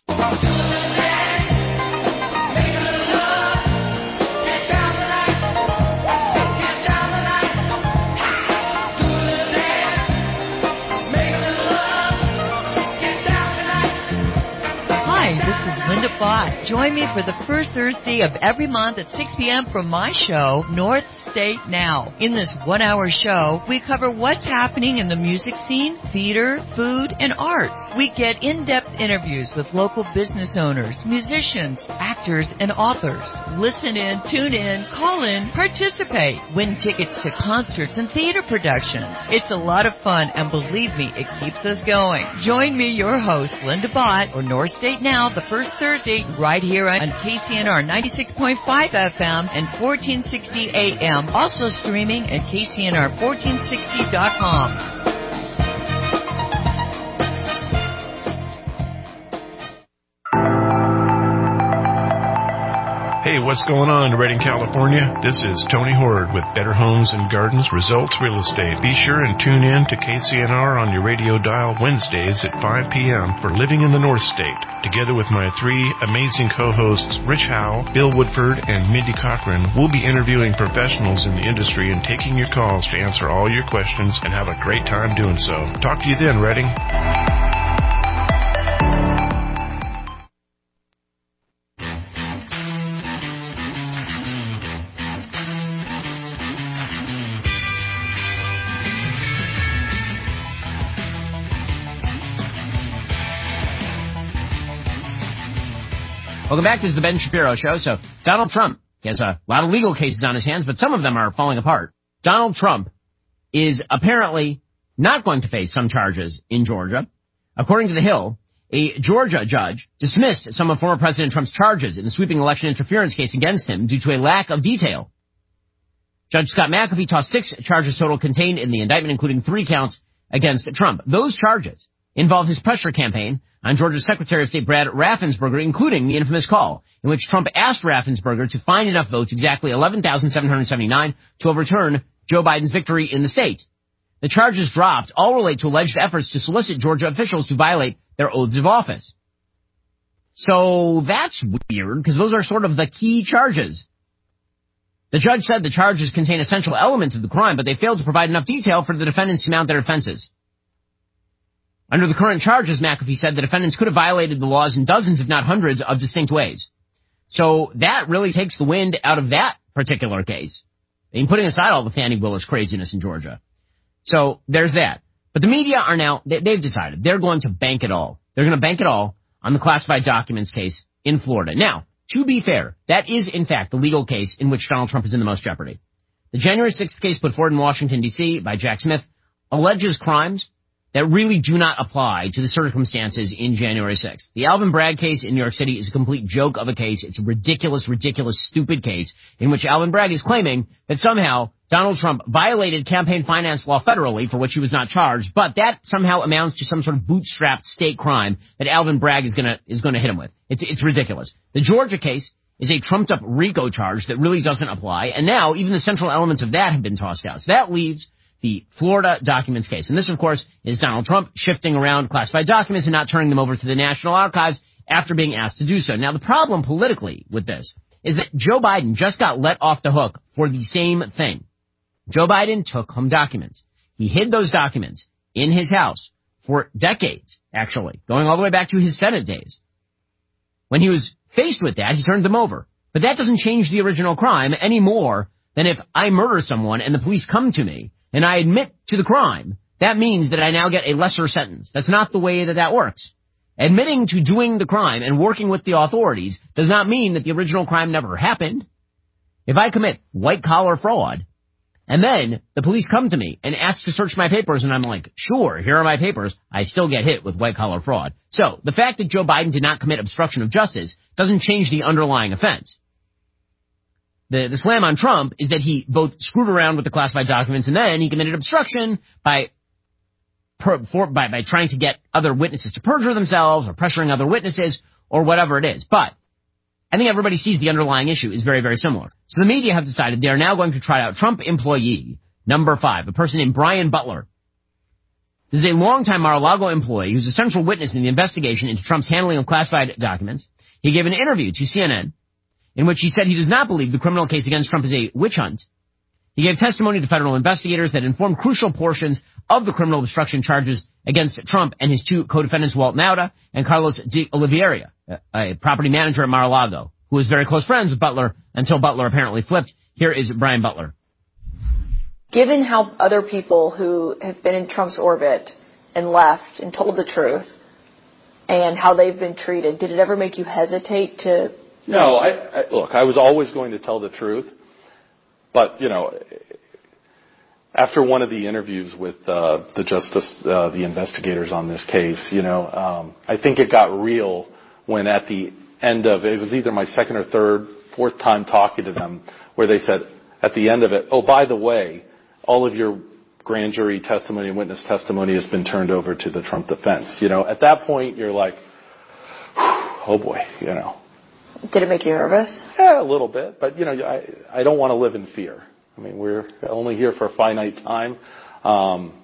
Join me for the first Thursday of every month at six p.m. for my show, North State Now. In this one-hour show, we cover what's happening in the music scene, theater, food, and arts. We get in-depth interviews with local business owners, musicians, actors, and authors. Listen in, tune in, call in, participate, win tickets to concerts and theater productions. It's a lot of fun, and believe me, it keeps us going. Join me, your host, Linda Bott, or North State Now, the first Thursday, right here on K C N R ninety-six point five F M and fourteen sixty A M. Also streaming at K C N R fourteen sixty dot com. Hey, what's going on in Redding, California? This is Tony Horde with Better Homes and Gardens Results Real Estate. Be sure and tune in to K C N R on your radio dial Wednesdays at five p.m. for Living in the North State. Together with my three amazing co-hosts, Rich Howe, Bill Woodford, and Mindy Cochran, we'll be interviewing professionals in the industry and taking your calls to answer all your questions and have a great time doing so. Talk to you then, Redding. Welcome back. This is the Ben Shapiro Show. So Donald Trump, he has a lot of legal cases on his hands, but some of them are falling apart. Donald Trump is apparently not going to face some charges in Georgia. According to The Hill, a Georgia judge dismissed some of former President Trump's charges in the sweeping election interference case against him due to a lack of detail. Judge Scott McAfee tossed six charges total contained in the indictment, including three counts against Trump. Those charges involve his pressure campaign on Georgia's Secretary of State Brad Raffensperger, including the infamous call in which Trump asked Raffensperger to find enough votes, exactly eleven thousand seven hundred seventy-nine, to overturn Joe Biden's victory in the state. The charges dropped all relate to alleged efforts to solicit Georgia officials to violate their oaths of office. So that's weird, because those are sort of the key charges. The judge said the charges contain essential elements of the crime, but they failed to provide enough detail for the defendants to mount their defenses. Under the current charges, McAfee said the defendants could have violated the laws in dozens, if not hundreds, of distinct ways. So that really takes the wind out of that particular case. I mean, putting aside all the Fannie Willis craziness in Georgia. So there's that. But the media are now, they've decided they're going to bank it all. They're going to bank it all on the classified documents case in Florida. Now, to be fair, that is, in fact, the legal case in which Donald Trump is in the most jeopardy. The January sixth case put forward in Washington, D C by Jack Smith alleges crimes that really do not apply to the circumstances in January sixth. The Alvin Bragg case in New York City is a complete joke of a case. It's a ridiculous, ridiculous, stupid case in which Alvin Bragg is claiming that somehow Donald Trump violated campaign finance law federally, for which he was not charged, but that somehow amounts to some sort of bootstrapped state crime that Alvin Bragg is gonna, is gonna hit him with. It's, it's ridiculous. The Georgia case is a trumped up RICO charge that really doesn't apply, and now even the central elements of that have been tossed out. So that leaves the Florida documents case. And this, of course, is Donald Trump shifting around classified documents and not turning them over to the National Archives after being asked to do so. Now, the problem politically with this is that Joe Biden just got let off the hook for the same thing. Joe Biden took home documents. He hid those documents in his house for decades, actually, going all the way back to his Senate days. When he was faced with that, he turned them over. But that doesn't change the original crime any more than if I murder someone and the police come to me and I admit to the crime, that means that I now get a lesser sentence. That's not the way that that works. Admitting to doing the crime and working with the authorities does not mean that the original crime never happened. If I commit white-collar fraud, and then the police come to me and ask to search my papers, and I'm like, sure, here are my papers, I still get hit with white-collar fraud. So, the fact that Joe Biden did not commit obstruction of justice doesn't change the underlying offense. The, the slam on Trump is that he both screwed around with the classified documents and then he committed obstruction by, per, for, by, by trying to get other witnesses to perjure themselves or pressuring other witnesses or whatever it is. But I think everybody sees the underlying issue is very, very similar. So the media have decided they are now going to try out Trump employee number five, a person named Brian Butler. This is a longtime Mar-a-Lago employee who's a central witness in the investigation into Trump's handling of classified documents. He gave an interview to C N N in which he said he does not believe the criminal case against Trump is a witch hunt. He gave testimony to federal investigators that informed crucial portions of the criminal obstruction charges against Trump and his two co-defendants, Walt Nauta and Carlos de Oliveira, a property manager at Mar-a-Lago, who was very close friends with Butler until Butler apparently flipped. Here is Brian Butler. Given how other people who have been in Trump's orbit and left and told the truth and how they've been treated, did it ever make you hesitate to... No, I, I, look, I was always going to tell the truth. But, you know, after one of the interviews with uh, the justice, uh, the investigators on this case, you know, um, I think it got real when at the end of it, it was either my second or third, fourth time talking to them, where they said at the end of it, oh, by the way, all of your grand jury testimony and witness testimony has been turned over to the Trump defense. You know, at that point, you're like, oh, boy, you know. Did it make you nervous? Yeah, a little bit. But, you know, I, I don't want to live in fear. I mean, we're only here for a finite time. Um,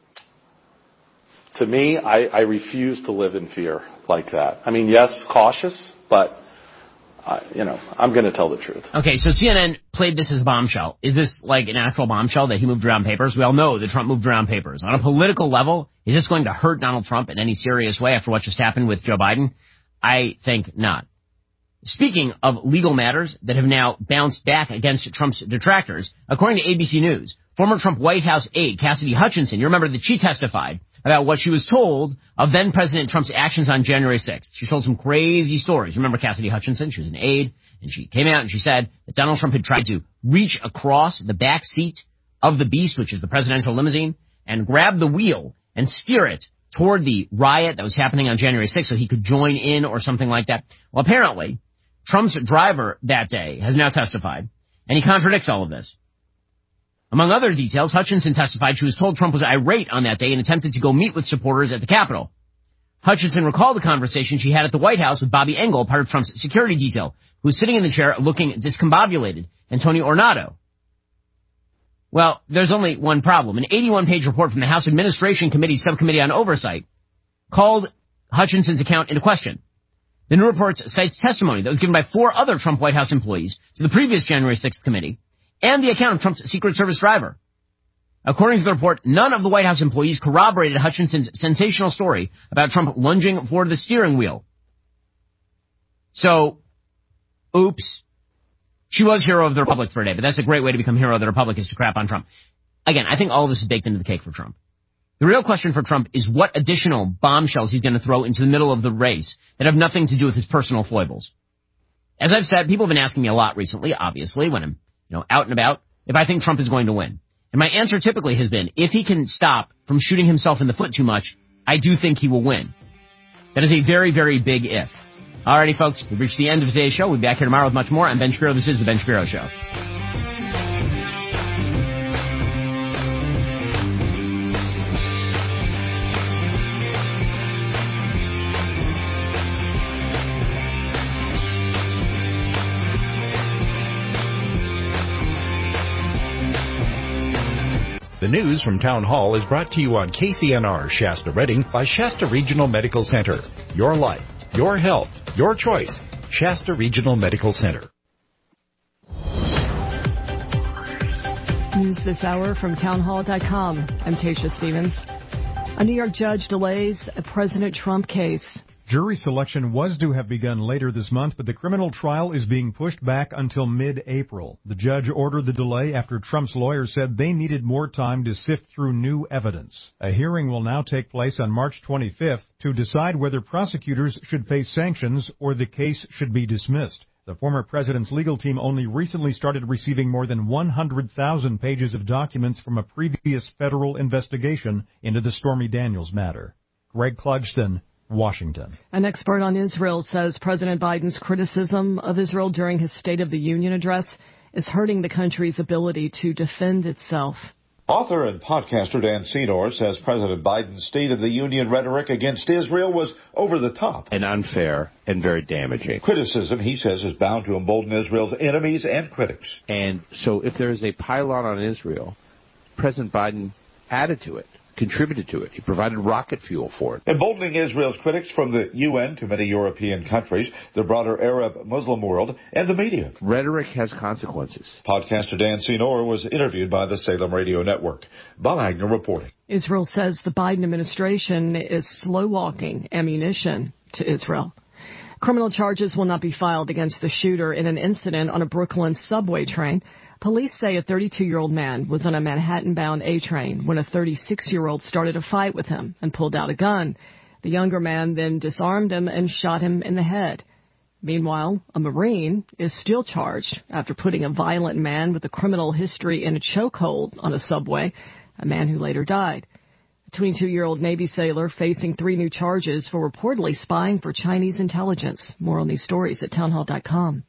to me, I, I refuse to live in fear like that. I mean, yes, cautious, but, uh, you know, I'm going to tell the truth. Okay, so C N N played this as a bombshell. Is this like an actual bombshell that he moved around papers? We all know that Trump moved around papers. On a political level, is this going to hurt Donald Trump in any serious way after what just happened with Joe Biden? I think not. Speaking of legal matters that have now bounced back against Trump's detractors, according to A B C News, former Trump White House aide Cassidy Hutchinson, you remember that she testified about what she was told of then-President Trump's actions on January sixth. She told some crazy stories. Remember Cassidy Hutchinson? She was an aide, and she came out and she said that Donald Trump had tried to reach across the back seat of the Beast, which is the presidential limousine, and grab the wheel and steer it toward the riot that was happening on January sixth so he could join in or something like that. Well, apparently, Trump's driver that day has now testified, and he contradicts all of this. Among other details, Hutchinson testified she was told Trump was irate on that day and attempted to go meet with supporters at the Capitol. Hutchinson recalled the conversation she had at the White House with Bobby Engel, part of Trump's security detail, who was sitting in the chair looking discombobulated, and Tony Ornato. Well, there's only one problem. An eighty-one page report from the House Administration Committee Subcommittee on Oversight called Hutchinson's account into question. The new report cites testimony that was given by four other Trump White House employees to the previous January sixth committee and the account of Trump's Secret Service driver. According to the report, none of the White House employees corroborated Hutchinson's sensational story about Trump lunging for the steering wheel. So, oops. She was hero of the Republic for a day, but that's a great way to become hero of the Republic, is to crap on Trump. Again, I think all of this is baked into the cake for Trump. The real question for Trump is what additional bombshells he's going to throw into the middle of the race that have nothing to do with his personal foibles. As I've said, people have been asking me a lot recently, obviously, when I'm, you know, out and about, if I think Trump is going to win. And my answer typically has been, if he can stop from shooting himself in the foot too much, I do think he will win. That is a very, very big if. Alrighty, folks, we've reached the end of today's show. We'll be back here tomorrow with much more. I'm Ben Shapiro. This is The Ben Shapiro Show. The news from Town Hall is brought to you on K C N R Shasta Redding by Shasta Regional Medical Center. Your life, your health, your choice. Shasta Regional Medical Center. News this hour from townhall dot com. I'm Tasha Stevens. A New York judge delays a President Trump case. Jury selection was to have begun later this month, but the criminal trial is being pushed back until mid-April. The judge ordered the delay after Trump's lawyers said they needed more time to sift through new evidence. A hearing will now take place on March twenty-fifth to decide whether prosecutors should face sanctions or the case should be dismissed. The former president's legal team only recently started receiving more than one hundred thousand pages of documents from a previous federal investigation into the Stormy Daniels matter. Greg Clugston, Washington. An expert on Israel says President Biden's criticism of Israel during his State of the Union address is hurting the country's ability to defend itself. Author and podcaster Dan Senor says President Biden's State of the Union rhetoric against Israel was over the top and unfair and very damaging. Criticism, he says, is bound to embolden Israel's enemies and critics. And so if there is a pylon on Israel, President Biden added to it, contributed to it. He provided rocket fuel for it. Emboldening Israel's critics from the U N to many European countries, the broader Arab Muslim world, and the media. Rhetoric has consequences. Podcaster Dan Senor was interviewed by the Salem Radio Network. Bob Agnew reporting. Israel says the Biden administration is slow-walking ammunition to Israel. Criminal charges will not be filed against the shooter in an incident on a Brooklyn subway train. Police say a thirty-two-year-old man was on a Manhattan-bound A train when a thirty-six-year-old started a fight with him and pulled out a gun. The younger man then disarmed him and shot him in the head. Meanwhile, a Marine is still charged after putting a violent man with a criminal history in a chokehold on a subway, a man who later died. A twenty-two-year-old Navy sailor facing three new charges for reportedly spying for Chinese intelligence. More on these stories at townhall dot com.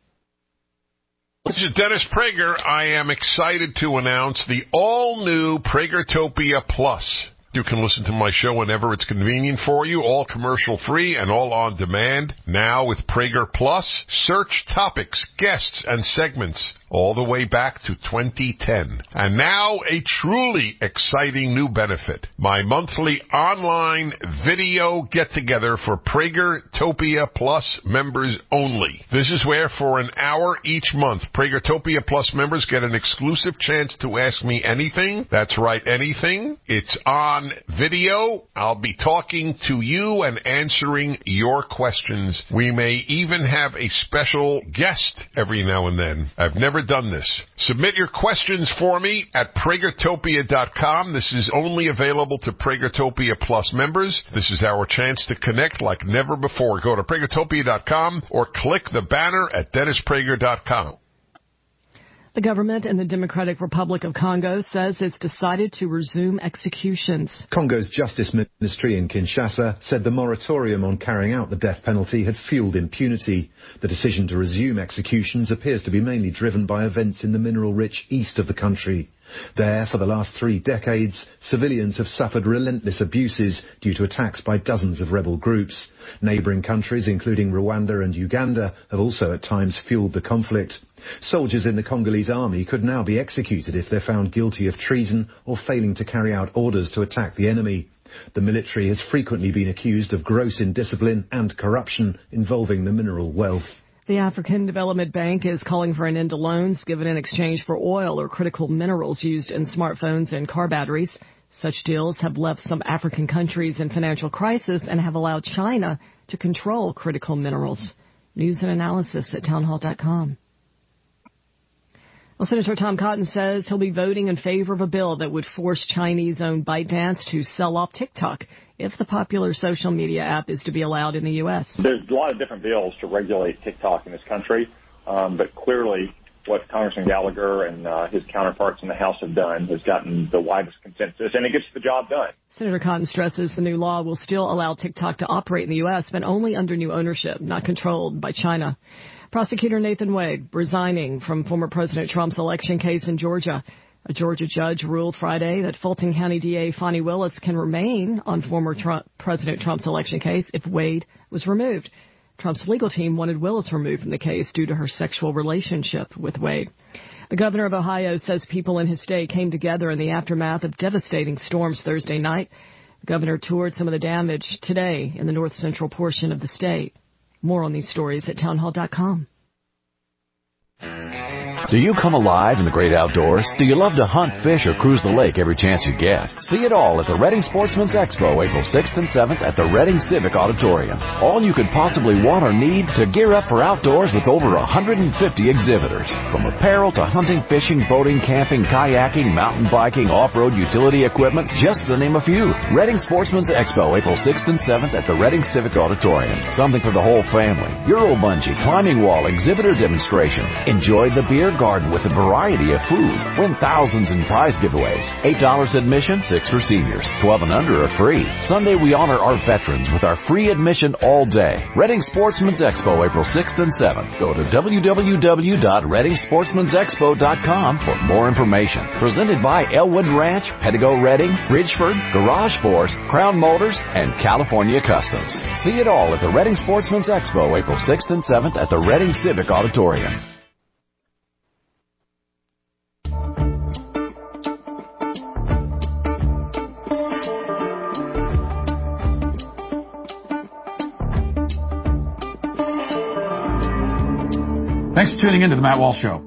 This is Dennis Prager. I am excited to announce the all-new Pragertopia Plus. You can listen to my show whenever it's convenient for you, all commercial-free and all on demand. Now with Prager Plus, search topics, guests, and segments all the way back to twenty ten. And now a truly exciting new benefit. My monthly online video get-together for Pragertopia Plus members only. This is where for an hour each month, Pragertopia Plus members get an exclusive chance to ask me anything. That's right, anything. It's on video. I'll be talking to you and answering your questions. We may even have a special guest every now and then. I've never done this. Submit your questions for me at Pragertopia dot com. This is only available to Pragertopia Plus members. This is our chance to connect like never before. Go to Pragertopia dot com or click the banner at Dennis Prager dot com. The government in the Democratic Republic of Congo says it's decided to resume executions. Congo's Justice Ministry in Kinshasa said the moratorium on carrying out the death penalty had fueled impunity. The decision to resume executions appears to be mainly driven by events in the mineral-rich east of the country. There, for the last three decades, civilians have suffered relentless abuses due to attacks by dozens of rebel groups. Neighbouring countries, including Rwanda and Uganda, have also at times fuelled the conflict. Soldiers in the Congolese army could now be executed if they're found guilty of treason or failing to carry out orders to attack the enemy. The military has frequently been accused of gross indiscipline and corruption involving the mineral wealth. The African Development Bank is calling for an end to loans given in exchange for oil or critical minerals used in smartphones and car batteries. Such deals have left some African countries in financial crisis and have allowed China to control critical minerals. News and analysis at townhall dot com. Well, Senator Tom Cotton says he'll be voting in favor of a bill that would force Chinese-owned ByteDance to sell off TikTok if the popular social media app is to be allowed in the U S. There's a lot of different bills to regulate TikTok in this country, um, but clearly what Congressman Gallagher and uh, his counterparts in the House have done has gotten the widest consensus, and it gets the job done. Senator Cotton stresses the new law will still allow TikTok to operate in the U S, but only under new ownership, not controlled by China. Prosecutor Nathan Wade resigning from former President Trump's election case in Georgia. A Georgia judge ruled Friday that Fulton County D A Fani Willis can remain on former Trump, President Trump's election case if Wade was removed. Trump's legal team wanted Willis removed from the case due to her sexual relationship with Wade. The governor of Ohio says people in his state came together in the aftermath of devastating storms Thursday night. The governor toured some of the damage today in the north central portion of the state. More on these stories at townhall dot com. Do you come alive in the great outdoors? Do you love to hunt, fish, or cruise the lake every chance you get? See it all at the Reading Sportsman's Expo, April sixth and seventh at the Reading Civic Auditorium. All you could possibly want or need to gear up for outdoors with over one hundred fifty exhibitors. From apparel to hunting, fishing, boating, camping, kayaking, mountain biking, off-road utility equipment, just to name a few. Reading Sportsman's Expo, April sixth and seventh at the Reading Civic Auditorium. Something for the whole family. Euro bungee, climbing wall, exhibitor demonstrations. Enjoy the beer garden with a variety of food. Win thousands in prize giveaways. eight dollars admission, six for seniors. twelve and under are free. Sunday we honor our veterans with our free admission all day. Reading Sportsman's Expo, April sixth and seventh. Go to w w w dot reading sportsmans expo dot com for more information. Presented by Elwood Ranch, Pedigo Reading, Bridgeford, Garage Force, Crown Motors, and California Customs. See it all at the Reading Sportsman's Expo, April sixth and seventh at the Reading Civic Auditorium. Thanks for tuning in to the Matt Walsh Show.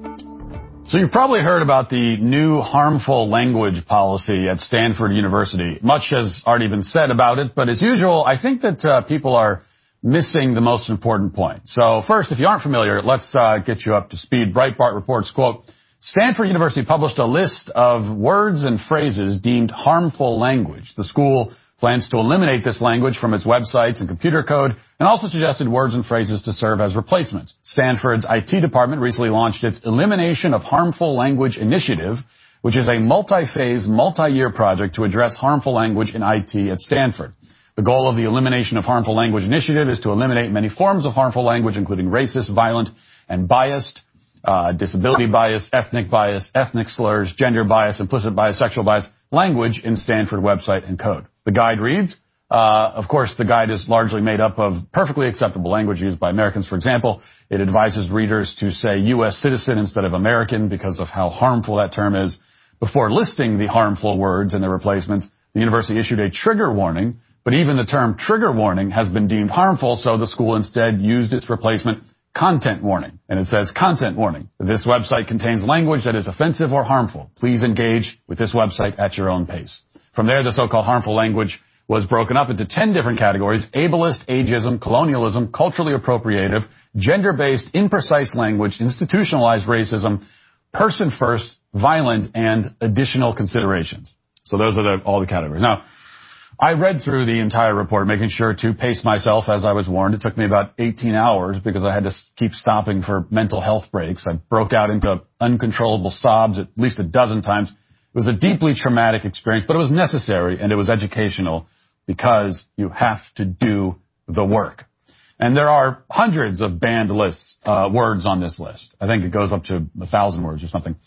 So you've probably heard about the new harmful language policy at Stanford University. Much has already been said about it, but as usual, I think that uh, people are missing the most important point. So first, if you aren't familiar, let's uh, get you up to speed. Breitbart reports, quote, Stanford University published a list of words and phrases deemed harmful language. The school plans to eliminate this language from its websites and computer code, and also suggested words and phrases to serve as replacements. Stanford's I T department recently launched its Elimination of Harmful Language Initiative, which is a multi-phase, multi-year project to address harmful language in I T at Stanford. The goal of the Elimination of Harmful Language Initiative is to eliminate many forms of harmful language, including racist, violent, and biased, uh, disability bias, ethnic bias, ethnic slurs, gender bias, implicit bias, sexual bias, language in Stanford website and code. The guide reads, uh, of course, the guide is largely made up of perfectly acceptable language used by Americans. For example, it advises readers to say U S citizen instead of American because of how harmful that term is. Before listing the harmful words and their replacements, the university issued a trigger warning, but even the term trigger warning has been deemed harmful, so the school instead used its replacement, content warning. And it says content warning. This website contains language that is offensive or harmful. Please engage with this website at your own pace. From there, the so-called harmful language was broken up into ten different categories: ableist, ageism, colonialism, culturally appropriative, gender-based, imprecise language, institutionalized racism, person-first, violent, and additional considerations. So those are the, all the categories. Now, I read through the entire report, making sure to pace myself as I was warned. It took me about eighteen hours because I had to keep stopping for mental health breaks. I broke out into uncontrollable sobs at least a dozen times. It was a deeply traumatic experience, but it was necessary and it was educational because you have to do the work. And there are hundreds of banned lists, uh, words on this list. I think it goes up to a thousand words or something.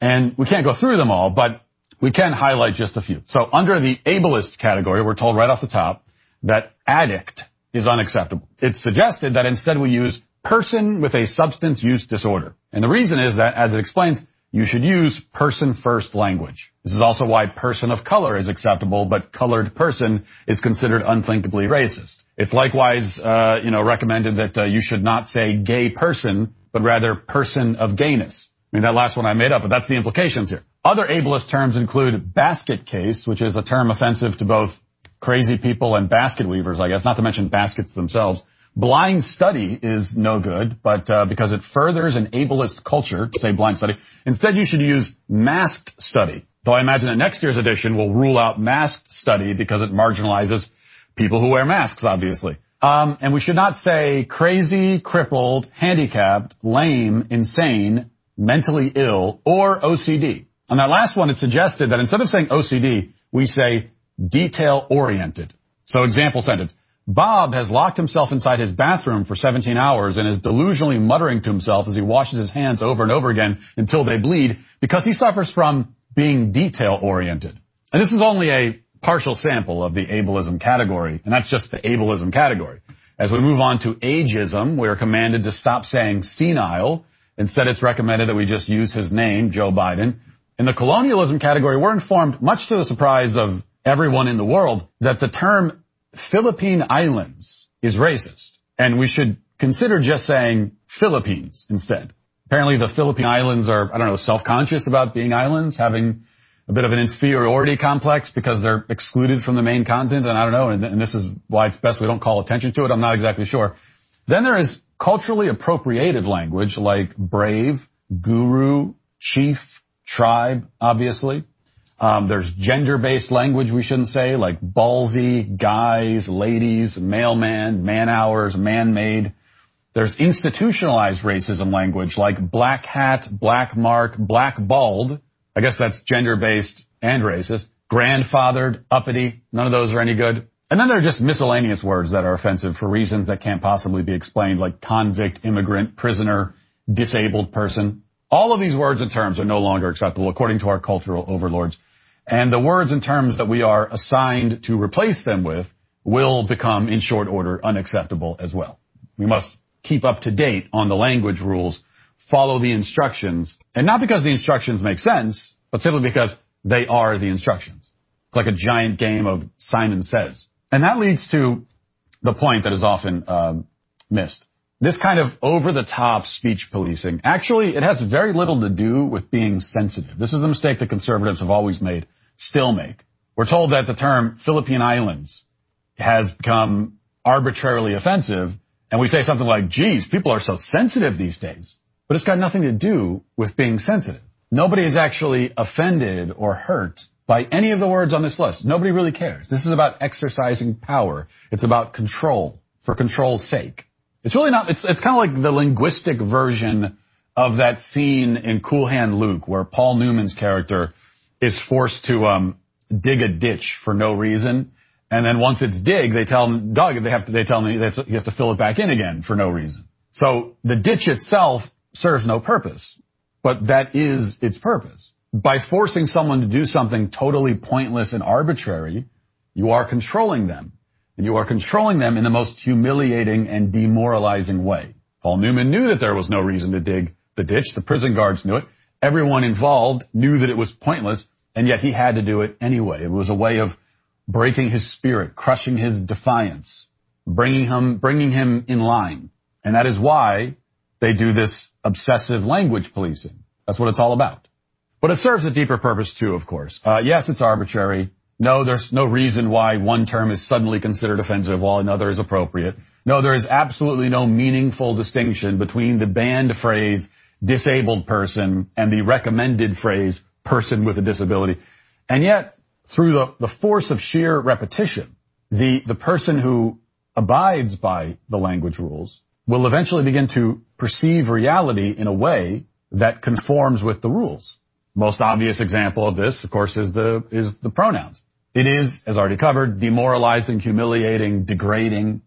And we can't go through them all, but we can highlight just a few. So under the ableist category, we're told right off the top that addict is unacceptable. It's suggested that instead we use person with a substance use disorder. And the reason is that, as it explains, you should use person-first language. This is also why person of color is acceptable, but colored person is considered unthinkably racist. It's likewise, uh, you know, recommended that uh, you should not say gay person, but rather person of gayness. I mean, that last one I made up, but that's the implications here. Other ableist terms include basket case, which is a term offensive to both crazy people and basket weavers, I guess, not to mention baskets themselves. Blind study is no good, but uh, because it furthers an ableist culture to say blind study, instead you should use masked study. Though I imagine that next year's edition will rule out masked study because it marginalizes people who wear masks, obviously. Um, and we should not say crazy, crippled, handicapped, lame, insane, mentally ill, or O C D. On that last one, it suggested that instead of saying O C D, we say detail-oriented. So example sentence. Bob has locked himself inside his bathroom for seventeen hours and is delusionally muttering to himself as he washes his hands over and over again until they bleed because he suffers from being detail-oriented. And this is only a partial sample of the ableism category, and that's just the ableism category. As we move on to ageism, we are commanded to stop saying senile. Instead, it's recommended that we just use his name, Joe Biden. In the colonialism category, we're informed, much to the surprise of everyone in the world, that the term Philippine Islands is racist, and we should consider just saying Philippines instead. Apparently the Philippine Islands are, I don't know, self-conscious about being islands, having a bit of an inferiority complex because they're excluded from the main continent, and I don't know, and, and this is why it's best we don't call attention to it. I'm not exactly sure. Then there is culturally appropriated language like brave, guru, chief, tribe, obviously. Um, there's gender-based language we shouldn't say, like ballsy, guys, ladies, mailman, man-hours, man-made. There's institutionalized racism language like black hat, black mark, black bald. I guess that's gender-based and racist. Grandfathered, uppity. None of those are any good. And then there are just miscellaneous words that are offensive for reasons that can't possibly be explained, like convict, immigrant, prisoner, disabled person. All of these words and terms are no longer acceptable according to our cultural overlords. And the words and terms that we are assigned to replace them with will become, in short order, unacceptable as well. We must keep up to date on the language rules, follow the instructions, and not because the instructions make sense, but simply because they are the instructions. It's like a giant game of Simon Says. And that leads to the point that is often um, missed. This kind of over-the-top speech policing, actually, it has very little to do with being sensitive. This is the mistake that conservatives have always made, still make. We're told that the term Philippine Islands has become arbitrarily offensive, and we say something like, geez, people are so sensitive these days. But it's got nothing to do with being sensitive. Nobody is actually offended or hurt by any of the words on this list. Nobody really cares. This is about exercising power. It's about control, for control's sake. It's really not, it's, it's kind of like the linguistic version of that scene in Cool Hand Luke where Paul Newman's character is forced to, um, dig a ditch for no reason. And then once it's dig, they tell him, Doug, they have to, they tell him that he has to fill it back in again for no reason. So the ditch itself serves no purpose, but that is its purpose. By forcing someone to do something totally pointless and arbitrary, you are controlling them. And you are controlling them in the most humiliating and demoralizing way. Paul Newman knew that there was no reason to dig the ditch. The prison guards knew it. Everyone involved knew that it was pointless, and yet he had to do it anyway. It was a way of breaking his spirit, crushing his defiance, bringing him, bringing him in line. And that is why they do this obsessive language policing. That's what it's all about. But it serves a deeper purpose too, of course. Uh, yes, it's arbitrary. No, there's no reason why one term is suddenly considered offensive while another is appropriate. No, there is absolutely no meaningful distinction between the banned phrase disabled person and the recommended phrase person with a disability. And yet, through the, the force of sheer repetition, the, the person who abides by the language rules will eventually begin to perceive reality in a way that conforms with the rules. Most obvious example of this, of course, is the, is the pronouns. It is, as already covered, demoralizing, humiliating, degrading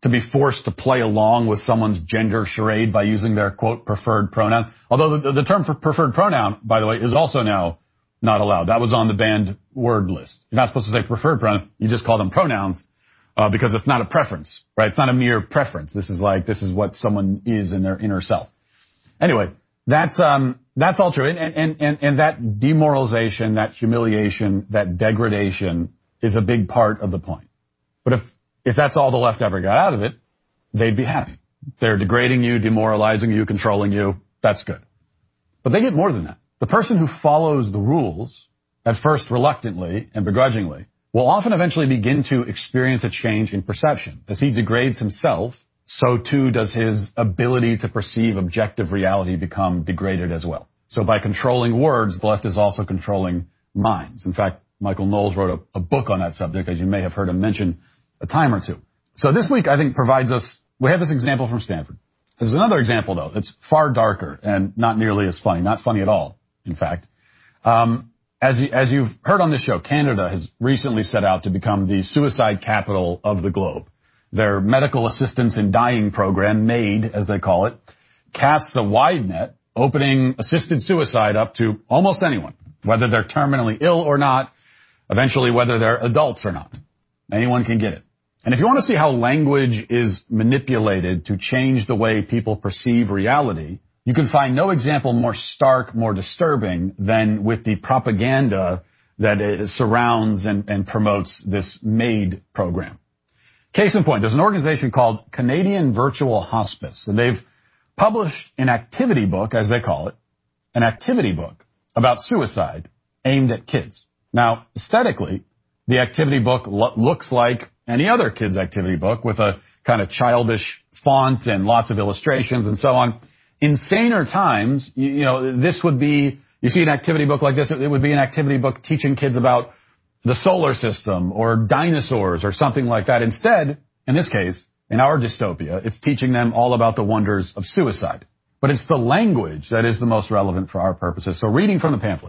to be forced to play along with someone's gender charade by using their, quote, preferred pronoun. Although the, the term for preferred pronoun, by the way, is also now not allowed. That was on the banned word list. You're not supposed to say preferred pronoun. You just call them pronouns uh, because it's not a preference, right? It's not a mere preference. This is like, this is what someone is in their inner self. Anyway, that's um, that's all true. And, and, and, and that demoralization, that humiliation, that degradation is a big part of the point. But if If that's all the left ever got out of it, they'd be happy. They're degrading you, demoralizing you, controlling you. That's good. But they get more than that. The person who follows the rules, at first reluctantly and begrudgingly, will often eventually begin to experience a change in perception. As he degrades himself, so too does his ability to perceive objective reality become degraded as well. So by controlling words, the left is also controlling minds. In fact, Michael Knowles wrote a, a book on that subject, as you may have heard him mention a time or two. So this week, I think, provides us, we have this example from Stanford. There's another example, though, that's far darker and not nearly as funny, not funny at all, in fact. Um, as, you, as you've heard on this show, Canada has recently set out to become the suicide capital of the globe. Their medical assistance in dying program, MAID, as they call it, casts a wide net, opening assisted suicide up to almost anyone, whether they're terminally ill or not, eventually whether they're adults or not. Anyone can get it. And if you want to see how language is manipulated to change the way people perceive reality, you can find no example more stark, more disturbing than with the propaganda that it surrounds and, and promotes this MAID program. Case in point, there's an organization called Canadian Virtual Hospice, and they've published an activity book, as they call it, an activity book about suicide aimed at kids. Now, aesthetically, the activity book lo- looks like any other kid's activity book with a kind of childish font and lots of illustrations and so on. In saner times, you, you know, this would be, you see an activity book like this, it would be an activity book teaching kids about the solar system or dinosaurs or something like that. Instead, in this case, in our dystopia, it's teaching them all about the wonders of suicide. But it's the language that is the most relevant for our purposes. So reading from the pamphlet,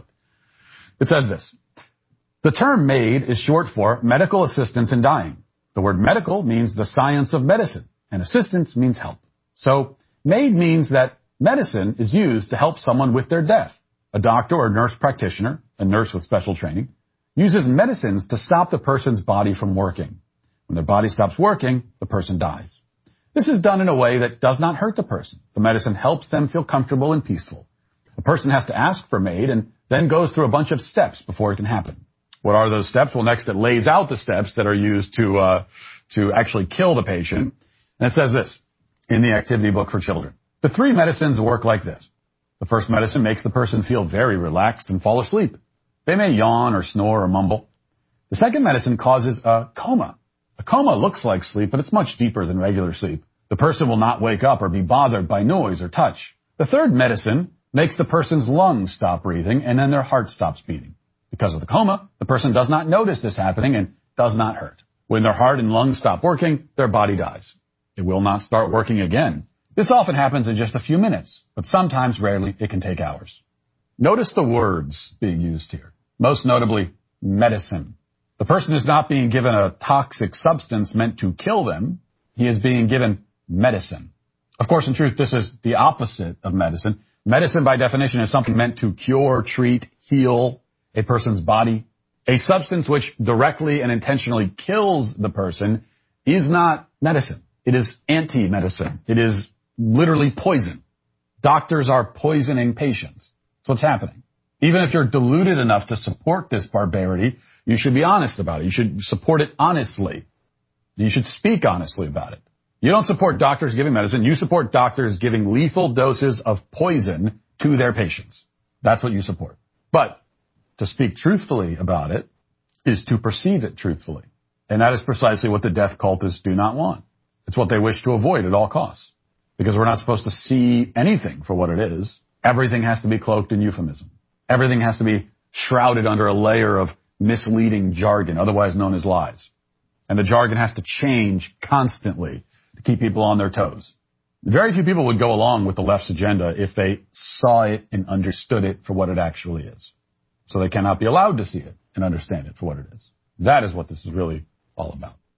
it says this. The term MAID is short for medical assistance in dying. The word medical means the science of medicine, and assistance means help. So MAID means that medicine is used to help someone with their death. A doctor or nurse practitioner, a nurse with special training, uses medicines to stop the person's body from working. When their body stops working, the person dies. This is done in a way that does not hurt the person. The medicine helps them feel comfortable and peaceful. The person has to ask for MAID and then goes through a bunch of steps before it can happen. What are those steps? Well, next it lays out the steps that are used to uh, to actually kill the patient. And it says this in the activity book for children. The three medicines work like this. The first medicine makes the person feel very relaxed and fall asleep. They may yawn or snore or mumble. The second medicine causes a coma. A coma looks like sleep, but it's much deeper than regular sleep. The person will not wake up or be bothered by noise or touch. The third medicine makes the person's lungs stop breathing, and then their heart stops beating. Because of the coma, the person does not notice this happening and does not hurt. When their heart and lungs stop working, their body dies. It will not start working again. This often happens in just a few minutes, but sometimes, rarely, it can take hours. Notice the words being used here. Most notably, medicine. The person is not being given a toxic substance meant to kill them. He is being given medicine. Of course, in truth, this is the opposite of medicine. Medicine, by definition, is something meant to cure, treat, heal a person's body. A substance which directly and intentionally kills the person is not medicine. It is anti-medicine. It is literally poison. Doctors are poisoning patients. That's what's happening. Even if you're deluded enough to support this barbarity, you should be honest about it. You should support it honestly. You should speak honestly about it. You don't support doctors giving medicine. You support doctors giving lethal doses of poison to their patients. That's what you support. But to speak truthfully about it is to perceive it truthfully. And that is precisely what the death cultists do not want. It's what they wish to avoid at all costs. Because we're not supposed to see anything for what it is. Everything has to be cloaked in euphemism. Everything has to be shrouded under a layer of misleading jargon, otherwise known as lies. And the jargon has to change constantly to keep people on their toes. Very few people would go along with the left's agenda if they saw it and understood it for what it actually is. So they cannot be allowed to see it and understand it for what it is. That is what this is really all about.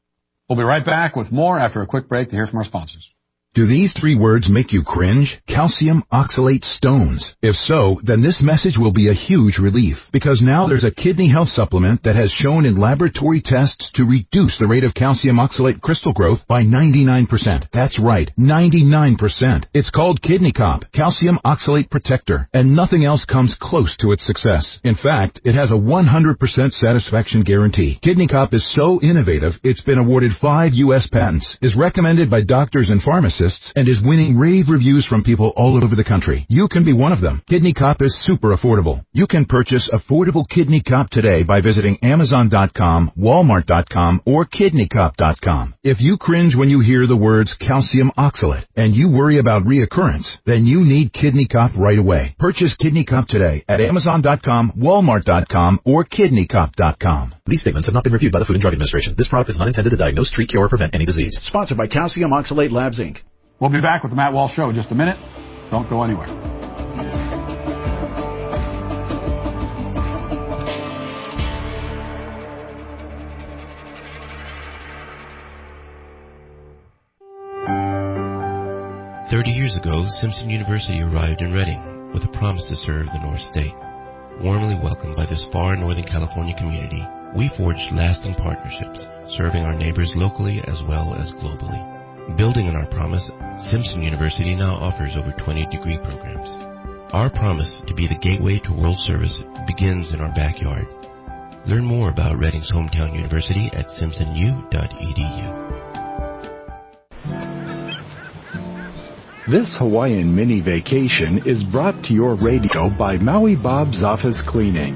We'll be right back with more after a quick break to hear from our sponsors. Do these three words make you cringe? Calcium oxalate stones. If so, then this message will be a huge relief, because now there's a kidney health supplement that has shown in laboratory tests to reduce the rate of calcium oxalate crystal growth by ninety-nine percent. That's right, ninety-nine percent. It's called Kidney Cop, Calcium Oxalate Protector, and nothing else comes close to its success. In fact, it has a one hundred percent satisfaction guarantee. Kidney Cop is so innovative, it's been awarded five U S patents, is recommended by doctors and pharmacists, and is winning rave reviews from people all over the country. You can be one of them. Kidney Cop is super affordable. You can purchase affordable Kidney Cop today by visiting Amazon dot com, Walmart dot com, or Kidney Cop dot com. If you cringe when you hear the words calcium oxalate and you worry about reoccurrence, then you need Kidney Cop right away. Purchase Kidney Cop today at Amazon dot com, Walmart dot com, or Kidney Cop dot com. These statements have not been reviewed by the Food and Drug Administration. This product is not intended to diagnose, treat, cure, or prevent any disease. Sponsored by Calcium Oxalate Labs, Incorporated. We'll be back with the Matt Walsh Show in just a minute. Don't go anywhere. Thirty years ago, Simpson University arrived in Reading with a promise to serve the North State. Warmly welcomed by this far Northern California community, we forged lasting partnerships, serving our neighbors locally as well as globally. Building on our promise, Simpson University now offers over twenty degree programs. Our promise to be the gateway to world service begins in our backyard. Learn more about Reading's hometown university at simpson u dot e d u. This Hawaiian mini vacation is brought to your radio by Maui Bob's Office Cleaning.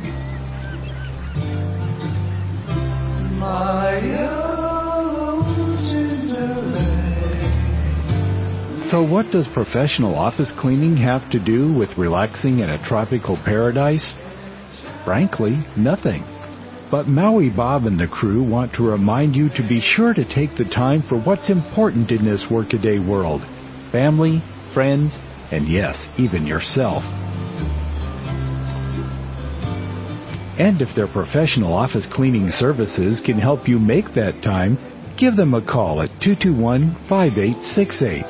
So what does professional office cleaning have to do with relaxing in a tropical paradise? Frankly, nothing. But Maui Bob and the crew want to remind you to be sure to take the time for what's important in this workaday world. Family, friends, and yes, even yourself. And if their professional office cleaning services can help you make that time, give them a call at two two one, five eight six eight.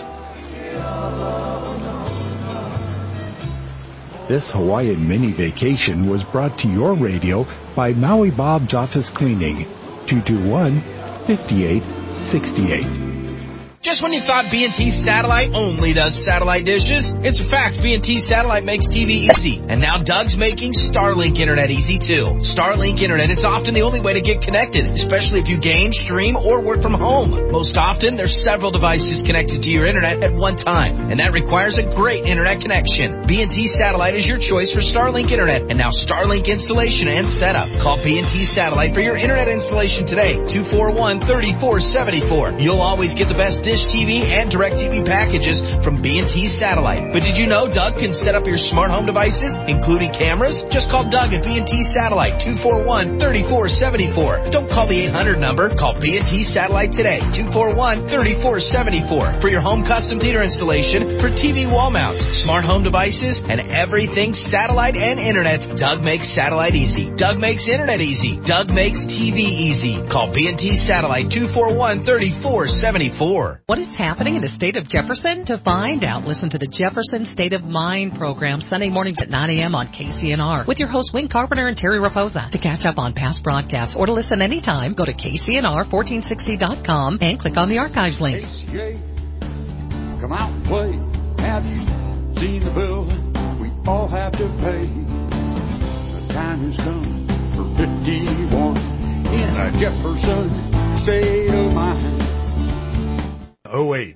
This Hawaiian mini vacation was brought to your radio by Maui Bob's Office Cleaning, two two one, five eight six eight. Just when you thought B and T Satellite only does satellite dishes, it's a fact B and T Satellite makes T V easy. And now Doug's making Starlink Internet easy too. Starlink Internet is often the only way to get connected, especially if you game, stream, or work from home. Most often, there's several devices connected to your internet at one time, and that requires a great internet connection. B and T Satellite is your choice for Starlink Internet, and now Starlink installation and setup. Call B and T Satellite for your internet installation today, two four one, three four seven four. You'll always get the best Dish T V and DirecTV packages from B and T Satellite. But did you know Doug can set up your smart home devices, including cameras? Just call Doug at B and T Satellite, two four one, three four seven four. Don't call the eight hundred number. Call B and T Satellite today, two four one, three four seven four. For your home custom theater installation, for T V wall mounts, smart home devices, and everything satellite and internet, Doug makes satellite easy. Doug makes internet easy. Doug makes T V easy. Call B and T Satellite, two four one, three four seven four. What is happening in the state of Jefferson? To find out, listen to the Jefferson State of Mind program Sunday mornings at nine a.m. on K C N R with your hosts Wayne Carpenter and Terry Raposa. To catch up on past broadcasts or to listen anytime, go to K C N R fourteen sixty dot com and click on the archives link. K C A, come out and play. Have you seen the bill we all have to pay? The time has come for fifty-one in a Jefferson State of Mind. oh eight.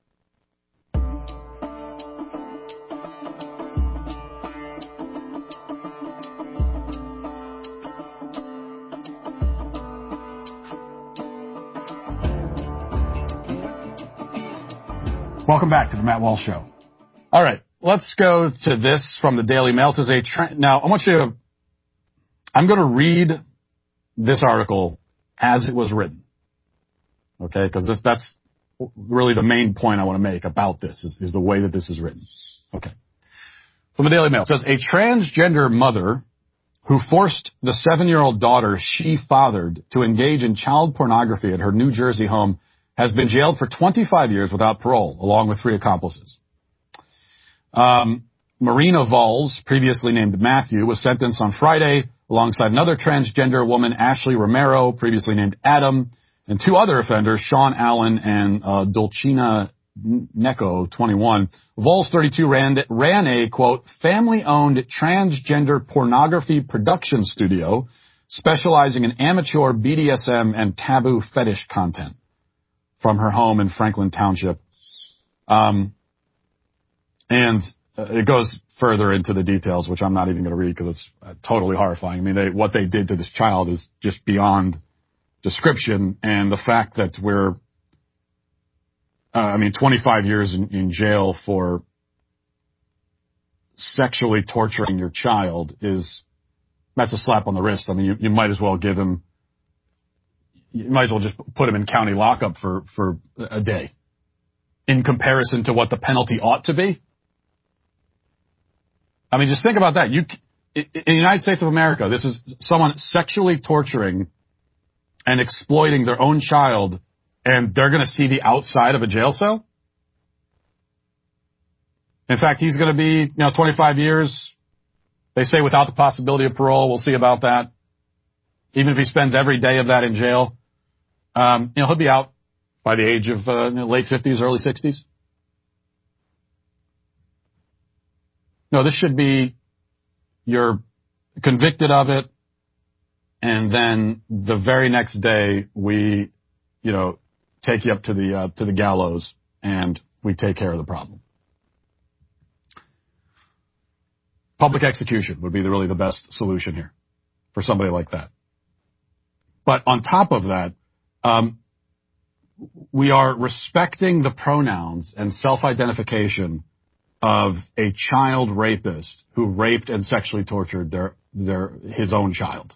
Welcome back to the Matt Walsh Show. All right, let's go to this from the Daily Mail. This is a tra- now I want you to. I'm going to read this article as it was written. Okay, because that's really the main point I want to make about this is, is the way that this is written. Okay. From the Daily Mail, it says a transgender mother who forced the seven-year-old daughter she fathered to engage in child pornography at her New Jersey home, has been jailed for twenty-five years without parole, along with three accomplices. Um, Marina Valls, previously named Matthew, was sentenced on Friday alongside another transgender woman, Ashley Romero, previously named Adam, and two other offenders, Sean Allen and uh, Dulcina Neko, twenty-one. Valls, thirty-two, ran, ran a, quote, family-owned transgender pornography production studio specializing in amateur B D S M and taboo fetish content from her home in Franklin Township. Um, and uh, it goes further into the details, which I'm not even going to read because it's uh, totally horrifying. I mean, they, what they did to this child is just beyond description, and the fact that we're, uh, I mean, twenty-five years in, in jail for sexually torturing your child is, that's a slap on the wrist. I mean, you, you might as well give him, you might as well just put him in county lockup for, for a day in comparison to what the penalty ought to be. I mean, just think about that. You, in the United States of America, this is someone sexually torturing and exploiting their own child, and they're going to see the outside of a jail cell? In fact, he's going to be, you know, twenty-five years. They say without the possibility of parole. We'll see about that. Even if he spends every day of that in jail, um, you know, he'll be out by the age of uh, late fifties, early sixties. No, this should be, you're convicted of it, and then the very next day we, you know, take you up to the uh, to the gallows and we take care of the problem. Public execution would be the, really the best solution here for somebody like that. But on top of that, um, we are respecting the pronouns and self-identification of a child rapist who raped and sexually tortured their their his own child.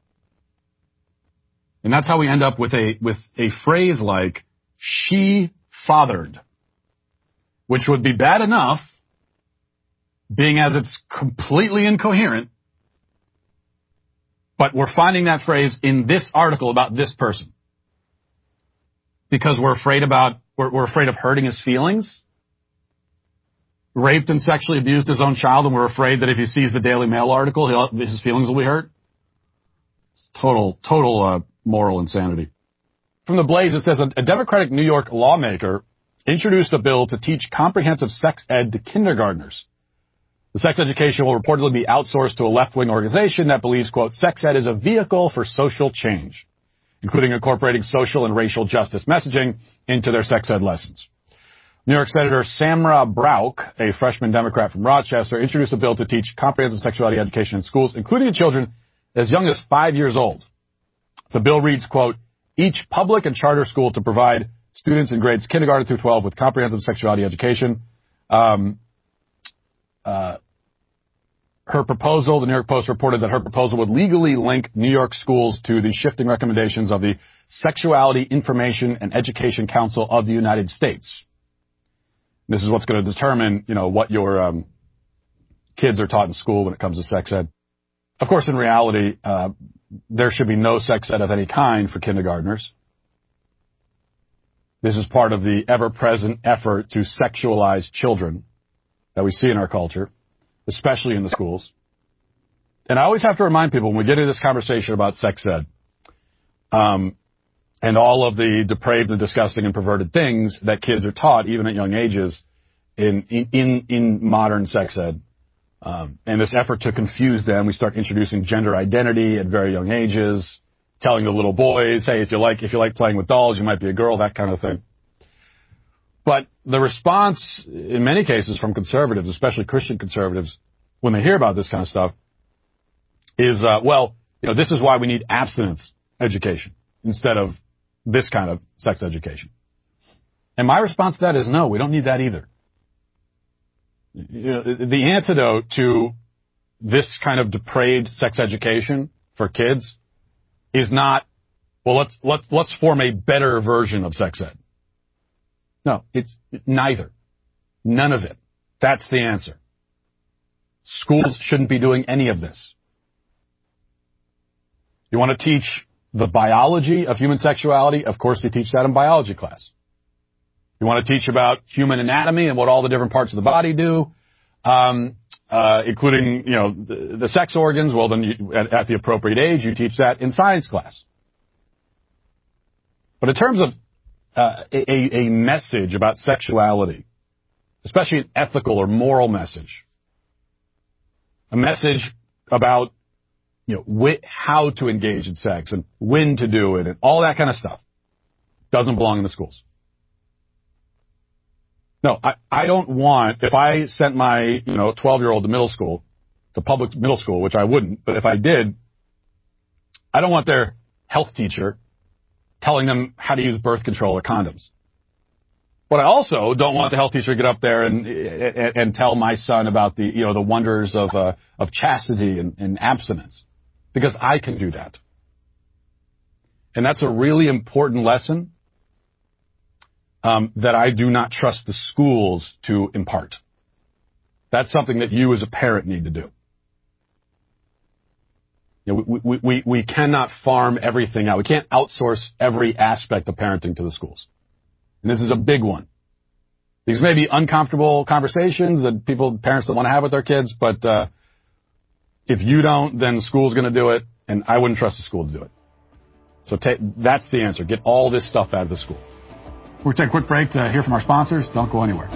And that's how we end up with a with a phrase like she fathered, which would be bad enough, being as it's completely incoherent, but we're finding that phrase in this article about this person because we're afraid about we're, we're afraid of hurting his feelings. Raped and sexually abused his own child, and we're afraid that if he sees the Daily Mail article, he'll, his feelings will be hurt. It's total, total uh, moral insanity. From the Blaze, it says a, a Democratic New York lawmaker introduced a bill to teach comprehensive sex ed to kindergartners. The sex education will reportedly be outsourced to a left-wing organization that believes, quote, sex ed is a vehicle for social change, including incorporating social and racial justice messaging into their sex ed lessons. New York Senator Samra Brauch, a freshman Democrat from Rochester, introduced a bill to teach comprehensive sexuality education in schools, including in children as young as five years old. The bill reads, quote, each public and charter school to provide students in grades kindergarten through twelve with comprehensive sexuality education. Um, uh, her proposal, the New York Post reported that her proposal would legally link New York schools to the shifting recommendations of the Sexuality Information and Education Council of the United States. This is what's going to determine, you know, what your um, kids are taught in school when it comes to sex ed. Of course, in reality, uh, there should be no sex ed of any kind for kindergartners. This is part of the ever-present effort to sexualize children that we see in our culture, especially in the schools. And I always have to remind people when we get into this conversation about sex ed, um, and all of the depraved and disgusting and perverted things that kids are taught, even at young ages, in in in modern sex ed. Um, and this effort to confuse them, we start introducing gender identity at very young ages, telling the little boys, hey, if you like if you like playing with dolls, you might be a girl, that kind of thing. But the response, in many cases, from conservatives, especially Christian conservatives, when they hear about this kind of stuff, is, uh, well, you know, this is why we need abstinence education instead of this kind of sex education. And my response to that is no, we don't need that either. You know, the antidote to this kind of depraved sex education for kids is not, well, let's let's let's form a better version of sex ed. No, it's neither. None of it. That's the answer. Schools shouldn't be doing any of this. You want to teach the biology of human sexuality? Of course, we teach that in biology class. You want to teach about human anatomy and what all the different parts of the body do, um, uh, including, you know, the, the sex organs? Well, then you, at, at the appropriate age, you teach that in science class. But in terms of uh, a, a message about sexuality, especially an ethical or moral message, a message about, you know, wh- how to engage in sex and when to do it and all that kind of stuff, doesn't belong in the schools. No, I, I don't want, if I sent my, you know, twelve-year-old to middle school, to public middle school, which I wouldn't, but if I did, I don't want their health teacher telling them how to use birth control or condoms. But I also don't want the health teacher to get up there and, and, and tell my son about the, you know, the wonders of, uh, of chastity and, and abstinence, because I can do that. And that's a really important lesson Um, that I do not trust the schools to impart. That's something that you as a parent need to do. You know, we, we, we, we cannot farm everything out. We can't outsource every aspect of parenting to the schools. And this is a big one. These may be uncomfortable conversations that people, parents don't want to have with their kids, but uh, if you don't, then the school's going to do it, and I wouldn't trust the school to do it. So ta- that's the answer. Get all this stuff out of the school. We'll take a quick break to hear from our sponsors. Don't go anywhere.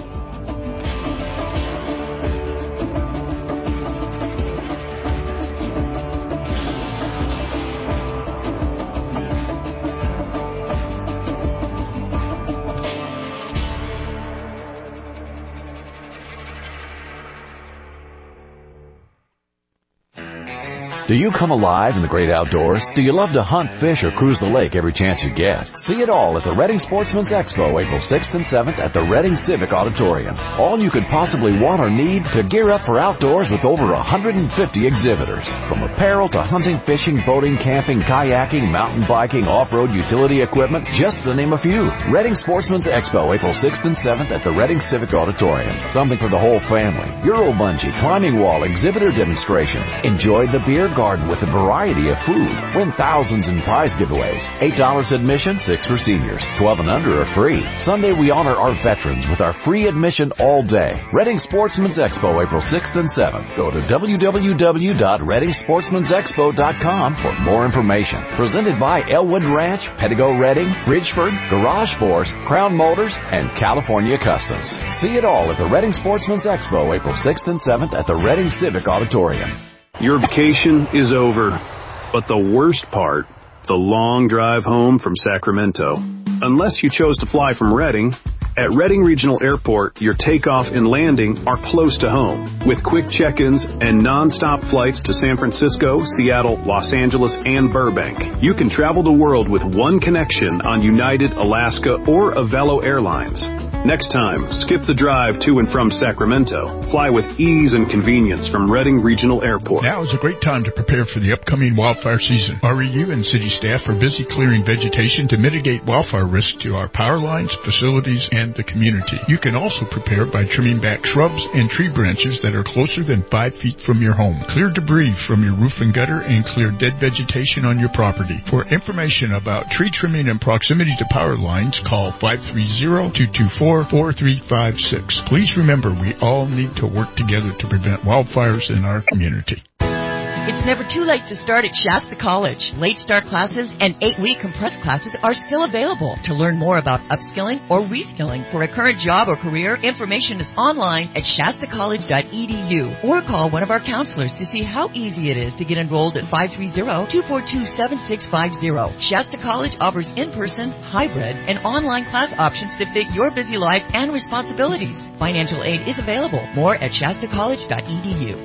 Do you come alive in the great outdoors? Do you love to hunt, fish, or cruise the lake every chance you get? See it all at the Reading Sportsman's Expo, April sixth and seventh at the Reading Civic Auditorium. All you could possibly want or need to gear up for outdoors with over one hundred fifty exhibitors. From apparel to hunting, fishing, boating, camping, kayaking, mountain biking, off-road utility equipment, just to name a few. Reading Sportsman's Expo, April sixth and seventh at the Reading Civic Auditorium. Something for the whole family. Euro bungee, climbing wall, exhibitor demonstrations. Enjoy the beer garden with a variety of food. Win thousands in prize giveaways. eight dollars admission, six for seniors. twelve and under are free. Sunday we honor our veterans with our free admission all day. Reading Sportsman's Expo, April sixth and seventh. Go to w w w dot reading sportsmans expo dot com for more information. Presented by Elwood Ranch, Pettigo Reading, Bridgeford, Garage Force, Crown Motors, and California Customs. See it all at the Reading Sportsman's Expo, April sixth and seventh at the Reading Civic Auditorium. Your vacation is over, but the worst part, the long drive home from Sacramento. Unless you chose to fly from Reading, at Reading Regional Airport, your takeoff and landing are close to home, with quick check-ins and non-stop flights to San Francisco, Seattle, Los Angeles, and Burbank. You can travel the world with one connection on United, Alaska, or Avelo Airlines. Next time, skip the drive to and from Sacramento. Fly with ease and convenience from Reading Regional Airport. Now is a great time to prepare for the upcoming wildfire season. R E U and city staff are busy clearing vegetation to mitigate wildfire risk to our power lines, facilities, and the community. You can also prepare by trimming back shrubs and tree branches that are closer than five feet from your home. Clear debris from your roof and gutter and clear dead vegetation on your property. For information about tree trimming and proximity to power lines, call five three zero, two two four, four three five six. Please remember, we all need to work together to prevent wildfires in our community. It's never too late to start at Shasta College. Late start classes and eight-week compressed classes are still available. To learn more about upskilling or reskilling for a current job or career, information is online at shasta college dot e d u or call one of our counselors to see how easy it is to get enrolled at five three zero, two four two, seven six five zero. Shasta College offers in-person, hybrid, and online class options to fit your busy life and responsibilities. Financial aid is available. More at shasta college dot e d u.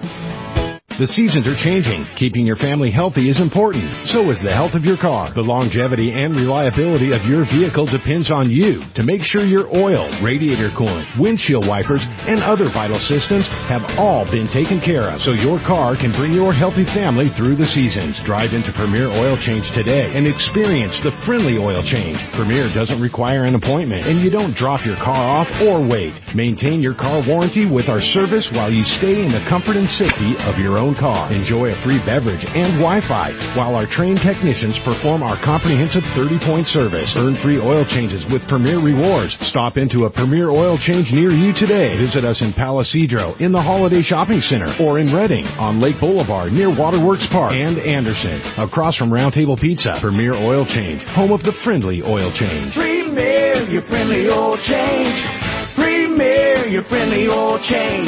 The seasons are changing. Keeping your family healthy is important. So is the health of your car. The longevity and reliability of your vehicle depends on you to make sure your oil, radiator coolant, windshield wipers, and other vital systems have all been taken care of so your car can bring your healthy family through the seasons. Drive into Premier Oil Change today and experience the friendly oil change. Premier doesn't require an appointment, and you don't drop your car off or wait. Maintain your car warranty with our service while you stay in the comfort and safety of your own own car. Enjoy a free beverage and Wi-Fi while our trained technicians perform our comprehensive thirty-point service. Earn free oil changes with Premier Rewards. Stop into a Premier Oil Change near you today. Visit us in Palisadro, in the Holiday Shopping Center, or in Redding, on Lake Boulevard near Waterworks Park, and Anderson, across from Round Table Pizza. Premier Oil Change, home of the friendly oil change. Premier, your friendly oil change. Premier, your friendly oil change.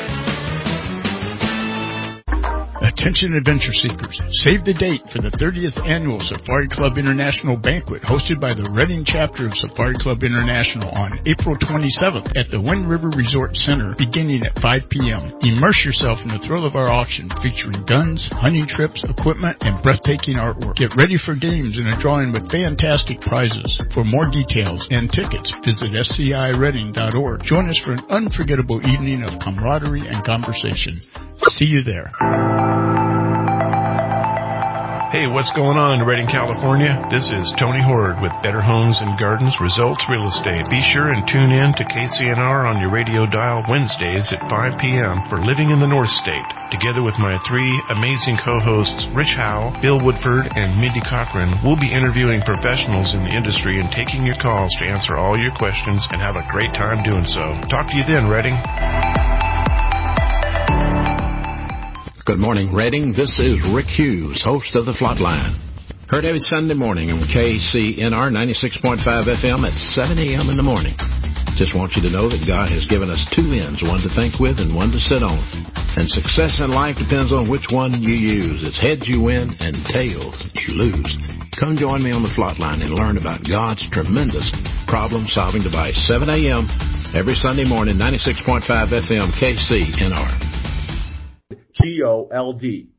Attention adventure seekers, save the date for the thirtieth Annual Safari Club International Banquet hosted by the Redding chapter of Safari Club International on April twenty-seventh at the Wind River Resort Center beginning at five p.m. Immerse yourself in the thrill of our auction featuring guns, hunting trips, equipment, and breathtaking artwork. Get ready for games and a drawing with fantastic prizes. For more details and tickets, visit S C I redding dot org. Join us for an unforgettable evening of camaraderie and conversation. See you there. Hey, what's going on in Redding, California? This is Tony Horde with Better Homes and Gardens Results Real Estate. Be sure and tune in to K C N R on your radio dial Wednesdays at five p.m. for Living in the North State. Together with my three amazing co-hosts, Rich Howe, Bill Woodford, and Mindy Cochran, we'll be interviewing professionals in the industry and taking your calls to answer all your questions and have a great time doing so. Talk to you then, Redding. Good morning, Redding. This is Rick Hughes, host of The Flatline. Heard every Sunday morning on K C N R ninety-six point five F M at seven a.m. in the morning. Just want you to know that God has given us two ends, one to think with and one to sit on. And success in life depends on which one you use. It's heads you win and tails you lose. Come join me on The Flatline and learn about God's tremendous problem-solving device. seven a.m. every Sunday morning, ninety-six point five F M, K C N R. G O L D.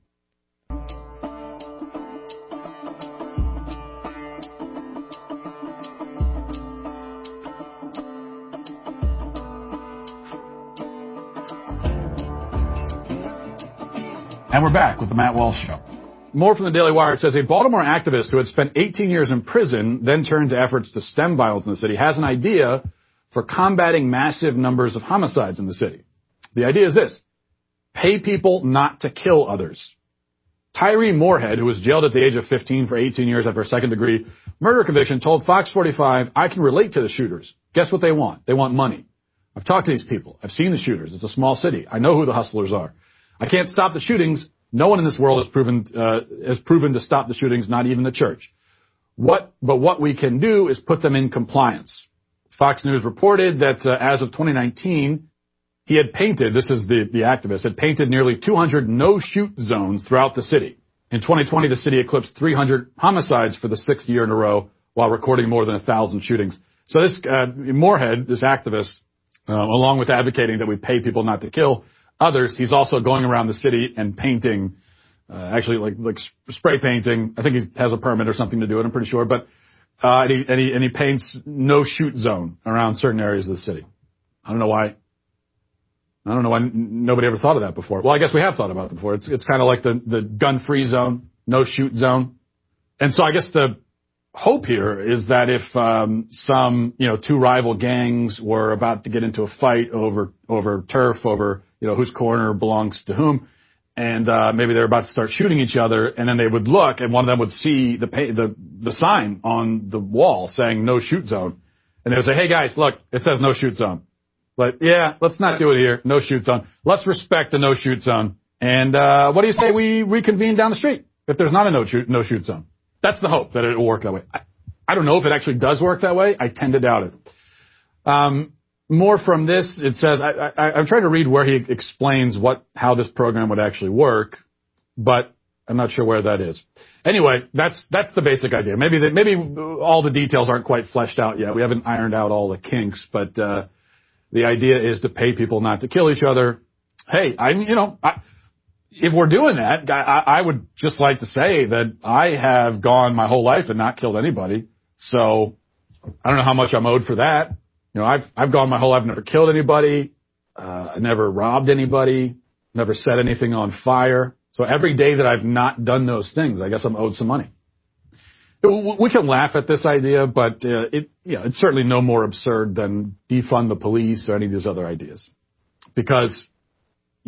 And we're back with the Matt Walsh Show. More from the Daily Wire. It says a Baltimore activist who had spent eighteen years in prison, then turned to efforts to stem violence in the city, has an idea for combating massive numbers of homicides in the city. The idea is this: pay people not to kill others. Tyree Moorhead, who was jailed at the age of fifteen for eighteen years after a second-degree murder conviction, told Fox forty-five, I can relate to the shooters. Guess what they want? They want money. I've talked to these people. I've seen the shooters. It's a small city. I know who the hustlers are. I can't stop the shootings. No one in this world has proven, uh, has proven to stop the shootings, not even the church. What, but what we can do is put them in compliance. Fox News reported that uh, as of twenty nineteen, he had painted, this is the, the activist, had painted nearly two hundred no-shoot zones throughout the city. In twenty twenty, the city eclipsed three hundred homicides for the sixth year in a row while recording more than one thousand shootings. So this, uh, Moorhead, this activist, uh, along with advocating that we pay people not to kill others, he's also going around the city and painting, uh, actually like, like spray painting. I think he has a permit or something to do it, I'm pretty sure. But, uh, and he, and he, and he paints no-shoot zone around certain areas of the city. I don't know why. I don't know why nobody ever thought of that before. Well, I guess we have thought about it before. It's, it's kind of like the, the gun-free zone, no-shoot zone. And so I guess the hope here is that if um, some, you know, two rival gangs were about to get into a fight over over turf, over, you know, whose corner belongs to whom, and uh, maybe they're about to start shooting each other, and then they would look, and one of them would see the pay, the the sign on the wall saying no-shoot zone, and they would say, hey, guys, look, it says no-shoot zone. But, yeah, let's not do it here. No shoot zone. Let's respect the no shoot zone. And uh what do you say we reconvene down the street if there's not a no shoot no shoot zone? That's the hope, that it will work that way. I, I don't know if it actually does work that way. I tend to doubt it. Um More from this, it says, I, I, I'm trying to read where he explains what how this program would actually work, but I'm not sure where that is. Anyway, that's that's the basic idea. Maybe the, maybe all the details aren't quite fleshed out yet. We haven't ironed out all the kinks, but uh the idea is to pay people not to kill each other. Hey, I, you know, I, if we're doing that, I, I would just like to say that I have gone my whole life and not killed anybody. So I don't know how much I'm owed for that. You know, I've, I've gone my whole life, never killed anybody. Uh, I never robbed anybody, never set anything on fire. So every day that I've not done those things, I guess I'm owed some money. We can laugh at this idea, but uh, it, you know, it's certainly no more absurd than defund the police or any of these other ideas. Because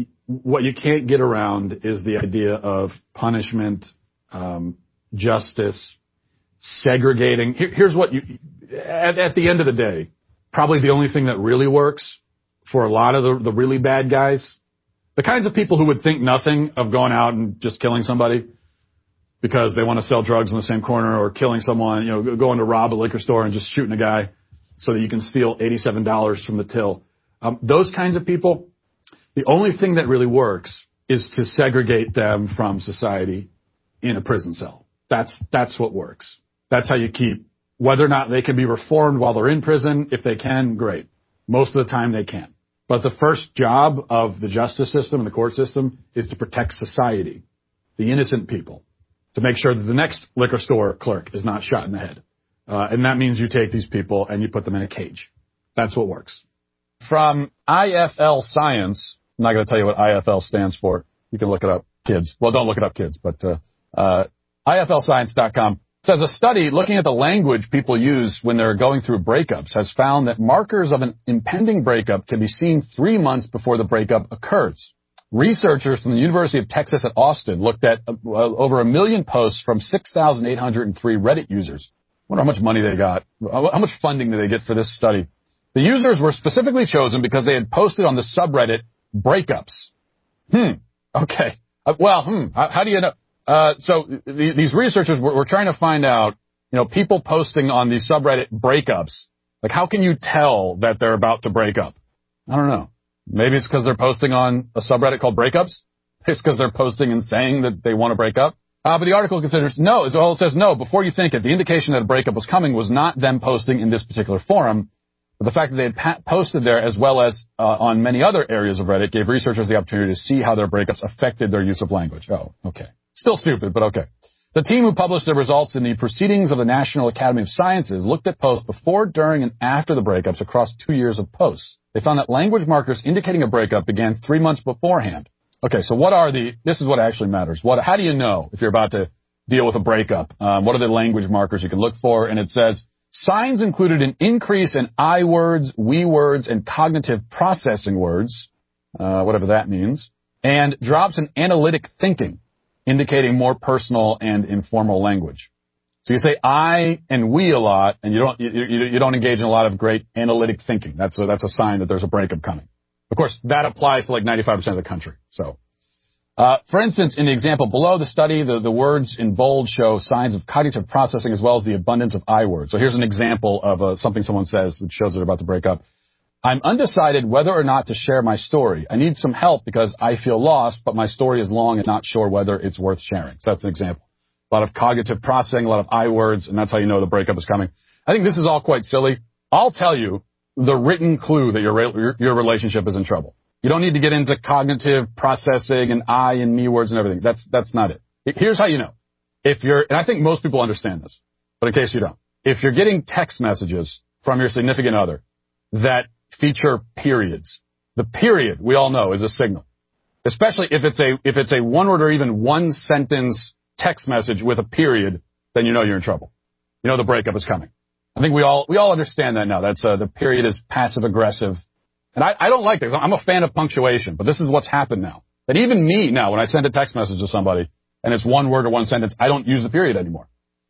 what you can't get around is the idea of punishment, um, justice, segregating. Here, here's what you, at, at the end of the day, probably the only thing that really works for a lot of the, the really bad guys, the kinds of people who would think nothing of going out and just killing somebody because they want to sell drugs in the same corner, or killing someone, you know, going to rob a liquor store and just shooting a guy so that you can steal eighty-seven dollars from the till. Um, those kinds of people, the only thing that really works is to segregate them from society in a prison cell. That's, that's what works. That's how you keep, whether or not they can be reformed while they're in prison. If they can, great. Most of the time they can. But the first job of the justice system and the court system is to protect society, the innocent people, to make sure that the next liquor store clerk is not shot in the head. Uh, and that means you take these people and you put them in a cage. That's what works. From I F L Science, I'm not going to tell you what I F L stands for. You can look it up, kids. Well, don't look it up, kids, but uh, uh, I F L science dot com says a study looking at the language people use when they're going through breakups has found that markers of an impending breakup can be seen three months before the breakup occurs. Researchers from the University of Texas at Austin looked at uh, over a million posts from six thousand eight hundred three Reddit users. I wonder how much money they got. How much funding did they get for this study? The users were specifically chosen because they had posted on the subreddit breakups. Hmm. Okay. Uh, well, hmm. How, how do you know? Uh, so th- these researchers were, were trying to find out, you know, people posting on the subreddit breakups. Like, how can you tell that they're about to break up? I don't know. Maybe it's because they're posting on a subreddit called breakups. It's because they're posting and saying that they want to break up. Uh, but the article considers no. Well, it says no. Before you think it, the indication that a breakup was coming was not them posting in this particular forum. But the fact that they had pa- posted there, as well as uh, on many other areas of Reddit, gave researchers the opportunity to see how their breakups affected their use of language. Oh, okay. Still stupid, but okay. The team who published their results in the Proceedings of the National Academy of Sciences looked at posts before, during, and after the breakups across two years of posts. They found that language markers indicating a breakup began three months beforehand. Okay, so what are the, this is what actually matters. What, how do you know if you're about to deal with a breakup? Um, what are the language markers you can look for? And it says, signs included an increase in I words, we words, and cognitive processing words, uh, whatever that means, and drops in analytic thinking, indicating more personal and informal language. So you say I and we a lot, and you don't you, you, you don't engage in a lot of great analytic thinking. That's a, that's a sign that there's a breakup coming. Of course, that applies to like ninety-five percent of the country. So, uh, for instance, in the example below the study, the, the words in bold show signs of cognitive processing as well as the abundance of I words. So here's an example of uh, something someone says which shows they're about to break up. I'm undecided whether or not to share my story. I need some help because I feel lost, but my story is long and not sure whether it's worth sharing. So that's an example. A lot of cognitive processing, a lot of I words, and that's how you know the breakup is coming. I think this is all quite silly. I'll tell you the written clue that your, your, your relationship is in trouble. You don't need to get into cognitive processing and I and me words and everything. That's, that's not it. Here's how you know. If you're, and I think most people understand this, but in case you don't, if you're getting text messages from your significant other that feature periods, the period, we all know, is a signal. Especially if it's a, if it's a one word or even one sentence text message with a period, then you know you're in trouble. You know the breakup is coming. I think we all, we all understand that now. That's, uh, the period is passive aggressive. And I, I don't like this. I'm a fan of punctuation, but this is what's happened now. That even me now, when I send a text message to somebody and it's one word or one sentence, I don't use the period anymore.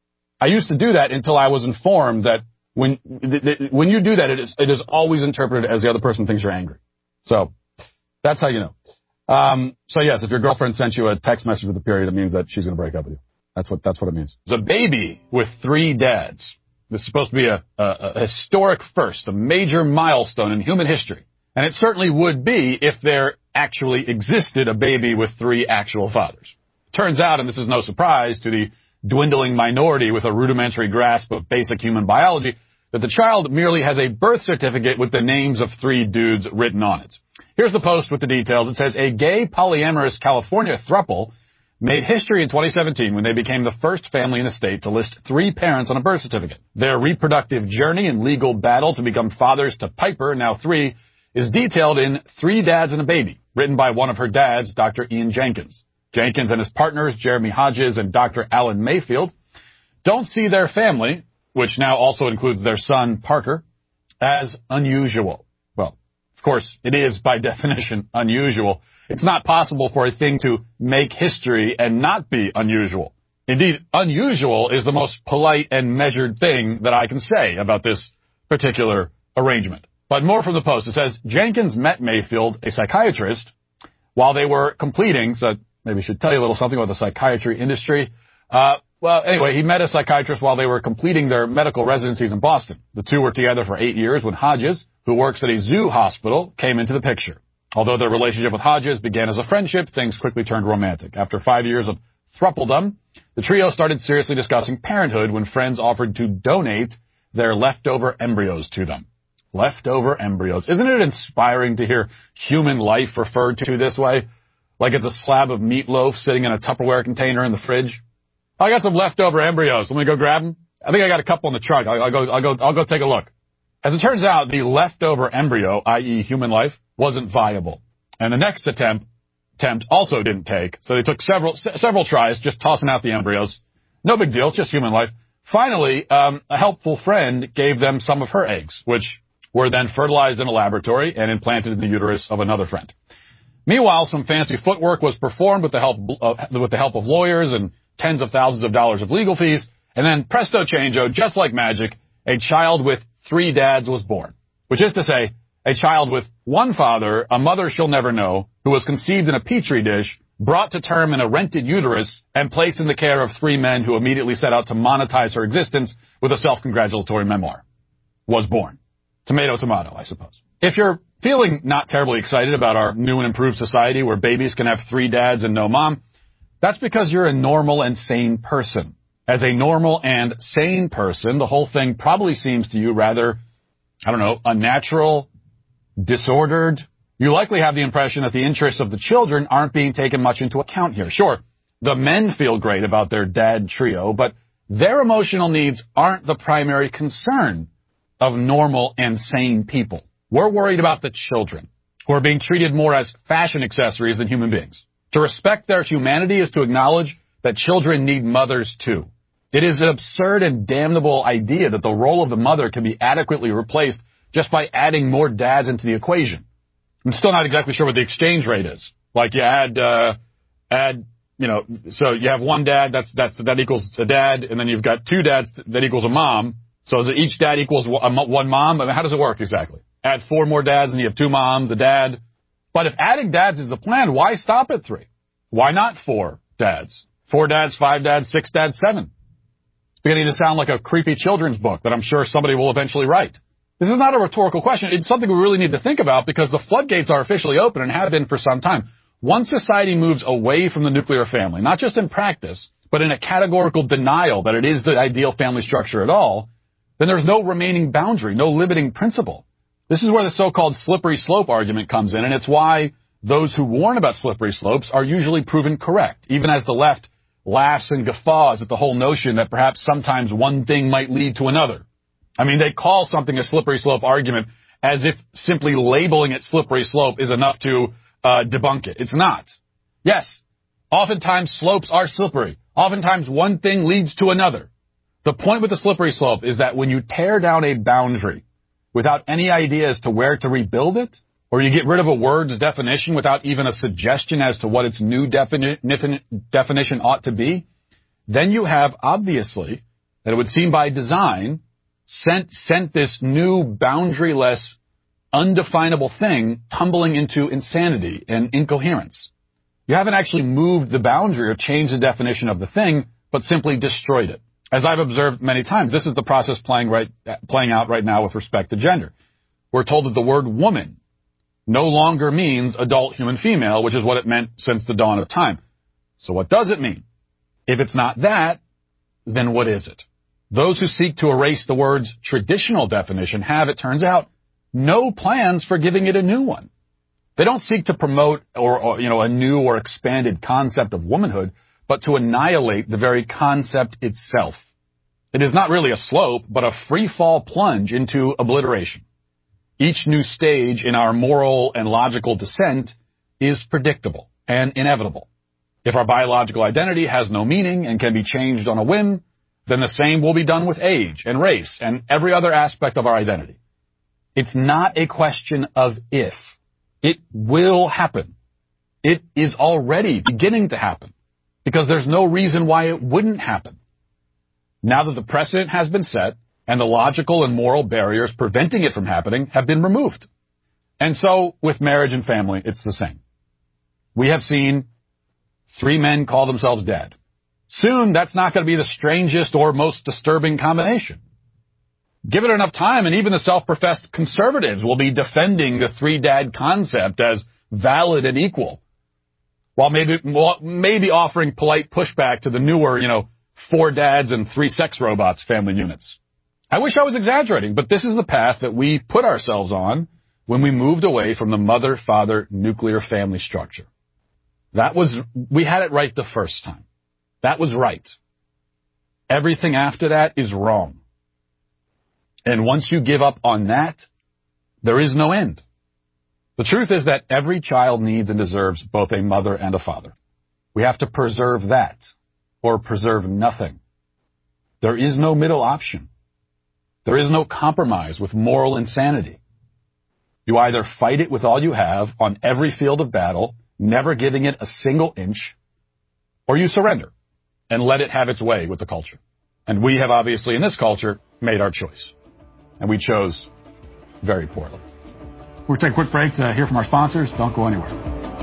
I used to do that until I was informed that when, th- th- when you do that, it is, it is always interpreted as the other person thinks you're angry. So that's how you know. Um, so yes, if your girlfriend sent you a text message with a period, it means that she's going to break up with you. That's what, that's what it means. The baby with three dads. This is supposed to be a, a, a historic first, a major milestone in human history. And it certainly would be if there actually existed a baby with three actual fathers. Turns out, and this is no surprise to the dwindling minority with a rudimentary grasp of basic human biology, that the child merely has a birth certificate with the names of three dudes written on it. Here's the post with the details. It says, a gay polyamorous California throuple made history in twenty seventeen when they became the first family in the state to list three parents on a birth certificate. Their reproductive journey and legal battle to become fathers to Piper, now three, is detailed in Three Dads and a Baby, written by one of her dads, Doctor Ian Jenkins. Jenkins and his partners, Jeremy Hodges and Doctor Alan Mayfield, don't see their family, which now also includes their son, Parker, as unusual. Well, Of course, it is, by definition, unusual. It's not possible for a thing to make history and not be unusual. Indeed, unusual is the most polite and measured thing that I can say about this particular arrangement. But more from the Post. It says, Jenkins met Mayfield, a psychiatrist, while they were completing, so maybe I should tell you a little something about the psychiatry industry. Uh, well, anyway, he met a psychiatrist while they were completing their medical residencies in Boston. The two were together for eight years when Hodges, who works at a zoo hospital, came into the picture. Although their relationship with Hodges began as a friendship, things quickly turned romantic. After five years of thruppledom, the trio started seriously discussing parenthood when friends offered to donate their leftover embryos to them. Leftover embryos. Isn't it inspiring to hear human life referred to this way? Like it's a slab of meatloaf sitting in a Tupperware container in the fridge. I got some leftover embryos. Let me go grab them. I think I got a couple in the trunk. I'll, I'll go, I'll go, I'll go take a look. As it turns out, the leftover embryo, that is human life, wasn't viable. And the next attempt, attempt also didn't take. So they took several, several tries just tossing out the embryos. No big deal. It's just human life. Finally, um, a helpful friend gave them some of her eggs, which were then fertilized in a laboratory and implanted in the uterus of another friend. Meanwhile, some fancy footwork was performed with the help uh, with the help of lawyers and tens of thousands of dollars of legal fees, and then presto changeo, just like magic, a child with three dads was born, which is to say, a child with one father, a mother she'll never know, who was conceived in a petri dish, brought to term in a rented uterus, and placed in the care of three men who immediately set out to monetize her existence with a self-congratulatory memoir, was born. Tomato, tomato, I suppose. If you're feeling not terribly excited about our new and improved society where babies can have three dads and no mom, that's because you're a normal and sane person. As a normal and sane person, the whole thing probably seems to you rather, I don't know, unnatural, disordered. You likely have the impression that the interests of the children aren't being taken much into account here. Sure, the men feel great about their dad trio, but their emotional needs aren't the primary concern of normal and sane people. We're worried about the children, who are being treated more as fashion accessories than human beings. To respect their humanity is to acknowledge that children need mothers too. It is an absurd and damnable idea that the role of the mother can be adequately replaced just by adding more dads into the equation. I'm still not exactly sure what the exchange rate is. Like you add, uh, add, you know, so you have one dad, that's, that's, that equals a dad, and then you've got two dads that equals a mom. So is it each dad equals one mom? I mean, how does it work exactly? Add four more dads and you have two moms, a dad. But if adding dads is the plan, why stop at three? Why not four dads? Four dads, five dads, six dads, seven. It's beginning to sound like a creepy children's book that I'm sure somebody will eventually write. This is not a rhetorical question. It's something we really need to think about because the floodgates are officially open and have been for some time. Once society moves away from the nuclear family, not just in practice, but in a categorical denial that it is the ideal family structure at all, then there's no remaining boundary, no limiting principle. This is where the so-called slippery slope argument comes in, and it's why those who warn about slippery slopes are usually proven correct, even as the left laughs and guffaws at the whole notion that perhaps sometimes one thing might lead to another. I mean, they call something a slippery slope argument as if simply labeling it slippery slope is enough to uh, debunk it. It's not. Yes, oftentimes slopes are slippery. Oftentimes one thing leads to another. The point with the slippery slope is that when you tear down a boundary without any idea as to where to rebuild it, or you get rid of a word's definition without even a suggestion as to what its new defini- definition ought to be, then you have, obviously, that it would seem by design, sent, sent this new boundaryless, undefinable thing tumbling into insanity and incoherence. You haven't actually moved the boundary or changed the definition of the thing, but simply destroyed it. As I've observed many times, this is the process playing right, playing out right now with respect to gender. We're told that the word woman no longer means adult human female, which is what it meant since the dawn of time. So what does it mean? If it's not that, then what is it? Those who seek to erase the word's traditional definition have, it turns out, no plans for giving it a new one. They don't seek to promote or, or you know, a new or expanded concept of womanhood, but to annihilate the very concept itself. It is not really a slope, but a free-fall plunge into obliteration. Each new stage in our moral and logical descent is predictable and inevitable. If our biological identity has no meaning and can be changed on a whim, then the same will be done with age and race and every other aspect of our identity. It's not a question of if. It will happen. It is already beginning to happen because there's no reason why it wouldn't happen. Now that the precedent has been set and the logical and moral barriers preventing it from happening have been removed. And so with marriage and family, it's the same. We have seen three men call themselves dad. Soon, that's not going to be the strangest or most disturbing combination. Give it enough time, and even the self-professed conservatives will be defending the three-dad concept as valid and equal, while maybe maybe offering polite pushback to the newer, you know, four dads and three sex robots family units. I wish I was exaggerating, but this is the path that we put ourselves on when we moved away from the mother-father nuclear family structure. That was, we had it right the first time. That was right. Everything after that is wrong. And once you give up on that, there is no end. The truth is that every child needs and deserves both a mother and a father. We have to preserve that, or preserve nothing. There is no middle option. There is no compromise with moral insanity. You either fight it with all you have on every field of battle, never giving it a single inch, or you surrender and let it have its way with the culture. And we have obviously in this culture made our choice. And we chose very poorly. We'll take a quick break to hear from our sponsors. Don't go anywhere.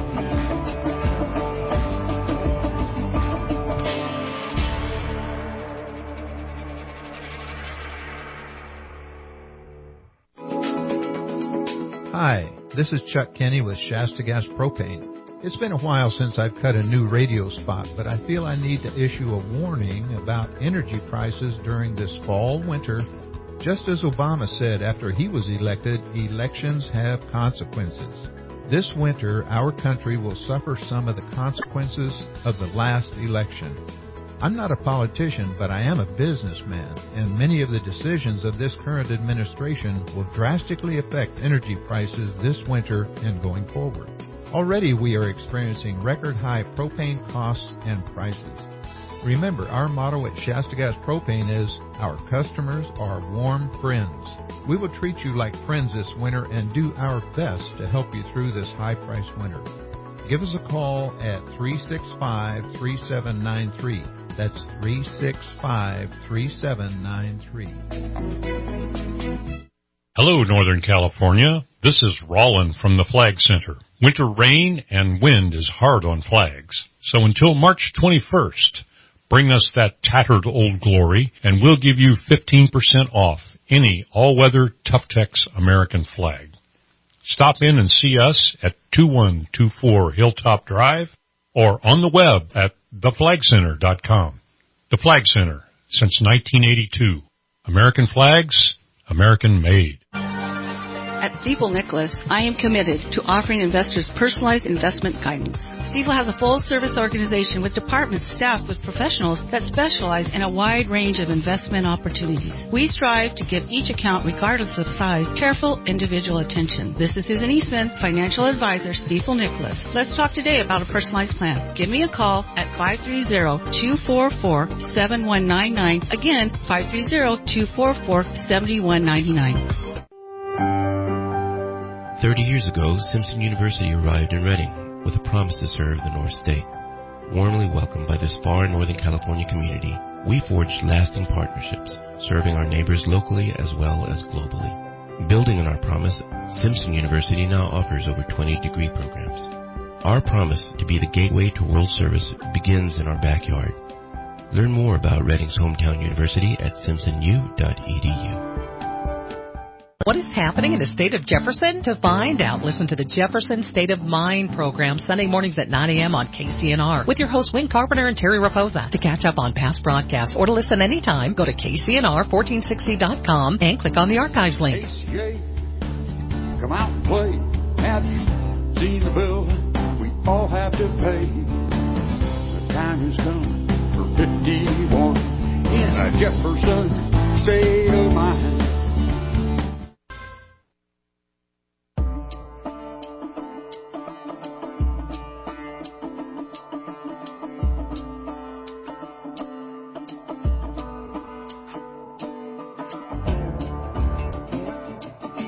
Hi, this is Chuck Kenny with Shasta Gas Propane. It's been a while since I've cut a new radio spot, but I feel I need to issue a warning about energy prices during this fall, winter. Just as Obama said after he was elected, elections have consequences. This winter, our country will suffer some of the consequences of the last election. I'm not a politician, but I am a businessman, and many of the decisions of this current administration will drastically affect energy prices this winter and going forward. Already we are experiencing record-high propane costs and prices. Remember, our motto at Shasta Gas Propane is, our customers are warm friends. We will treat you like friends this winter and do our best to help you through this high-priced winter. Give us a call at three six five, three seven nine three. That's three six five, three seven nine three. Hello, Northern California. This is Rollin from the Flag Center. Winter rain and wind is hard on flags. So until March twenty-first, bring us that tattered Old Glory, and we'll give you fifteen percent off any all-weather Tough-Tex American flag. Stop in and see us at two one two four Hilltop Drive or on the web at the flag center dot com. The Flag Center, since nineteen eighty-two. American flags, American made. At Stifel Nicholas, I am committed to offering investors personalized investment guidance. Stifel has a full-service organization with departments staffed with professionals that specialize in a wide range of investment opportunities. We strive to give each account, regardless of size, careful individual attention. This is Susan Eastman, Financial Advisor, Stifel Nicholas. Let's talk today about a personalized plan. Give me a call at five three zero, two four four, seven one nine nine. Again, five three zero, two four four, seven one nine nine. Thirty years ago, Simpson University arrived in Redding with a promise to serve the North State. Warmly welcomed by this far Northern California community, we forged lasting partnerships, serving our neighbors locally as well as globally. Building on our promise, Simpson University now offers over twenty degree programs. Our promise to be the gateway to world service begins in our backyard. Learn more about Redding's hometown university at simpson u dot e d u. What is happening in the state of Jefferson? To find out, listen to the Jefferson State of Mind program Sunday mornings at nine a.m. on K C N R with your hosts Wayne Carpenter and Terry Raposa. To catch up on past broadcasts or to listen anytime, go to K C N R fourteen sixty dot com and click on the archives link. A C A, come out and play. Have you seen the bill we all have to pay? The time has come for fifty-one in a Jefferson State of Mind.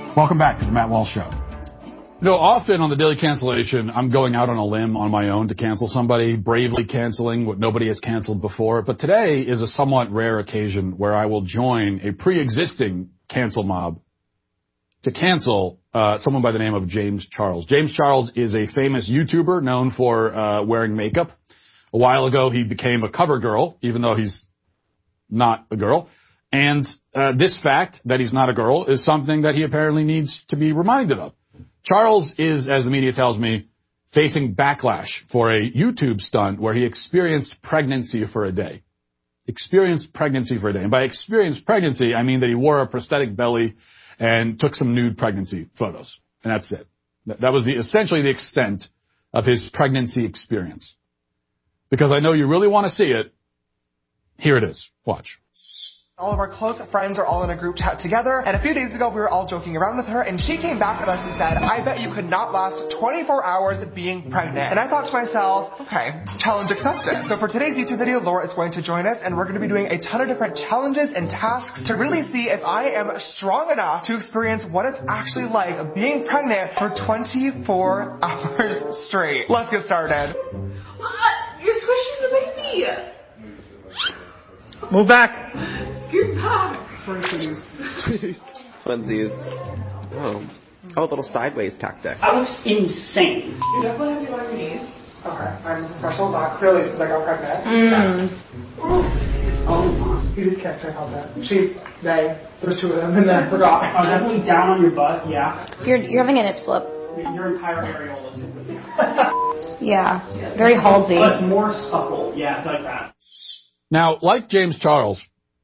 Welcome back to the Matt Walsh Show. You know, often on the Daily Cancellation, I'm going out on a limb on my own to cancel somebody, bravely canceling what nobody has canceled before. But today is a somewhat rare occasion where I will join a pre-existing cancel mob to cancel uh, someone by the name of James Charles. James Charles is a famous YouTuber known for uh, wearing makeup. A while ago, he became a cover girl, even though he's not a girl. And uh, this fact that he's not a girl is something that he apparently needs to be reminded of. Charles is, as the media tells me, facing backlash for a YouTube stunt where he experienced pregnancy for a day. Experienced pregnancy for a day. And by experienced pregnancy, I mean that he wore a prosthetic belly and took some nude pregnancy photos. And that's it. That was the, essentially the extent of his pregnancy experience. Because I know you really want to see it. Here it is. Watch. All of our close friends are all in a group chat together, and a few days ago we were all joking around with her, and she came back at us and said, I bet you could not last twenty-four hours being pregnant. And I thought to myself, okay, challenge accepted. So for today's YouTube video, Laura is going to join us, and we're going to be doing a ton of different challenges and tasks to really see if I am strong enough to experience what it's actually like being pregnant for twenty-four hours straight. Let's get started. Uh, you're squishing the baby. Move back. Get back. Sorry, please. Twinsies. Oh. Oh, a little sideways tactic. That looks insane. You definitely have to be on your knees. Okay. I'm a professional, not clearly since I got pregnant. Mm. Oh, you just can't check out that. She, they, there's two of them, and then I forgot. I'm definitely down on your butt, yeah. You're you're having a nip slip. Your entire areola is completely out. Yeah. Very halsey. But more supple, yeah, like that. Now, like James Charles,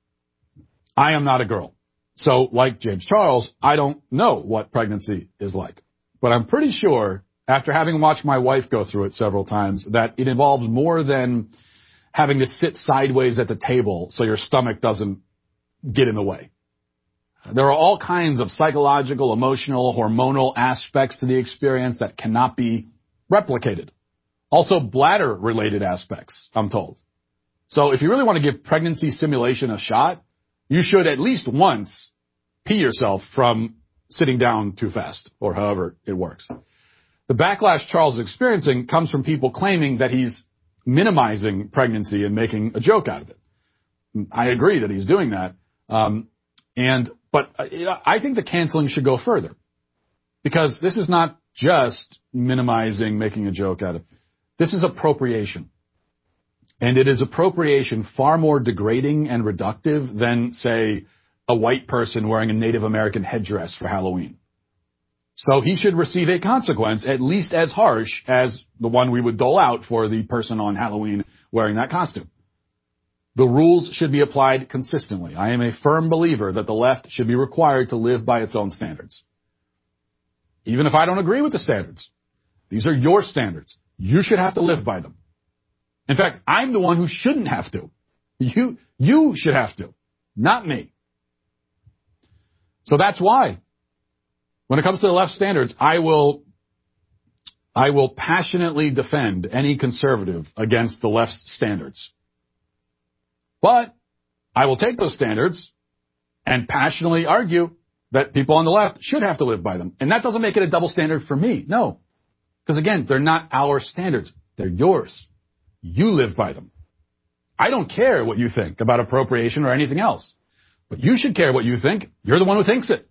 I am not a girl. So, like James Charles, I don't know what pregnancy is like. But I'm pretty sure, after having watched my wife go through it several times, that it involves more than having to sit sideways at the table so your stomach doesn't get in the way. There are all kinds of psychological, emotional, hormonal aspects to the experience that cannot be replicated. Also, bladder-related aspects, I'm told. So if you really want to give pregnancy simulation a shot, you should at least once pee yourself from sitting down too fast, or however it works. The backlash Charles is experiencing comes from people claiming that he's minimizing pregnancy and making a joke out of it. I agree that he's doing that. Um, and but I think the canceling should go further, because this is not just minimizing, making a joke out of it. This is appropriation. And it is appropriation far more degrading and reductive than, say, a white person wearing a Native American headdress for Halloween. So he should receive a consequence at least as harsh as the one we would dole out for the person on Halloween wearing that costume. The rules should be applied consistently. I am a firm believer that the left should be required to live by its own standards. Even if I don't agree with the standards, these are your standards. You should have to live by them. In fact, I'm the one who shouldn't have to. You, you should have to, not me. So that's why, when it comes to the left standards, I will, I will passionately defend any conservative against the left's standards. But I will take those standards and passionately argue that people on the left should have to live by them. And that doesn't make it a double standard for me. No. Because again, they're not our standards. They're yours. You live by them. I don't care what you think about appropriation or anything else. But you should care what you think. You're the one who thinks it.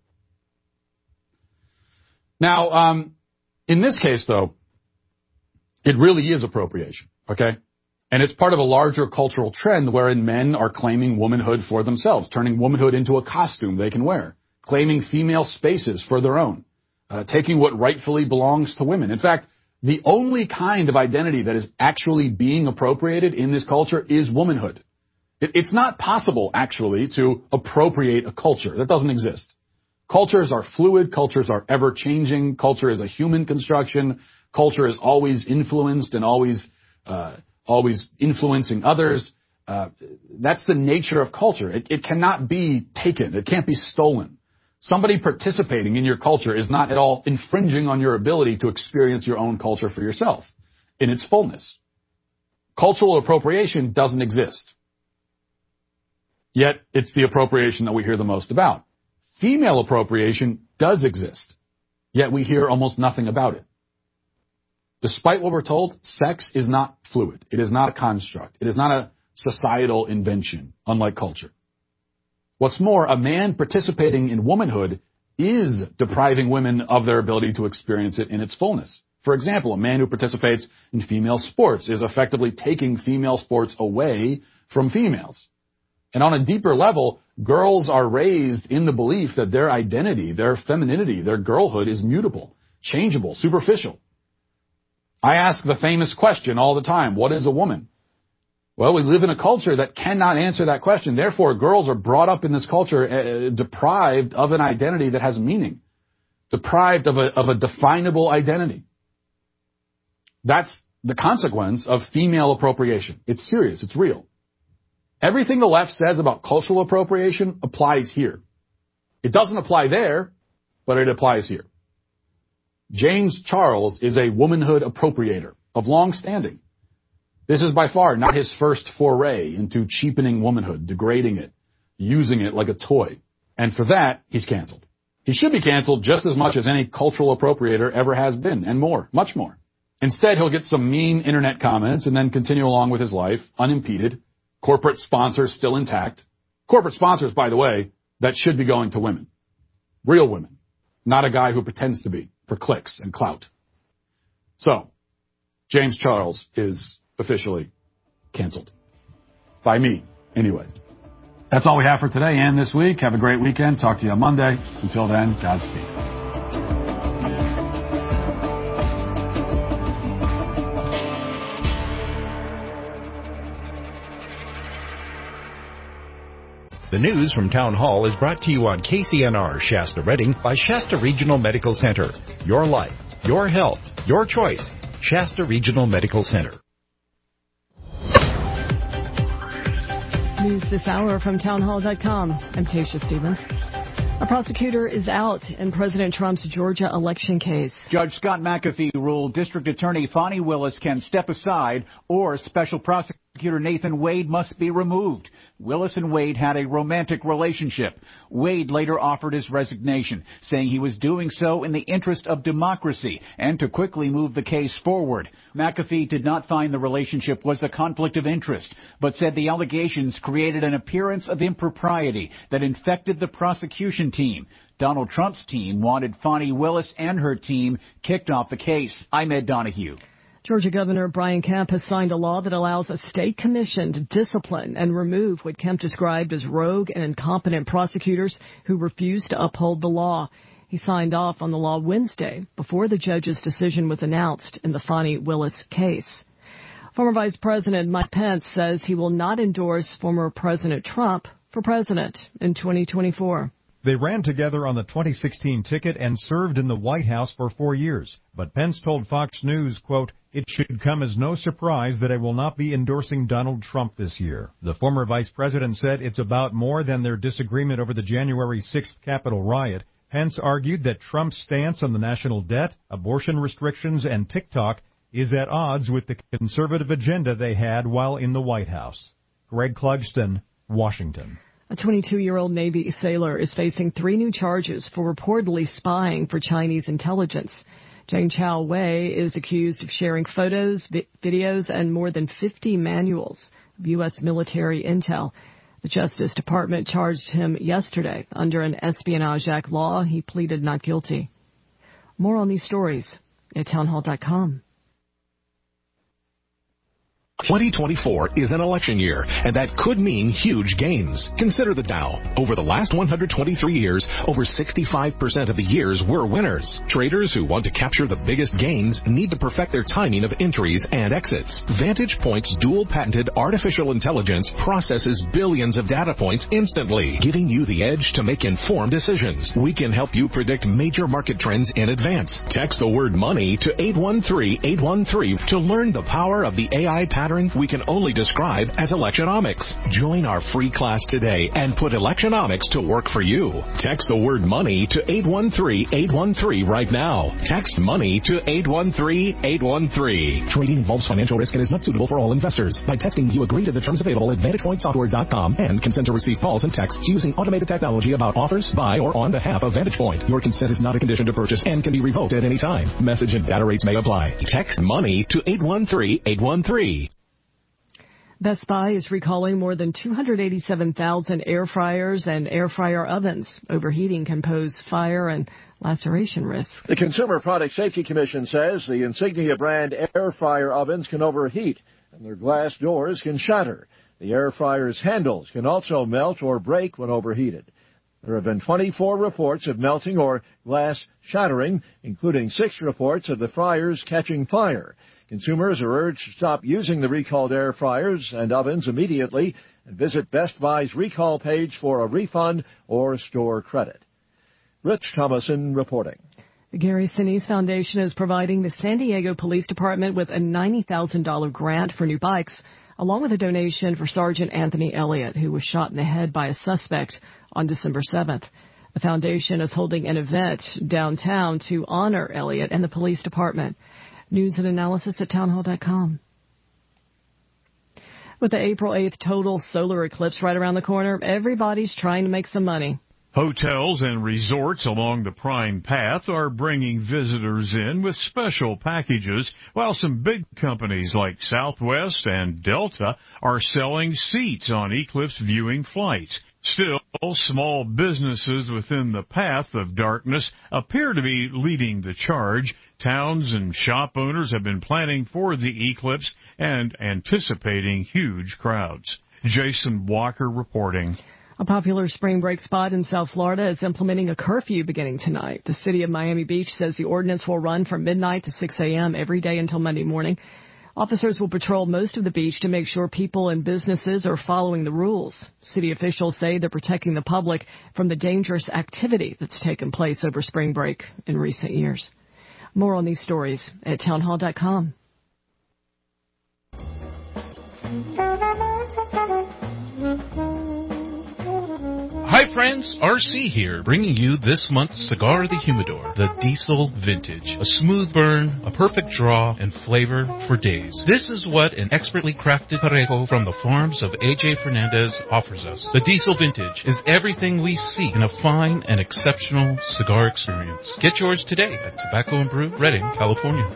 Now, um, in this case, though, it really is appropriation, okay? And it's part of a larger cultural trend wherein men are claiming womanhood for themselves, turning womanhood into a costume they can wear, claiming female spaces for their own, uh, taking what rightfully belongs to women. In fact, the only kind of identity that is actually being appropriated in this culture is womanhood. It, it's not possible, actually, to appropriate a culture. That doesn't exist. Cultures are fluid. Cultures are ever-changing. Culture is a human construction. Culture is always influenced and always uh, always influencing others. Uh, that's the nature of culture. It, it cannot be taken. It can't be stolen. Somebody participating in your culture is not at all infringing on your ability to experience your own culture for yourself in its fullness. Cultural appropriation doesn't exist. Yet it's the appropriation that we hear the most about. Female appropriation does exist, yet we hear almost nothing about it. Despite what we're told, sex is not fluid. It is not a construct. It is not a societal invention, unlike culture. What's more, a man participating in womanhood is depriving women of their ability to experience it in its fullness. For example, a man who participates in female sports is effectively taking female sports away from females. And on a deeper level, girls are raised in the belief that their identity, their femininity, their girlhood is mutable, changeable, superficial. I ask the famous question all the time, what is a woman? Well, we live in a culture that cannot answer that question. Therefore, girls are brought up in this culture uh, deprived of an identity that has meaning, deprived of a, of a definable identity. That's the consequence of female appropriation. It's serious. It's real. Everything the left says about cultural appropriation applies here. It doesn't apply there, but it applies here. James Charles is a womanhood appropriator of long standing. This is by far not his first foray into cheapening womanhood, degrading it, using it like a toy. And for that, he's canceled. He should be canceled just as much as any cultural appropriator ever has been, and more, much more. Instead, he'll get some mean internet comments and then continue along with his life, unimpeded, corporate sponsors still intact. Corporate sponsors, by the way, that should be going to women. Real women. Not a guy who pretends to be for clicks and clout. So, James Charles is officially canceled. By me, anyway. That's all we have for today and this week. Have a great weekend. Talk to you on Monday. Until then, Godspeed. The news from Town Hall is brought to you on K C N R Shasta Redding by Shasta Regional Medical Center. Your life, your health, your choice. Shasta Regional Medical Center. News this hour from townhall dot com. I'm Tasha Stevens. A prosecutor is out in President Trump's Georgia election case. Judge Scott McAfee ruled District Attorney Fani Willis can step aside or Special Prosecutor Nathan Wade must be removed. Willis and Wade had a romantic relationship. Wade later offered his resignation, saying he was doing so in the interest of democracy and to quickly move the case forward. McAfee did not find the relationship was a conflict of interest, but said the allegations created an appearance of impropriety that infected the prosecution team. Donald Trump's team wanted Fani Willis and her team kicked off the case. I'm Ed Donahue. Georgia Governor Brian Kemp has signed a law that allows a state commission to discipline and remove what Kemp described as rogue and incompetent prosecutors who refuse to uphold the law. He signed off on the law Wednesday before the judge's decision was announced in the Fani Willis case. Former Vice President Mike Pence says he will not endorse former President Trump for president in twenty twenty-four. They ran together on the twenty sixteen ticket and served in the White House for four years. But Pence told Fox News, quote, "It should come as no surprise that I will not be endorsing Donald Trump this year." The former vice president said it's about more than their disagreement over the January sixth Capitol riot. Pence argued that Trump's stance on the national debt, abortion restrictions, and TikTok is at odds with the conservative agenda they had while in the White House. Greg Clugston, Washington. A twenty-two-year-old Navy sailor is facing three new charges for reportedly spying for Chinese intelligence. Zhang Chao Wei is accused of sharing photos, vi- videos, and more than fifty manuals of U S military intel. The Justice Department charged him yesterday under an Espionage Act law. He pleaded not guilty. More on these stories at townhall dot com. twenty twenty-four is an election year, and that could mean huge gains. Consider the Dow. Over the last one hundred twenty-three years, over sixty-five percent of the years were winners. Traders who want to capture the biggest gains need to perfect their timing of entries and exits. Vantage Point's dual-patented artificial intelligence processes billions of data points instantly, giving you the edge to make informed decisions. We can help you predict major market trends in advance. Text the word money to eight one three eight one three to learn the power of the A I-powered mattering we can only describe as electionomics. Join our free class today and put electionomics to work for you. Text the word money to eight one three, eight one three right now. Text money to eight one three, eight one three. Trading involves financial risk and is not suitable for all investors. By texting, you agree to the terms available at vantage point software dot com and consent to receive calls and texts using automated technology about offers by or on behalf of Vantage Point. Your consent is not a condition to purchase and can be revoked at any time. Message and data rates may apply. Text money to eight one three, eight one three. Best Buy is recalling more than two hundred eighty-seven thousand air fryers and air fryer ovens. Overheating can pose fire and laceration risk. The Consumer Product Safety Commission says the Insignia brand air fryer ovens can overheat and their glass doors can shatter. The air fryer's handles can also melt or break when overheated. There have been twenty-four reports of melting or glass shattering, including six reports of the fryers catching fire. Consumers are urged to stop using the recalled air fryers and ovens immediately and visit Best Buy's recall page for a refund or store credit. Rich Thomason reporting. The Gary Sinise Foundation is providing the San Diego Police Department with a ninety thousand dollars grant for new bikes, along with a donation for Sergeant Anthony Elliott, who was shot in the head by a suspect on December seventh. The foundation is holding an event downtown to honor Elliott and the police department. News and analysis at townhall dot com. With the April eighth total solar eclipse right around the corner, everybody's trying to make some money. Hotels and resorts along the Prime Path are bringing visitors in with special packages, while some big companies like Southwest and Delta are selling seats on eclipse viewing flights. Still, small businesses within the path of darkness appear to be leading the charge. Towns and shop owners have been planning for the eclipse and anticipating huge crowds. Jason Walker reporting. A popular spring break spot in South Florida is implementing a curfew beginning tonight. The city of Miami Beach says the ordinance will run from midnight to six a.m. every day until Monday morning. Officers will patrol most of the beach to make sure people and businesses are following the rules. City officials say they're protecting the public from the dangerous activity that's taken place over spring break in recent years. More on these stories at townhall dot com. Hi friends, R C here, bringing you this month's Cigar of the Humidor, the Diesel Vintage. A smooth burn, a perfect draw, and flavor for days. This is what an expertly crafted Parejo from the farms of A J Fernandez offers us. The Diesel Vintage is everything we seek in a fine and exceptional cigar experience. Get yours today at Tobacco and Brew, Redding, California.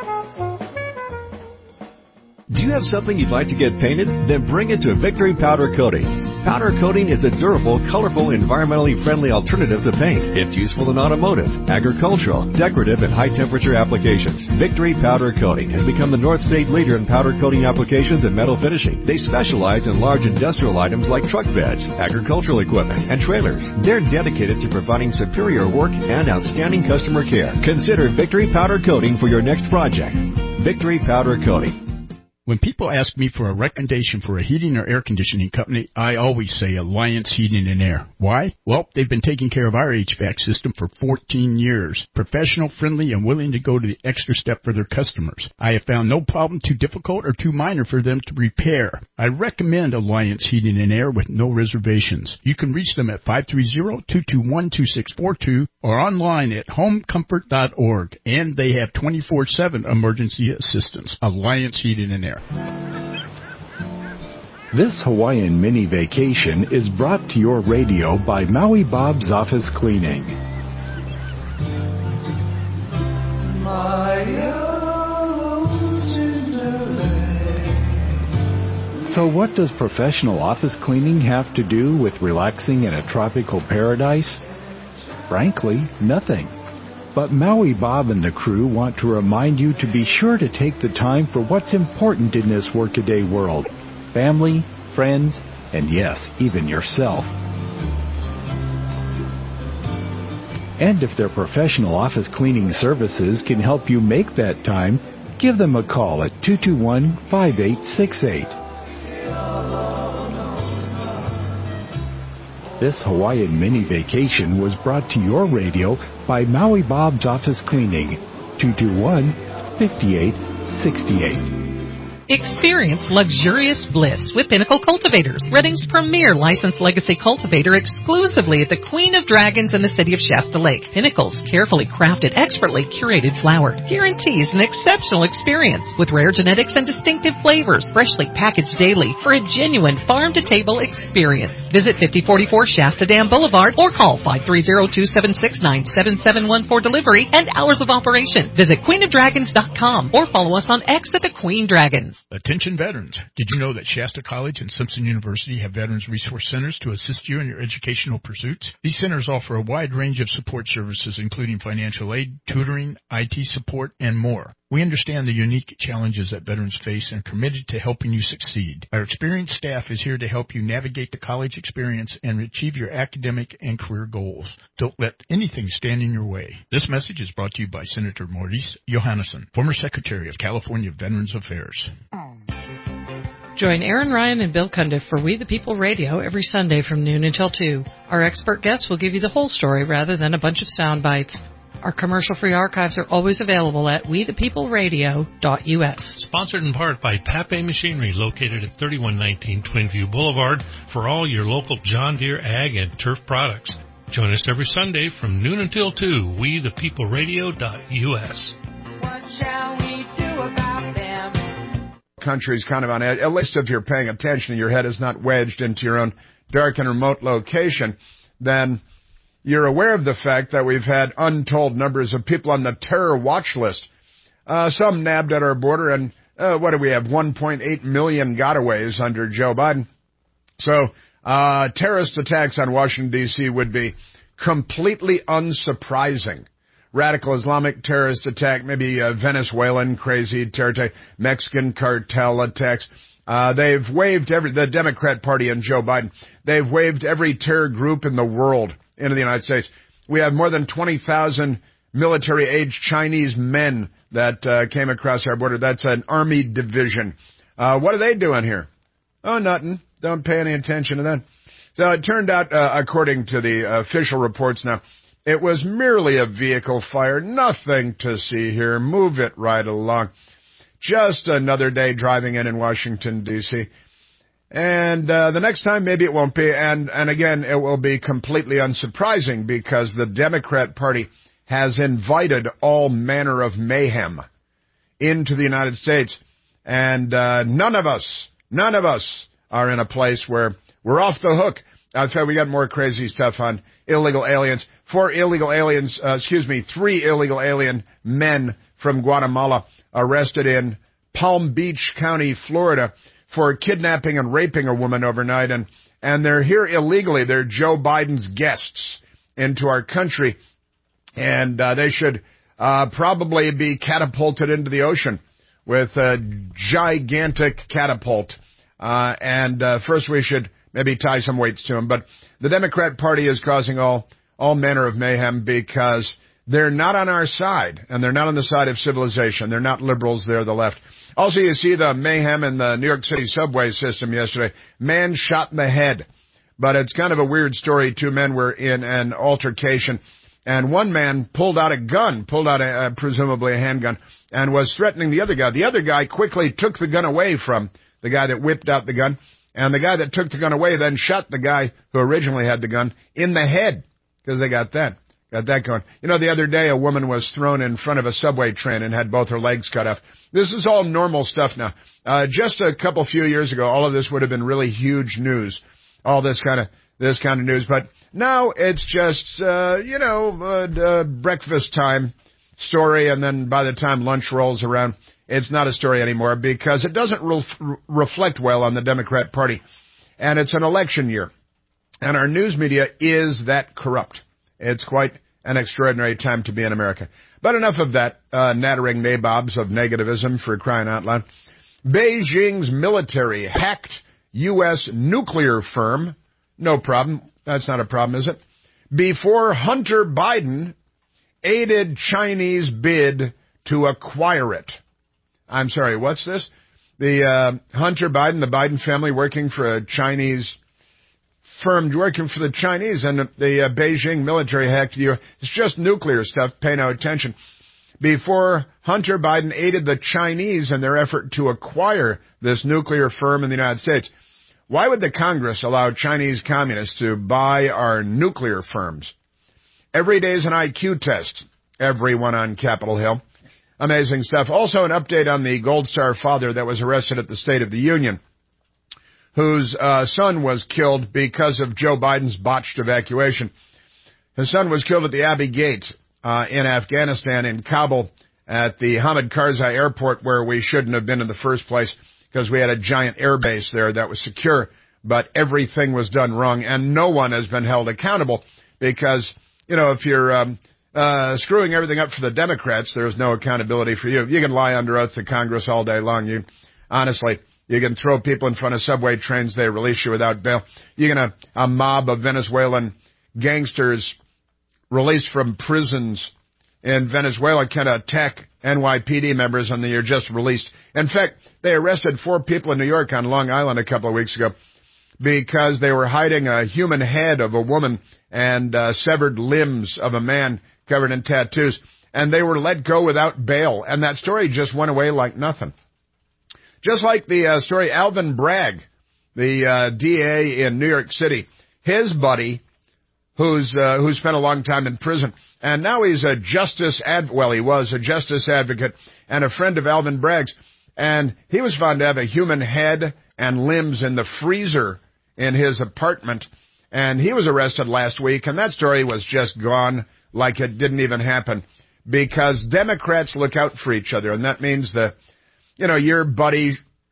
Do you have something you'd like to get painted? Then bring it to Victory Powder Coating. Powder coating is a durable, colorful, environmentally friendly alternative to paint. It's useful in automotive, agricultural, decorative, and high-temperature applications. Victory Powder Coating has become the North State leader in powder coating applications and metal finishing. They specialize in large industrial items like truck beds, agricultural equipment, and trailers. They're dedicated to providing superior work and outstanding customer care. Consider Victory Powder Coating for your next project. Victory Powder Coating. When people ask me for a recommendation for a heating or air conditioning company, I always say Alliance Heating and Air. Why? Well, they've been taking care of our H V A C system for fourteen years. Professional, friendly, and willing to go to the extra step for their customers. I have found no problem too difficult or too minor for them to repair. I recommend Alliance Heating and Air with no reservations. You can reach them at five three zero, two two one, two six four two or online at home comfort dot org. And they have twenty-four seven emergency assistance. Alliance Heating and Air. This Hawaiian mini vacation is brought to your radio by Maui Bob's Office Cleaning. So what does professional office cleaning have to do with relaxing in a tropical paradise? Frankly, nothing. But Maui Bob and the crew want to remind you to be sure to take the time for what's important in this workaday world. Family, friends, and yes, even yourself. And if their professional office cleaning services can help you make that time, give them a call at two two one, five eight six eight. This Hawaiian mini vacation was brought to your radio by Maui Bob's Office Cleaning, two two one, five eight six eight. Experience luxurious bliss with Pinnacle Cultivators, Redding's premier licensed legacy cultivator, exclusively at the Queen of Dragons in the city of Shasta Lake. Pinnacle's carefully crafted, expertly curated flower guarantees an exceptional experience with rare genetics and distinctive flavors, freshly packaged daily for a genuine farm-to-table experience. Visit fifty forty-four Shasta Dam Boulevard or call five three zero, two seven six, nine seven seven one for delivery and hours of operation. Visit queen of dragons dot com or follow us on X at the Queen Dragons. Attention veterans. Did you know that Shasta College and Simpson University have Veterans Resource Centers to assist you in your educational pursuits? These centers offer a wide range of support services, including financial aid, tutoring, I T support, and more. We understand the unique challenges that veterans face and are committed to helping you succeed. Our experienced staff is here to help you navigate the college experience and achieve your academic and career goals. Don't let anything stand in your way. This message is brought to you by Senator Maurice Johannesson, former Secretary of California Veterans Affairs. Join Aaron Ryan and Bill Cundiff for We the People Radio every Sunday from noon until two. Our expert guests will give you the whole story rather than a bunch of sound bites. Our commercial-free archives are always available at we the people radio dot U S. Sponsored in part by Pape Machinery, located at thirty-one nineteen Twinview Boulevard, for all your local John Deere ag and turf products. Join us every Sunday from noon until two, we the people radio dot U S. What shall we do about them? Country's kind of on edge. At least if you're paying attention and your head is not wedged into your own dark and remote location, then you're aware of the fact that we've had untold numbers of people on the terror watch list. Uh, some nabbed at our border, and uh, what do we have? one point eight million gotaways under Joe Biden. So uh, terrorist attacks on Washington, D C would be completely unsurprising. Radical Islamic terrorist attack, maybe uh, Venezuelan crazy terror attack, Mexican cartel attacks. Uh, they've waived every, the Democrat Party and Joe Biden, they've waived every terror group in the world into the United States. We have more than twenty thousand military-aged Chinese men that uh, came across our border. That's an army division. Uh, what are they doing here? Oh, nothing. Don't pay any attention to that. So it turned out, uh, according to the official reports now, it was merely a vehicle fire. Nothing to see here. Move it right along. Just another day driving in in Washington, D C And uh, the next time, maybe it won't be. And, and again, it will be completely unsurprising because the Democrat Party has invited all manner of mayhem into the United States. And uh, none of us, none of us are in a place where we're off the hook. I'll tell you, we got more crazy stuff on illegal aliens. Four illegal aliens, uh, excuse me, three illegal alien men from Guatemala arrested in Palm Beach County, Florida, for kidnapping and raping a woman overnight, and, and they're here illegally. They're Joe Biden's guests into our country, and uh, they should uh, probably be catapulted into the ocean with a gigantic catapult. Uh, and uh, first we should maybe tie some weights to them. But the Democrat Party is causing all, all manner of mayhem because they're not on our side, and they're not on the side of civilization. They're not liberals. They're the left. Also, you see the mayhem in the New York City subway system yesterday. Man shot in the head. But it's kind of a weird story. Two men were in an altercation, and one man pulled out a gun, pulled out a, uh, presumably a handgun, and was threatening the other guy. The other guy quickly took the gun away from the guy that whipped out the gun, and the guy that took the gun away then shot the guy who originally had the gun in the head, because they got that. Got that going. You know, the other day a woman was thrown in front of a subway train and had both her legs cut off. This is all normal stuff now. Uh, just a couple few years ago, all of this would have been really huge news. All this kind of, this kind of news. But now it's just, uh, you know, uh, uh, breakfast time story. And then by the time lunch rolls around, it's not a story anymore because it doesn't re- reflect well on the Democrat Party. And it's an election year. And our news media is that corrupt. It's quite an extraordinary time to be in America. But enough of that uh, nattering nabobs of negativism, for crying out loud. Beijing's military hacked U S nuclear firm. No problem. That's not a problem, is it? Before Hunter Biden aided Chinese bid to acquire it. I'm sorry, what's this? The uh, Hunter Biden, the Biden family working for a Chinese firm working for the Chinese, and the, the uh, Beijing military hacked the U S. It's just nuclear stuff. Pay no attention. before Hunter Biden aided the Chinese in their effort to acquire this nuclear firm in the United States. Why would the Congress allow Chinese communists to buy our nuclear firms? Every day is an I Q test. Everyone on Capitol Hill. Amazing stuff. Also an update on the Gold Star father that was arrested at the State of the Union, whose uh, son was killed because of Joe Biden's botched evacuation. His son was killed at the Abbey Gate uh, in Afghanistan, in Kabul, at the Hamid Karzai airport, where we shouldn't have been in the first place because we had a giant air base there that was secure, but everything was done wrong, and no one has been held accountable because, you know, if you're um, uh, screwing everything up for the Democrats, there's no accountability for you. You can lie under oath to Congress all day long. You, honestly, you can throw people in front of subway trains, they release you without bail. You can, a, a mob of Venezuelan gangsters released from prisons in Venezuela can attack N Y P D members and they're just released. In fact, they arrested four people in New York on Long Island a couple of weeks ago because they were hiding a human head of a woman and uh, severed limbs of a man covered in tattoos. And they were let go without bail. And that story just went away like nothing. Just like the uh, story Alvin Bragg, the uh, D A in New York City, his buddy, who's uh, who spent a long time in prison, and now he's a justice ad. Well, he was a justice advocate and a friend of Alvin Bragg's, and he was found to have a human head and limbs in the freezer in his apartment, and he was arrested last week, and that story was just gone like it didn't even happen because Democrats look out for each other, and that means the, you know, your buddy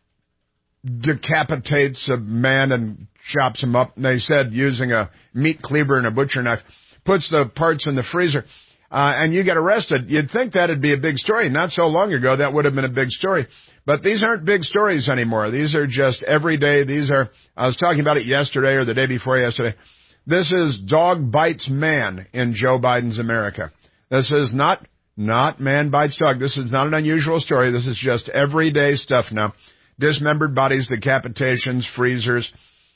decapitates a man and chops him up, and they said using a meat cleaver and a butcher knife, puts the parts in the freezer, uh, and you get arrested. You'd think that'd be a big story. Not so long ago, that would have been a big story. But these aren't big stories anymore. These are just everyday. These are, I was talking about it yesterday or the day before yesterday. This is dog bites man in Joe Biden's America. This is not, not man bites dog. This is not an unusual story. This is just everyday stuff now. Dismembered bodies, decapitations, freezers,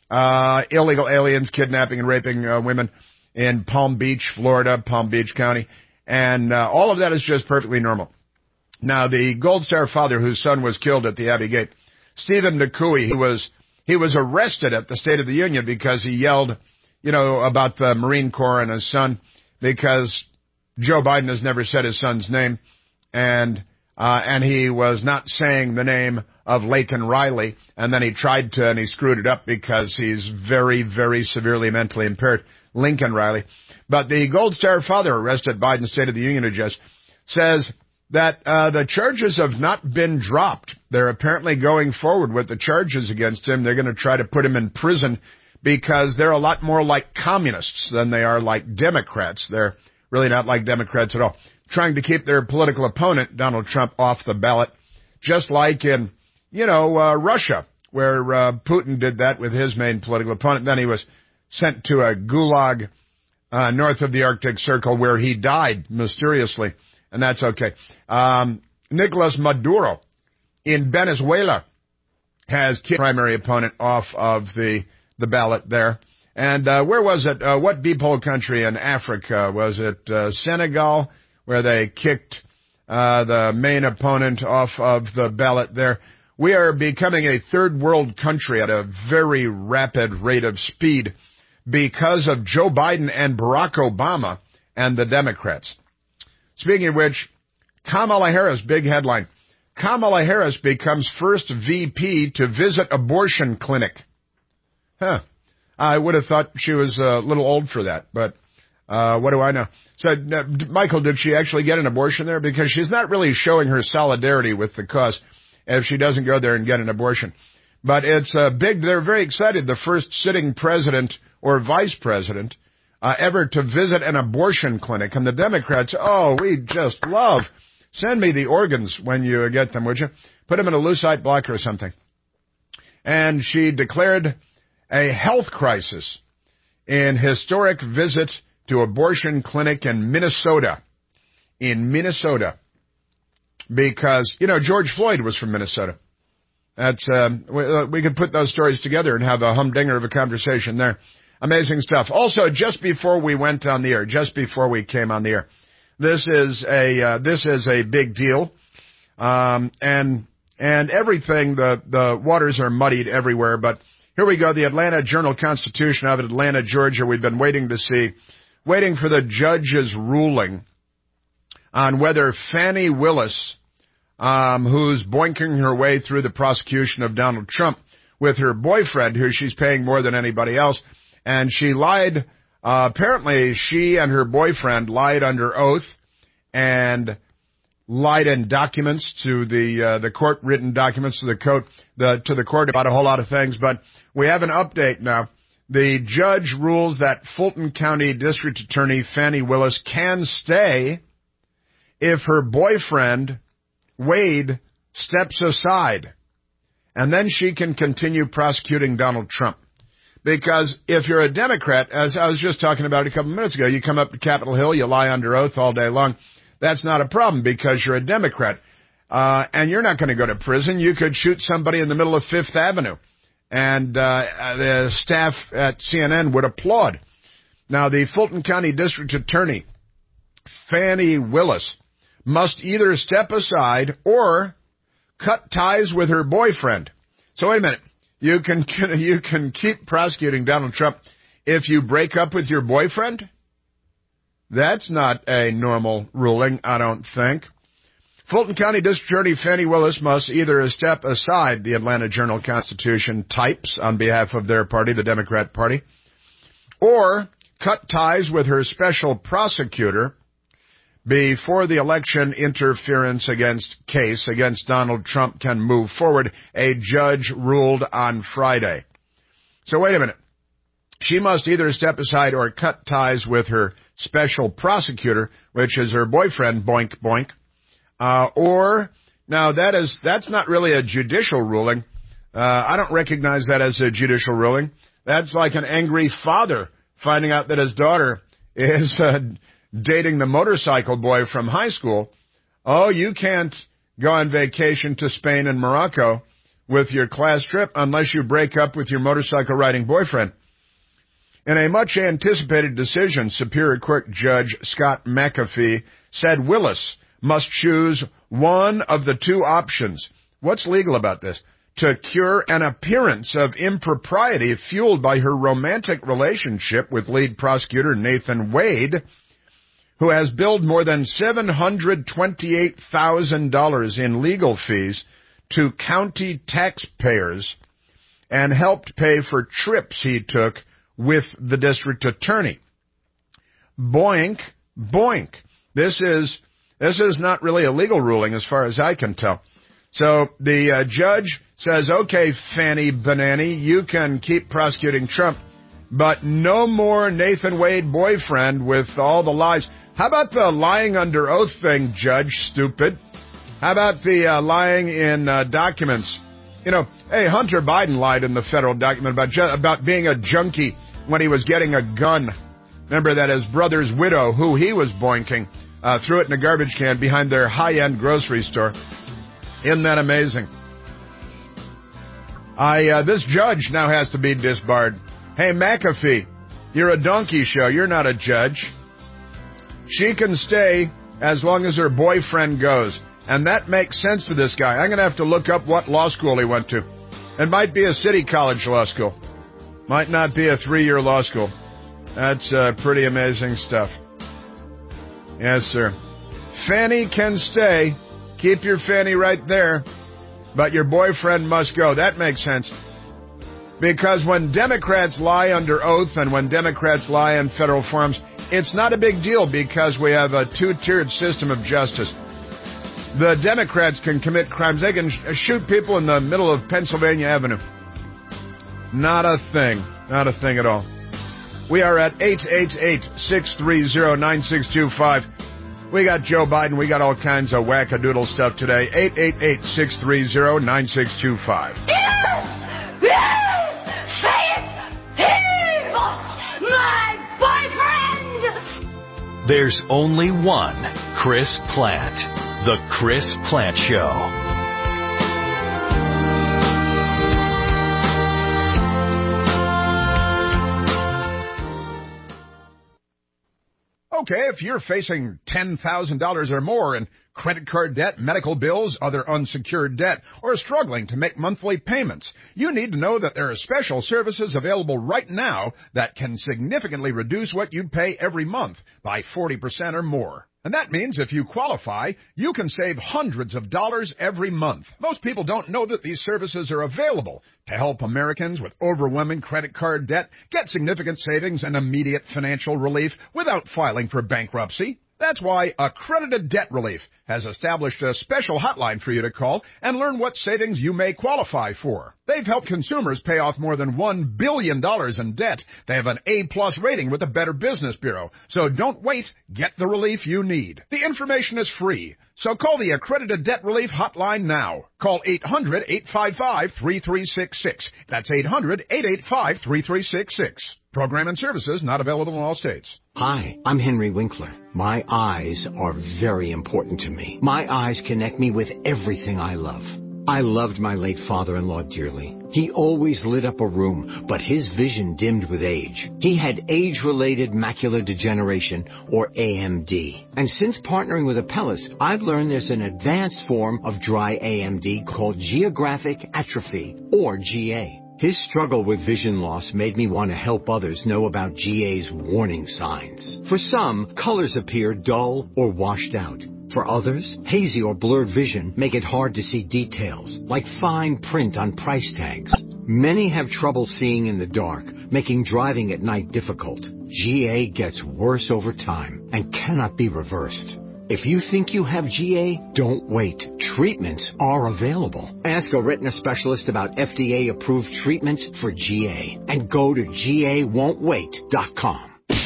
uh, illegal aliens kidnapping and raping uh, women in Palm Beach, Florida, Palm Beach County. And uh, all of that is just perfectly normal. Now, the Gold Star father whose son was killed at the Abbey Gate, Stephen Nakui, he was, he was arrested at the State of the Union because he yelled, you know, about the Marine Corps and his son because Joe Biden has never said his son's name. And Uh, and he was not saying the name of Laken Riley, and then he tried to, and he screwed it up because he's very, very severely mentally impaired, Lincoln Riley. But the Gold Star father arrested by Biden's State of the Union address says that uh, the charges have not been dropped. They're apparently going forward with the charges against him. They're going to try to put him in prison because they're a lot more like communists than they are like Democrats. They're really not like Democrats at all. Trying to keep their political opponent, Donald Trump, off the ballot, just like in, you know, uh, Russia, where uh, Putin did that with his main political opponent. Then he was sent to a gulag uh, north of the Arctic Circle where he died mysteriously, and that's okay. Um, Nicolas Maduro in Venezuela has kicked the primary opponent off of the, the ballot there. And uh, where was it? Uh, what deep-hole country in Africa? Was it uh, Senegal? Where they kicked uh, the main opponent off of the ballot there. We are becoming a third world country at a very rapid rate of speed because of Joe Biden and Barack Obama and the Democrats. Speaking of which, Kamala Harris, big headline. Kamala Harris becomes first V P to visit abortion clinic. Huh. I would have thought she was a little old for that, but Uh, what do I know? So, uh, Michael, did she actually get an abortion there? Because she's not really showing her solidarity with the cause if she doesn't go there and get an abortion. But it's uh, big. They're very excited. The first sitting president or vice president uh, ever to visit an abortion clinic. And the Democrats, oh, we just love. Send me the organs when you get them, would you? Put them in a Lucite block or something. And she declared a health crisis in historic visit to abortion clinic in Minnesota, in Minnesota, because, you know, George Floyd was from Minnesota. That's, um, we, uh, we could put those stories together and have a humdinger of a conversation there. Amazing stuff. Also, just before we went on the air, just before we came on the air, This is a uh, this is a big deal, um, and and everything. The the waters are muddied everywhere. But here we go. The Atlanta Journal-Constitution out of Atlanta, Georgia. We've been waiting to see, waiting for the judge's ruling on whether Fani Willis, um, who's boinking her way through the prosecution of Donald Trump with her boyfriend, who she's paying more than anybody else, and she lied. Uh, apparently, she and her boyfriend lied under oath and lied in documents to the uh, the court, written documents to the court, the to the court about a whole lot of things. But we have an update now. The judge rules that Fulton County District Attorney Fani Willis can stay if her boyfriend Wade steps aside, and then she can continue prosecuting Donald Trump. Because if you're a Democrat, as I was just talking about a couple minutes ago, you come up to Capitol Hill, you lie under oath all day long. That's not a problem because you're a Democrat. Uh, and you're not going to go to prison. You could shoot somebody in the middle of Fifth Avenue. And uh, the staff at C N N would applaud. Now, the Fulton County District Attorney, Fani Willis, must either step aside or cut ties with her boyfriend. So wait a minute. You can you can keep prosecuting Donald Trump if you break up with your boyfriend? That's not a normal ruling, I don't think. Fulton County District Attorney Fani Willis must either step aside, the Atlanta Journal-Constitution types on behalf of their party, the Democrat Party, or cut ties with her special prosecutor before the election interference against case against Donald Trump can move forward, a judge ruled on Friday. So wait a minute. She must either step aside or cut ties with her special prosecutor, which is her boyfriend, boink, boink. Uh, or, now that is, that's not really a judicial ruling. Uh, I don't recognize that as a judicial ruling. That's like an angry father finding out that his daughter is uh, dating the motorcycle boy from high school. Oh, you can't go on vacation to Spain and Morocco with your class trip unless you break up with your motorcycle riding boyfriend. In a much anticipated decision, Superior Court Judge Scott McAfee said Willis must choose one of the two options. What's legal about this? To cure an appearance of impropriety fueled by her romantic relationship with lead prosecutor Nathan Wade, who has billed more than seven hundred twenty-eight thousand dollars in legal fees to county taxpayers and helped pay for trips he took with the district attorney. Boink, boink. This is this is not really a legal ruling as far as I can tell. So the uh, judge says, okay, Fanny Banani, you can keep prosecuting Trump, but no more Nathan Wade boyfriend with all the lies. How about the lying under oath thing, Judge, stupid? How about the uh, lying in uh, documents? You know, hey, Hunter Biden lied in the federal document about ju- about being a junkie when he was getting a gun. Remember that his brother's widow, who he was boinking, uh, threw it in a garbage can behind their high-end grocery store. Isn't that amazing? I uh, this judge now has to be disbarred. Hey, McAfee, you're a donkey show. You're not a judge. She can stay as long as her boyfriend goes. And that makes sense to this guy. I'm going to have to look up what law school he went to. It might be a city college law school. Might not be a three-year law school. That's uh, pretty amazing stuff. Yes, sir. Fanny can stay. Keep your fanny right there. But your boyfriend must go. That makes sense. Because when Democrats lie under oath and when Democrats lie in federal forums, it's not a big deal because we have a two-tiered system of justice. The Democrats can commit crimes. They can sh- shoot people in the middle of Pennsylvania Avenue. Not a thing. Not a thing at all. We are at eight eight eight, six three zero, nine six two five. We got Joe Biden. We got all kinds of wackadoodle stuff today. eight eight eight, six three zero, nine six two five. Yes! Yes! Say it! He was my boyfriend! There's only one Chris Plant. The Chris Plant Show. Okay, if you're facing ten thousand dollars or more in credit card debt, medical bills, other unsecured debt, or struggling to make monthly payments, you need to know that there are special services available right now that can significantly reduce what you pay every month by forty percent or more. And that means if you qualify, you can save hundreds of dollars every month. Most people don't know that these services are available to help Americans with overwhelming credit card debt get significant savings and immediate financial relief without filing for bankruptcy. That's why Accredited Debt Relief has established a special hotline for you to call and learn what savings you may qualify for. They've helped consumers pay off more than one billion dollars in debt. They have an A-plus rating with the Better Business Bureau. So don't wait. Get the relief you need. The information is free. So call the Accredited Debt Relief hotline now. Call eight hundred, eight five five, three three six six. That's eight hundred, eight eight five, three three six six. Program and services not available in all states. Hi, I'm Henry Winkler. My eyes are very important to me. My eyes connect me with everything I love. I loved my late father-in-law dearly. He always lit up a room, but his vision dimmed with age. He had age-related macular degeneration, or A M D. And since partnering with Apellis, I've learned there's an advanced form of dry A M D called geographic atrophy, or G A. His struggle with vision loss made me want to help others know about G A's warning signs. For some, colors appear dull or washed out. For others, hazy or blurred vision make it hard to see details, like fine print on price tags. Many have trouble seeing in the dark, making driving at night difficult. G A gets worse over time and cannot be reversed. If you think you have G A, don't wait. Treatments are available. Ask a retina specialist about F D A-approved treatments for G A and go to G A won't wait dot com.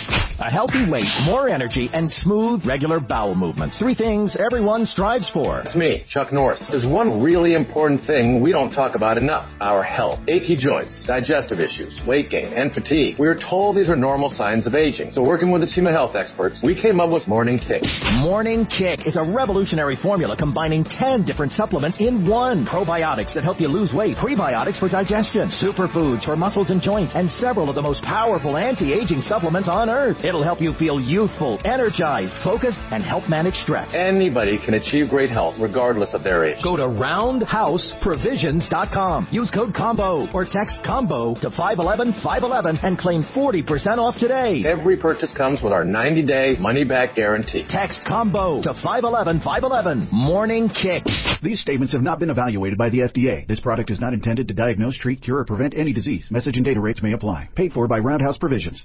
A healthy weight, more energy, and smooth, regular bowel movements. Three things everyone strives for. It's me, Chuck Norris. There's one really important thing we don't talk about enough. Our health. Achy joints, digestive issues, weight gain, and fatigue. We're told these are normal signs of aging. So working with a team of health experts, we came up with Morning Kick. Morning Kick is a revolutionary formula combining ten different supplements in one. Probiotics that help you lose weight, prebiotics for digestion, superfoods for muscles and joints, and several of the most powerful anti-aging supplements on earth. It'll help you feel youthful, energized, focused, and help manage stress. Anybody can achieve great health regardless of their age. Go to roundhouse provisions dot com. Use code COMBO or text COMBO to five one one, five one one and claim forty percent off today. Every purchase comes with our ninety-day money-back guarantee. Text COMBO to five one one, five one one. Morning Kick. These statements have not been evaluated by the F D A. This product is not intended to diagnose, treat, cure, or prevent any disease. Message and data rates may apply. Paid for by Roundhouse Provisions.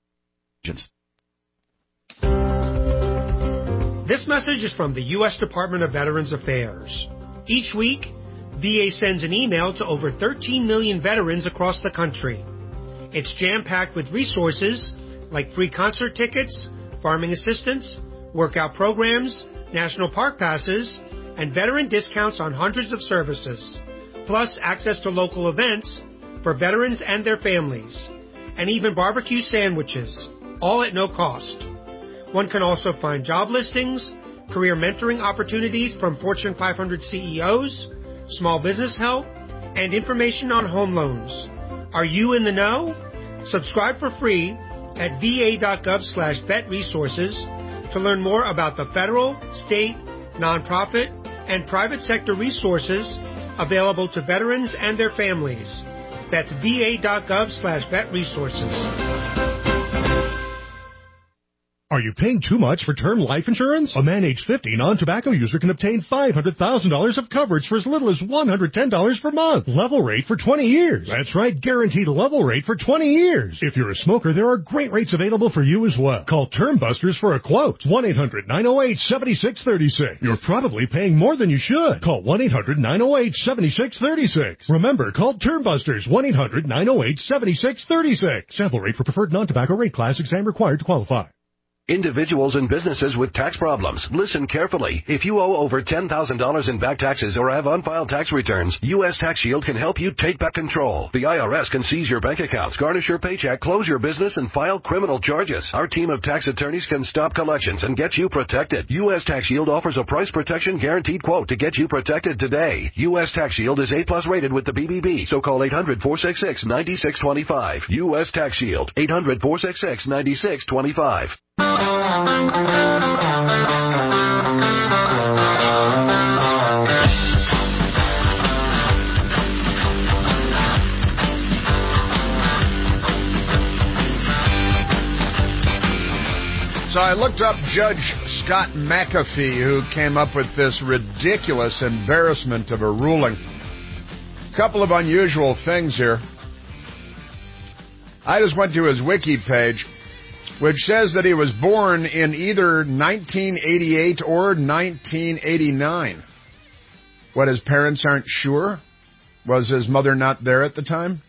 This message is from the U S Department of Veterans Affairs. Each week, V A sends an email to over thirteen million veterans across the country. It's jam-packed with resources like free concert tickets, farming assistance, workout programs, national park passes, and veteran discounts on hundreds of services, plus access to local events for veterans and their families, and even barbecue sandwiches, all at no cost. One can also find job listings, career mentoring opportunities from Fortune five hundred C E Os, small business help, and information on home loans. Are you in the know? Subscribe for free at va.gov slash vet resources to learn more about the federal, state, nonprofit, and private sector resources available to veterans and their families. That's va.gov slash vet resources. Are you paying too much for term life insurance? A man age fifty non-tobacco user can obtain five hundred thousand dollars of coverage for as little as one hundred ten dollars per month. Level rate for twenty years. That's right, guaranteed level rate for twenty years. If you're a smoker, there are great rates available for you as well. Call Term Busters for a quote. one eight hundred, nine oh eight, seven six three six. You're probably paying more than you should. Call one eight hundred, nine oh eight, seven six three six. Remember, call Term Busters, one eight hundred, nine oh eight, seven six three six. Sample rate for preferred non-tobacco rate class. Exam required to qualify. Individuals and businesses with tax problems, listen carefully. If you owe over ten thousand dollars in back taxes or have unfiled tax returns, U S Tax Shield can help you take back control. The I R S can seize your bank accounts, garnish your paycheck, close your business, and file criminal charges. Our team of tax attorneys can stop collections and get you protected. U S Tax Shield offers a price protection guaranteed quote to get you protected today. U S Tax Shield is A plus rated with the B B B, so call eight hundred, four six six, nine six two five. U S Tax Shield, eight hundred, four six six, nine six two five. So I looked up Judge Scott McAfee, who came up with this ridiculous embarrassment of a ruling. A couple of unusual things here. I just went to his wiki page, which says that he was born in either nineteen eighty-eight or nineteen eighty-nine. What, his parents aren't sure? Was his mother not there at the time?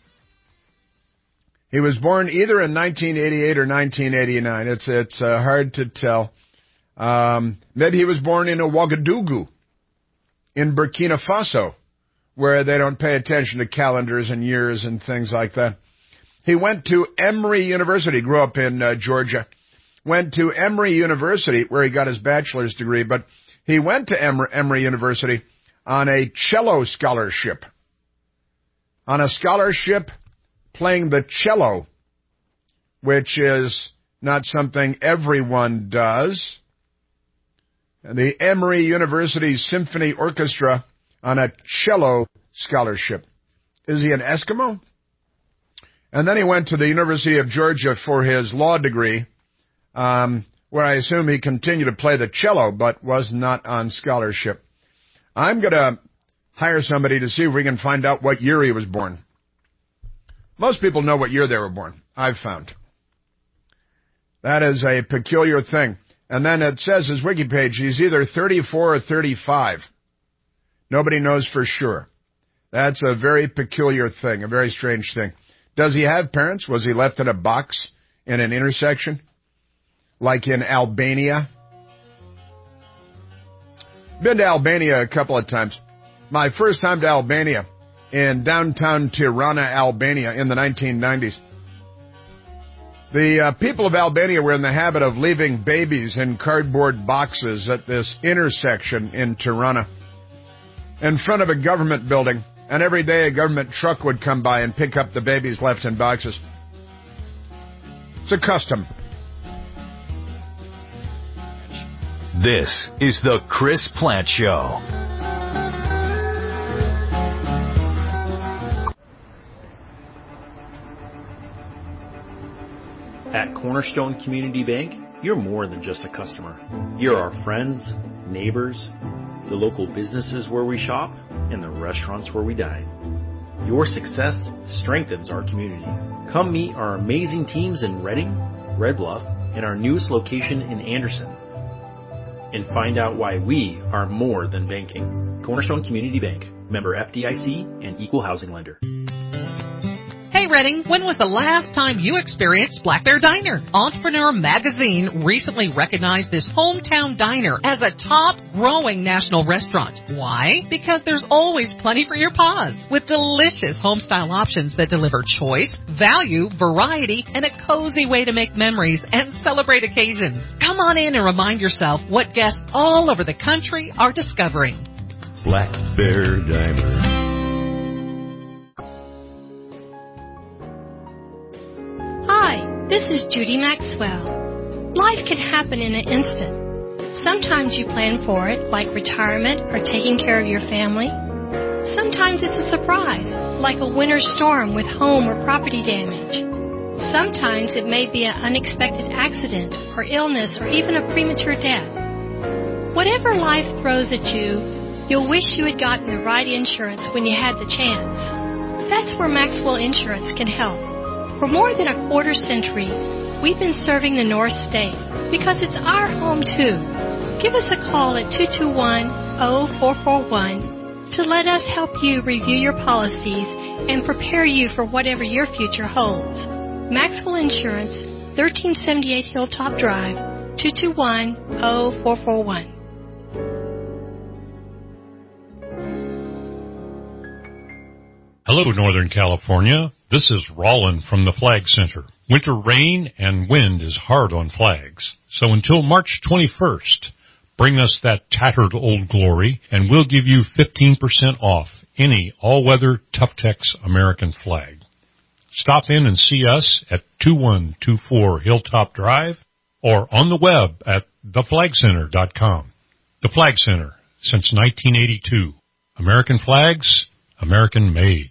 He was born either in nineteen eighty-eight or nineteen eighty-nine. It's it's uh, hard to tell. Um, maybe he was born in Ouagadougou, in Burkina Faso, where they don't pay attention to calendars and years and things like that. He went to Emory University, grew up in uh, Georgia, went to Emory University, where he got his bachelor's degree, but he went to Emory, Emory University on a cello scholarship. On a scholarship playing the cello, which is not something everyone does. And the Emory University Symphony Orchestra on a cello scholarship. Is he an Eskimo? And then he went to the University of Georgia for his law degree, um, where I assume he continued to play the cello, but was not on scholarship. I'm going to hire somebody to see if we can find out what year he was born. Most people know what year they were born, I've found. That is a peculiar thing. And then it says his wiki page, he's either thirty-four or thirty-five. Nobody knows for sure. That's a very peculiar thing, a very strange thing. Does he have parents? Was he left in a box in an intersection? Like in Albania? Been to Albania a couple of times. My first time to Albania, in downtown Tirana, Albania, in the nineteen nineties. The uh, people of Albania were in the habit of leaving babies in cardboard boxes at this intersection in Tirana, in front of a government building, and every day a government truck would come by and pick up the babies left in boxes. It's a custom. This is the Chris Plant Show. At Cornerstone Community Bank, you're more than just a customer. You're our friends, neighbors, the local businesses where we shop, and the restaurants where we dine. Your success strengthens our community. Come meet our amazing teams in Redding, Red Bluff, and our newest location in Anderson. And find out why we are more than banking. Cornerstone Community Bank, member F D I C and equal housing lender. Hey Redding, when was the last time you experienced Black Bear Diner? Entrepreneur Magazine recently recognized this hometown diner as a top growing national restaurant. Why? Because there's always plenty for your paws, with delicious home-style options that deliver choice, value, variety, and a cozy way to make memories and celebrate occasions. Come on in and remind yourself what guests all over the country are discovering. Black Bear Diner. Hi, this is Judy Maxwell. Life can happen in an instant. Sometimes you plan for it, like retirement or taking care of your family. Sometimes it's a surprise, like a winter storm with home or property damage. Sometimes it may be an unexpected accident or illness or even a premature death. Whatever life throws at you, you'll wish you had gotten the right insurance when you had the chance. That's where Maxwell Insurance can help. For more than a quarter century, we've been serving the North State because it's our home too. Give us a call at two two one, zero four four one to let us help you review your policies and prepare you for whatever your future holds. Maxwell Insurance, thirteen seventy-eight Hilltop Drive, two two one, zero four four one. Hello, Northern California. This is Roland from the Flag Center. Winter rain and wind is hard on flags. So until March twenty-first, bring us that tattered old glory, and we'll give you fifteen percent off any all-weather Tuftex American flag. Stop in and see us at two one two four Hilltop Drive, or on the web at the flag center dot com. The Flag Center, since nineteen eighty-two. American flags, American made.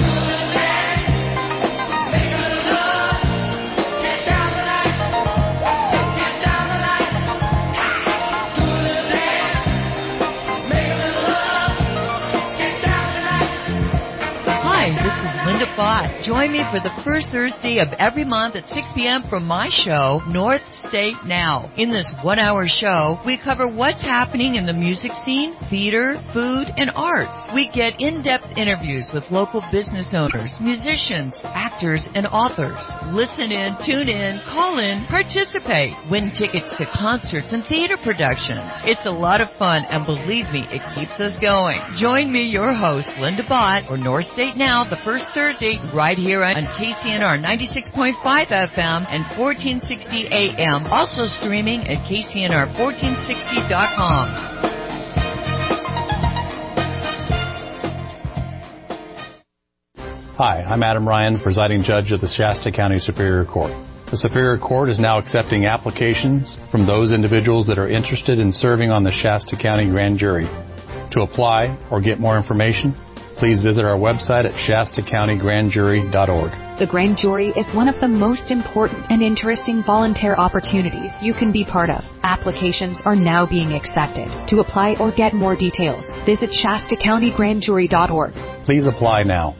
Bott. Join me for the first Thursday of every month at six p.m. for my show, North State Now. In this one-hour show, we cover what's happening in the music scene, theater, food, and arts. We get in-depth interviews with local business owners, musicians, actors, and authors. Listen in, tune in, call in, participate. Win tickets to concerts and theater productions. It's a lot of fun, and believe me, it keeps us going. Join me, your host, Linda Bott, for North State Now, the first Thursday, right here on K C N R ninety-six point five F M and fourteen sixty A M. Also streaming at K C N R fourteen sixty dot com. Hi, I'm Adam Ryan, presiding judge of the Shasta County Superior Court. The Superior Court is now accepting applications from those individuals that are interested in serving on the Shasta County Grand Jury. To apply or get more information, please visit our website at shasta county grand jury dot org. The Grand Jury is one of the most important and interesting volunteer opportunities you can be part of. Applications are now being accepted. To apply or get more details, visit shasta county grand jury dot org. Please apply now.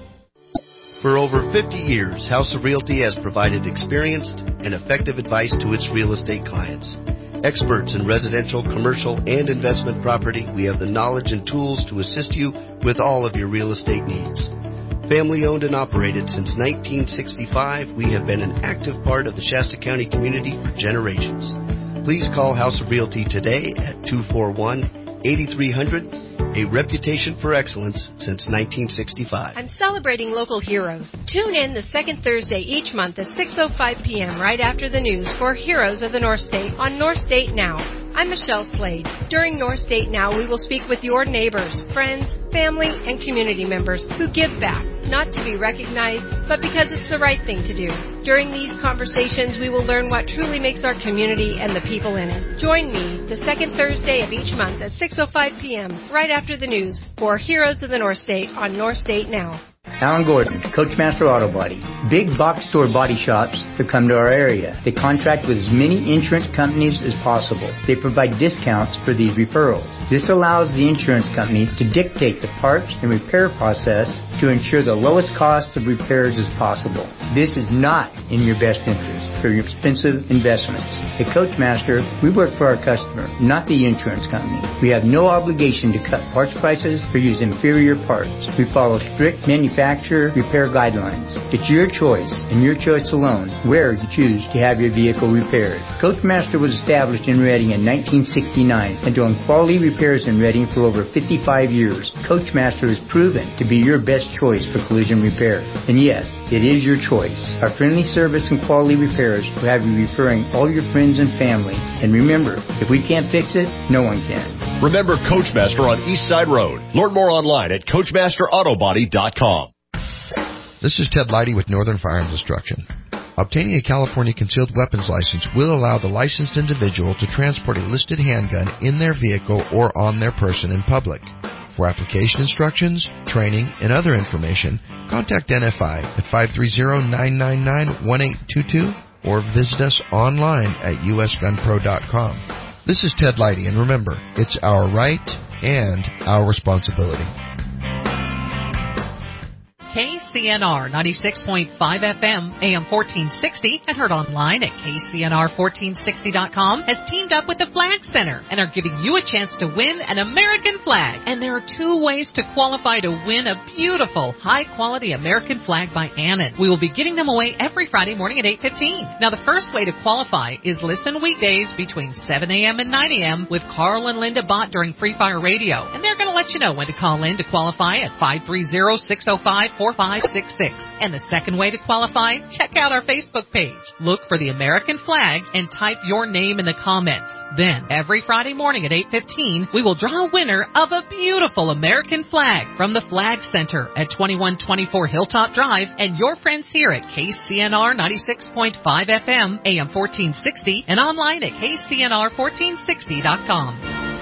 For over fifty years, House of Realty has provided experienced and effective advice to its real estate clients. Experts in residential, commercial, and investment property, we have the knowledge and tools to assist you with all of your real estate needs. Family owned and operated since nineteen sixty-five, we have been an active part of the Shasta County community for generations. Please call House of Realty today at two four one, eight three zero zero, a reputation for excellence since nineteen sixty-five. I'm celebrating local heroes. Tune in the second Thursday each month at six oh five p.m. right after the news for Heroes of the North State on North State Now. I'm Michelle Slade. During North State Now, we will speak with your neighbors, friends, family, and community members who give back, not to be recognized, but because it's the right thing to do. During these conversations, we will learn what truly makes our community and the people in it. Join me the second Thursday of each month at six oh five p.m. right after the news for Heroes of the North State on North State Now. Alan Gordon, Coachmaster Auto Body. Big box store body shops that come to our area. They contract with as many insurance companies as possible. They provide discounts for these referrals. This allows the insurance company to dictate the parts and repair process to ensure the lowest cost of repairs as possible. This is not in your best interest for your expensive investments. At Coachmaster, we work for our customer, not the insurance company. We have no obligation to cut parts prices or use inferior parts. We follow strict manufacturer repair guidelines. It's your choice and your choice alone where you choose to have your vehicle repaired. Coachmaster was established in Reading in nineteen sixty-nine and doing quality repairs in Reading for over fifty-five years. Coachmaster is proven to be your best choice for collision repair. And yes, it is your choice. Our friendly service and quality repairs will have you referring all your friends and family. And remember, if we can't fix it, no one can. Remember Coachmaster on East Side Road. Learn more online at coachmaster auto body dot com. This is Ted Leidy with Northern Firearms Instruction. Obtaining a California concealed weapons license will allow the licensed individual to transport a listed handgun in their vehicle or on their person in public. For application instructions, training, and other information, contact N F I at five three zero, nine nine nine, one eight two two or visit us online at u s gun pro dot com. This is Ted Leidy, and remember, it's our right and our responsibility. K C N R ninety-six point five F M, A M fourteen sixty, and heard online at K C N R fourteen sixty dot com, has teamed up with the Flag Center and are giving you a chance to win an American flag. And there are two ways to qualify to win a beautiful, high-quality American flag by Annan. We will be giving them away every Friday morning at eight fifteen. Now, the first way to qualify is listen weekdays between seven a.m. and nine a.m. with Carl and Linda Bott during Free Fire Radio. And they're going to let you know when to call in to qualify at five three zero, six oh five, four five six six. And the second way to qualify, check out our Facebook page. Look for the American flag and type your name in the comments. Then, every Friday morning at eight fifteen, we will draw a winner of a beautiful American flag from the Flag Center at twenty-one twenty-four Hilltop Drive and your friends here at K C N R ninety-six point five F M, A M fourteen sixty, and online at K C N R fourteen sixty dot com.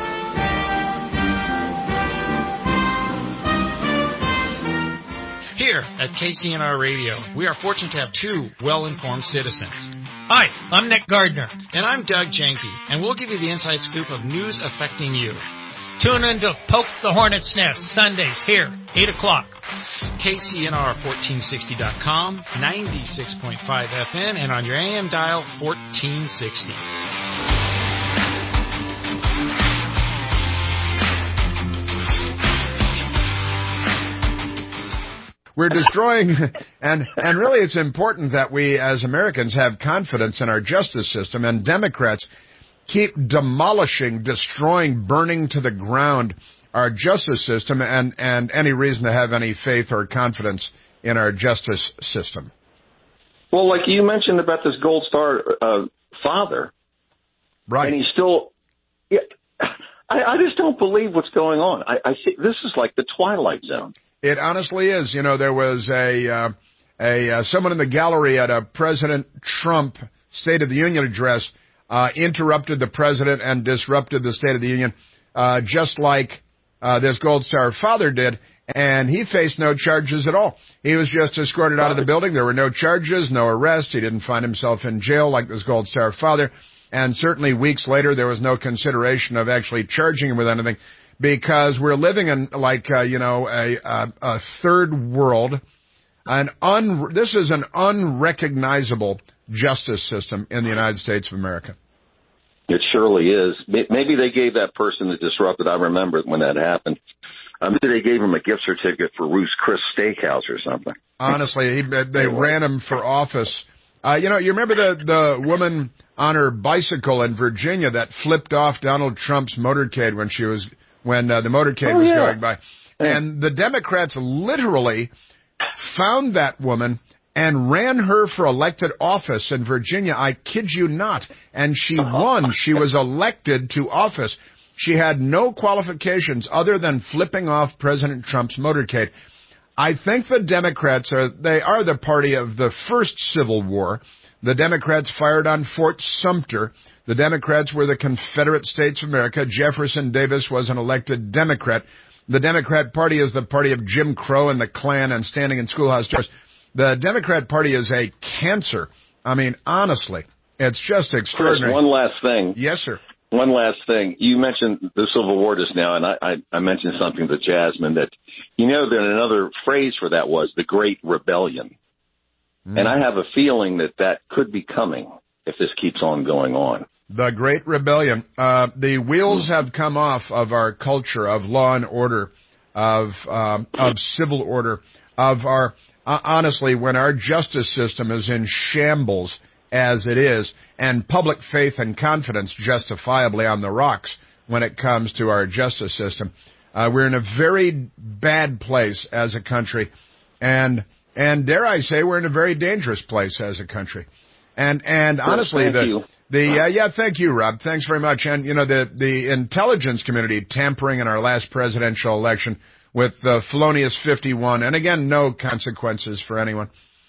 Here at K C N R Radio, we are fortunate to have two well-informed citizens. Hi, I'm Nick Gardner. And I'm Doug Janke, and we'll give you the inside scoop of news affecting you. Tune in to Poke the Hornet's Nest, Sundays here, eight o'clock. K C N R fourteen sixty dot com, ninety-six point five F M, and on your A M dial, fourteen sixty. We're destroying, and, and really it's important that we as Americans have confidence in our justice system, and Democrats keep demolishing, destroying, burning to the ground our justice system and, and any reason to have any faith or confidence in our justice system. Well, like you mentioned about this Gold Star uh, father. Right. And he's still, yeah, I, I just don't believe what's going on. I, I think this is like the Twilight Zone. It honestly is. You know, there was a uh, a uh, someone in the gallery at a President Trump State of the Union address uh, interrupted the president and disrupted the State of the Union, uh, just like uh, this Gold Star father did, and he faced no charges at all. He was just escorted out of the building. There were no charges, no arrest. He didn't find himself in jail like this Gold Star father, and certainly weeks later there was no consideration of actually charging him with anything. Because we're living in, like, uh, you know, a, a, a third world. An un, this is an unrecognizable justice system in the United States of America. It surely is. Maybe they gave that person that disrupted, I remember when that happened, uh, maybe they gave him a gift certificate for Ruth's Chris Steakhouse or something. Honestly, he, they ran him for office. Uh, you know, you remember the, the woman on her bicycle in Virginia that flipped off Donald Trump's motorcade when she was... when uh, the motorcade oh, was yeah. going by. And the Democrats literally found that woman and ran her for elected office in Virginia. I kid you not. And she won. She was elected to office. She had no qualifications other than flipping off President Trump's motorcade. I think the Democrats are, they are the party of the first Civil War. The Democrats fired on Fort Sumter. The Democrats were the Confederate States of America. Jefferson Davis was an elected Democrat. The Democrat Party is the party of Jim Crow and the Klan and standing in schoolhouse doors. The Democrat Party is a cancer. I mean, honestly, it's just extraordinary. Chris, one last thing. Yes, sir. One last thing. You mentioned the Civil War just now, and I, I, I mentioned something to Jasmine that, you know, that another phrase for that was the Great Rebellion. Mm. And I have a feeling that that could be coming if this keeps on going on. The Great Rebellion. Uh, the wheels mm. have come off of our culture of law and order, of um, of civil order, of our, uh, honestly, when our justice system is in shambles as it is, and public faith and confidence justifiably on the rocks when it comes to our justice system. Uh, we're in a very bad place as a country, and and dare I say, we're in a very dangerous place as a country. And and well, honestly, thank the you. the uh, yeah, thank you, Rob. Thanks very much. And you know, the the intelligence community tampering in our last presidential election with the felonious fifty-one, and again, no consequences for anyone.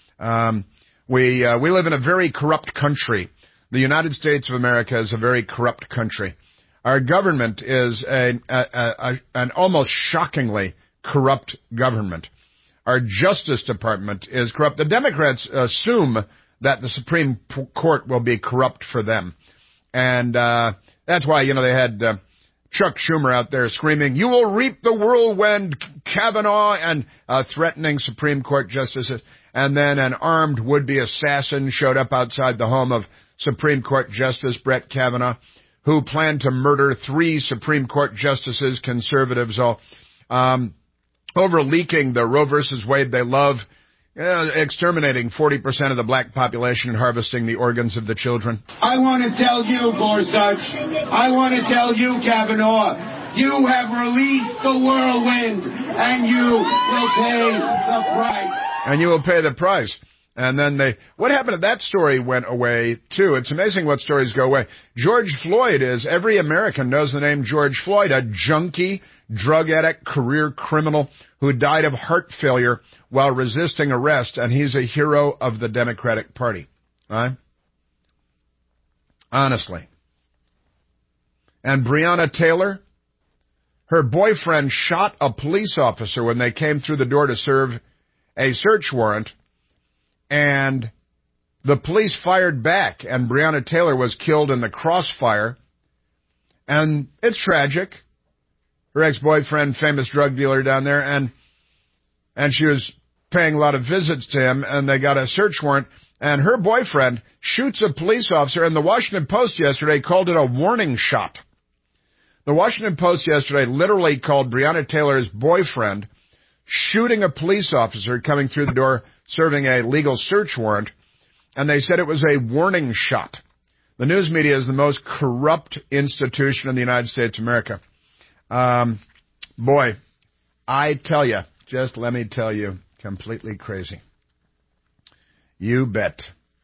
Um, we uh, we live in a very corrupt country. The United States of America is a very corrupt country. Our government is a, a, a, an almost shockingly corrupt government. Our Justice Department is corrupt. The Democrats assume that the Supreme Court will be corrupt for them. And uh that's why, you know, they had uh, Chuck Schumer out there screaming, "You will reap the whirlwind, Kavanaugh," and uh, threatening Supreme Court justices. And then an armed would-be assassin showed up outside the home of Supreme Court Justice Brett Kavanaugh, who planned to murder three Supreme Court justices, conservatives all, um, over leaking the Roe versus Wade they love, uh, exterminating forty percent of the black population and harvesting the organs of the children. I want to tell you, Gorsuch, I want to tell you, Kavanaugh, you have released the whirlwind, and you will pay the price. And you will pay the price. And then they, what happened to that story went away too. It's amazing what stories go away. George Floyd is, every American knows the name George Floyd, a junkie, drug addict, career criminal who died of heart failure while resisting arrest, and he's a hero of the Democratic Party. Right? Honestly. And Breonna Taylor, her boyfriend shot a police officer when they came through the door to serve a search warrant, and the police fired back, and Breonna Taylor was killed in the crossfire. And it's tragic. Her ex-boyfriend, famous drug dealer down there, and and she was paying a lot of visits to him, and they got a search warrant, and her boyfriend shoots a police officer, and the Washington Post yesterday called it a warning shot. The Washington Post yesterday literally called Breonna Taylor's boyfriend shooting a police officer coming through the door serving a legal search warrant, and they said it was a warning shot. The news media is the most corrupt institution in the United States of America. Um, boy, I tell you, just let me tell you, completely crazy. You bet.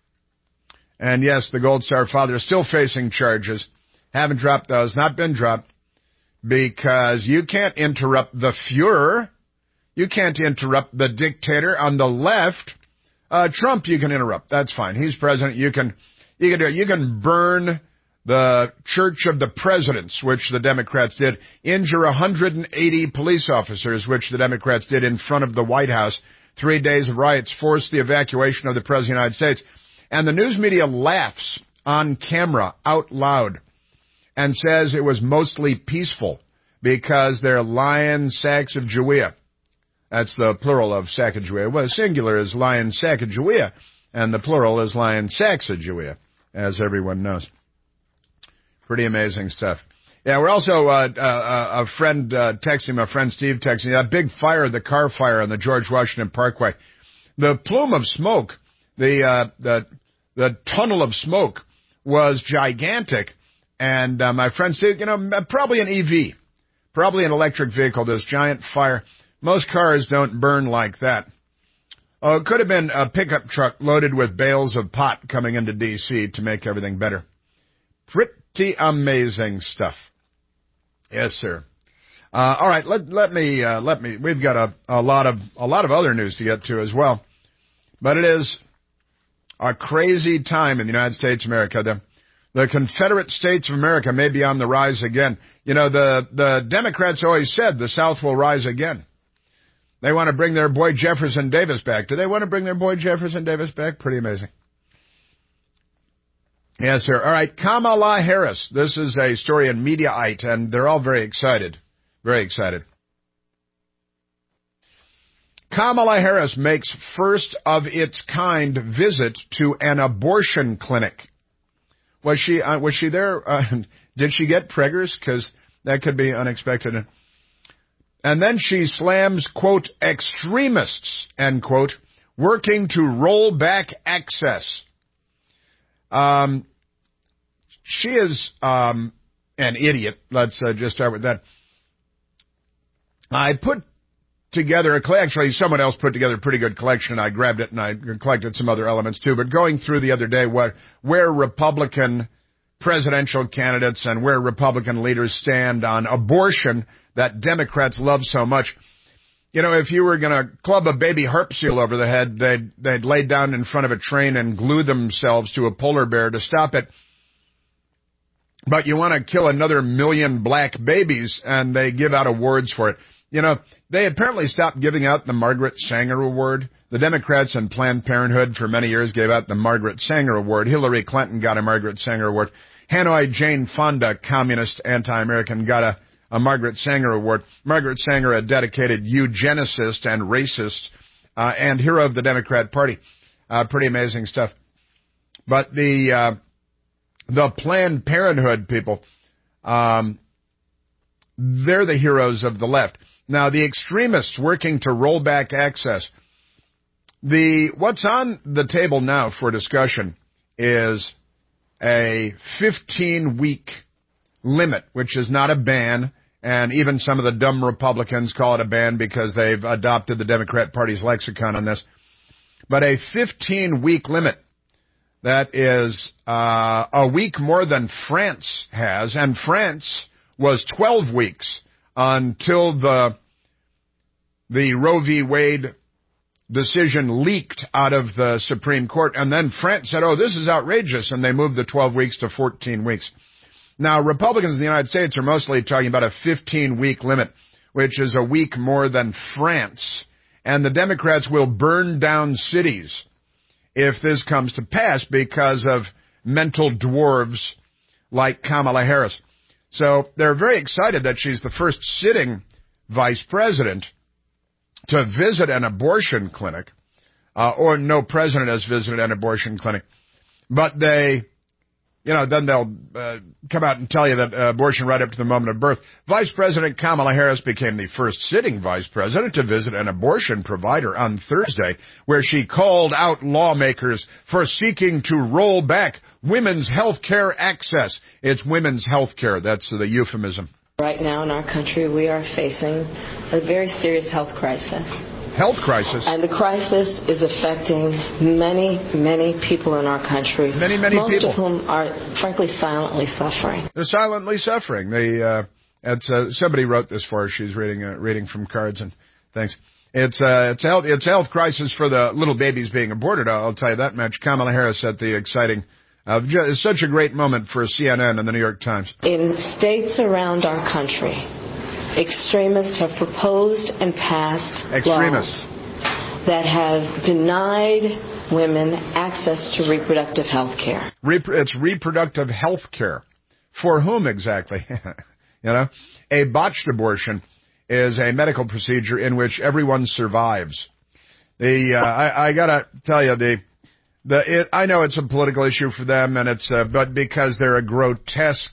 And yes, the Gold Star father is still facing charges. Haven't dropped those, not been dropped, because you can't interrupt the Fuhrer. You can't interrupt the dictator on the left. Uh, Trump, you can interrupt. That's fine. He's president. You can, you can do it. You can burn the Church of the Presidents, which the Democrats did, injure one hundred eighty police officers, which the Democrats did in front of the White House. Three days of riots forced the evacuation of the President of the United States. And the news media laughs on camera out loud and says it was mostly peaceful because they're lion Sacagawea. That's the plural of Sacagawea. Well, singular is lion Sacagawea, and the plural is lion Saxagawea, as everyone knows. Pretty amazing stuff. Yeah, we're also, uh, uh, a friend uh, texting, my friend Steve texting, that big fire, the car fire on the George Washington Parkway. The plume of smoke, the, uh, the, the tunnel of smoke was gigantic. And uh, my friend Steve, you know, probably an E V, probably an electric vehicle, this giant fire. Most cars don't burn like that. Oh, it could have been a pickup truck loaded with bales of pot coming into D C to make everything better. Pretty amazing stuff. Yes, sir. Uh, all right, let let me uh, let me. We've got a, a lot of a lot of other news to get to as well, but it is a crazy time in the United States of America. The the Confederate States of America may be on the rise again. You know, the the Democrats always said the South will rise again. They want to bring their boy Jefferson Davis back. Do they want to bring their boy Jefferson Davis back? Pretty amazing. Yes, sir. All right, Kamala Harris. This is a story in Mediaite, and they're all very excited. Very excited. Kamala Harris makes first of its kind visit to an abortion clinic. Was she uh, was she there? Uh, did she get preggers? Because that could be unexpected. And then she slams, quote, extremists, end quote, working to roll back access. Um, she is um, an idiot. Let's uh, just start with that. I put together a collection. Actually, someone else put together a pretty good collection. I grabbed it and I collected some other elements too. But going through the other day, what where Republican presidential candidates and where Republican leaders stand on abortion that Democrats love so much. You know, if you were going to club a baby harp seal over the head, they'd, they'd lay down in front of a train and glue themselves to a polar bear to stop it. But you want to kill another million black babies, and they give out awards for it. You know, they apparently stopped giving out the Margaret Sanger Award. The Democrats and Planned Parenthood for many years gave out the Margaret Sanger Award. Hillary Clinton got a Margaret Sanger Award. Hanoi Jane Fonda, communist anti-American, got a A Margaret Sanger Award. Margaret Sanger, a dedicated eugenicist and racist uh, and hero of the Democrat Party. Uh, pretty amazing stuff. But the uh, the Planned Parenthood people, um, they're the heroes of the left. Now, the extremists working to roll back access. The what's on the table now for discussion is a fifteen-week limit, which is not a ban. And even some of the dumb Republicans call it a ban because they've adopted the Democrat Party's lexicon on this. but a fifteen-week limit. That is uh, a week more than France has, and France was twelve weeks until the the Roe v. Wade decision leaked out of the Supreme Court, and then France said, oh, this is outrageous, and they moved the twelve weeks to fourteen weeks. Now, Republicans in the United States are mostly talking about a fifteen-week limit, which is a week more than France, and the Democrats will burn down cities if this comes to pass because of mental dwarves like Kamala Harris. So they're very excited that she's the first sitting vice president to visit an abortion clinic, uh, or no president has visited an abortion clinic. But they, you know, then they'll uh, come out and tell you that uh, abortion right up to the moment of birth. Vice President Kamala Harris became the first sitting vice president to visit an abortion provider on Thursday, where she called out lawmakers for seeking to roll back women's health care access. It's women's health care. That's the euphemism. Right now in our country, we are facing a very serious health crisis. Health crisis? And the crisis is affecting many, many people in our country. Many, many most people. Most of whom are, frankly, silently suffering. They're silently suffering. They, uh, it's, uh, somebody wrote this for her. She's reading, uh, reading from cards and things. It's, uh, it's a health, it's a health crisis for the little babies being aborted. I'll tell you that much. Kamala Harris at the exciting Uh, it's such a great moment for C N N and the New York Times. In states around our country, extremists have proposed and passed extremists. laws that have denied women access to reproductive health care. Rep- it's reproductive health care. For whom exactly? You know, a botched abortion is a medical procedure in which everyone survives. The uh, I, I gotta tell you the. The, it, I know it's a political issue for them, and it's uh, but because they're a grotesque,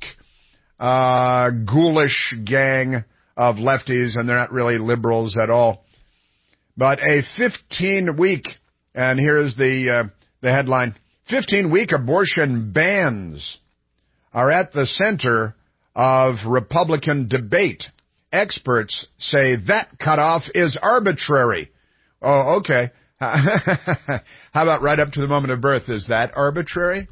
uh, ghoulish gang of lefties, and they're not really liberals at all. But a fifteen-week, and here's the uh, the headline: fifteen-week abortion bans are at the center of Republican debate. Experts say that cutoff is arbitrary. Oh, okay. How about right up to the moment of birth? Is that arbitrary?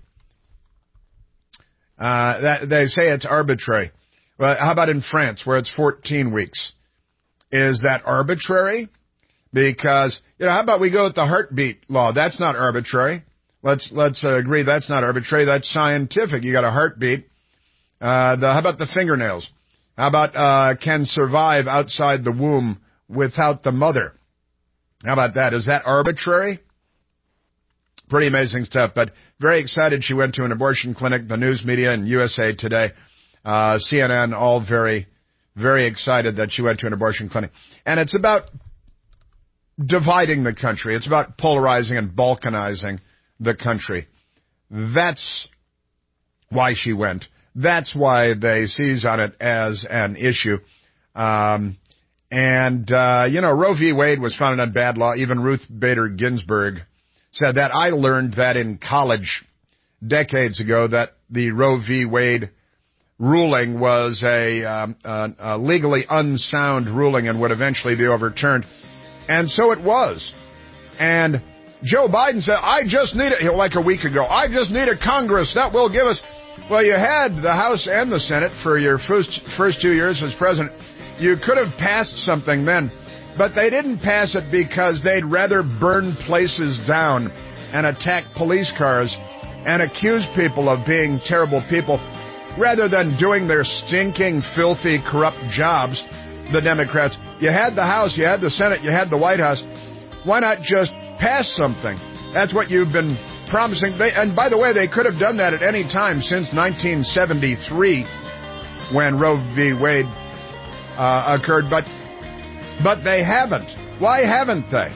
Uh, that, they say it's arbitrary. Well, how about in France, where it's fourteen weeks? Is that arbitrary? Because, you know, how about we go with the heartbeat law? That's not arbitrary. Let's let's uh, agree that's not arbitrary. That's scientific. You got a heartbeat. Uh, the, how about the fingernails? How about uh, can survive outside the womb without the mother? How about that? Is that arbitrary? Pretty amazing stuff, but very excited she went to an abortion clinic. The news media and U S A Today, uh, C N N, all very, very excited that she went to an abortion clinic. And it's about dividing the country. It's about polarizing and balkanizing the country. That's why she went. That's why they seize on it as an issue. Um, And, uh, you know, Roe v. Wade was founded on bad law. Even Ruth Bader Ginsburg said that. I learned that in college decades ago, that the Roe v. Wade ruling was a, um, a, a legally unsound ruling and would eventually be overturned. And so it was. And Joe Biden said, I just need it, like a week ago, I just need a Congress that will give us. Well, you had the House and the Senate for your first, first two years as president. You could have passed something then, but they didn't pass it because they'd rather burn places down and attack police cars and accuse people of being terrible people rather than doing their stinking, filthy, corrupt jobs, the Democrats. You had the House, you had the Senate, you had the White House. Why not just pass something? That's what you've been promising. They, and by the way, they could have done that at any time since nineteen seventy-three when Roe v. Wade Uh, occurred, but but they haven't. Why haven't they?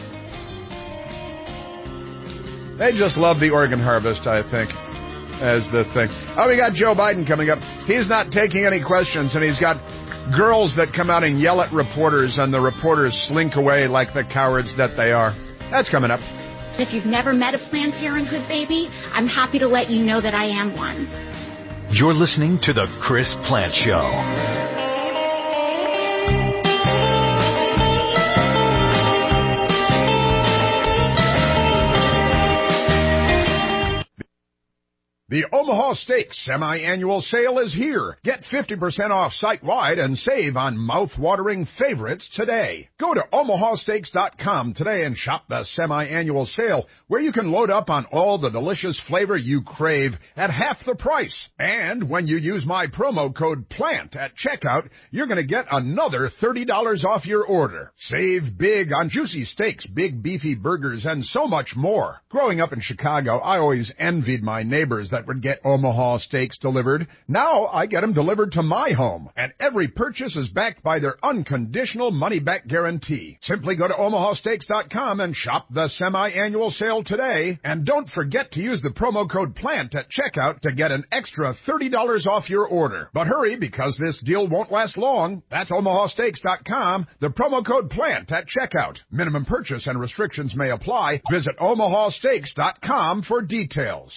They just love the organ harvest, I think, as the thing. Oh, we got Joe Biden coming up. He's not taking any questions, and he's got girls that come out and yell at reporters, and the reporters slink away like the cowards that they are. That's coming up. If you've never met a Planned Parenthood baby, I'm happy to let you know that I am one. You're listening to The Chris Plante Show. The Omaha Steaks semi-annual sale is here. Get fifty percent off site-wide and save on mouth-watering favorites today. Go to omaha steaks dot com today and shop the semi-annual sale, where you can load up on all the delicious flavor you crave at half the price. And when you use my promo code PLANT at checkout, you're going to get another thirty dollars off your order. Save big on juicy steaks, big beefy burgers, and so much more. Growing up in Chicago, I always envied my neighbors that would get Omaha Steaks delivered. Now I get them delivered to my home, and every purchase is backed by their unconditional money-back guarantee. Simply go to omaha steaks dot com and shop the semi-annual sale today, and don't forget to use the promo code PLANT at checkout to get an extra thirty dollars off your order. But hurry, because this deal won't last long. That's omaha steaks dot com, the promo code PLANT at checkout. Minimum purchase and restrictions may apply. Visit omaha steaks dot com for details.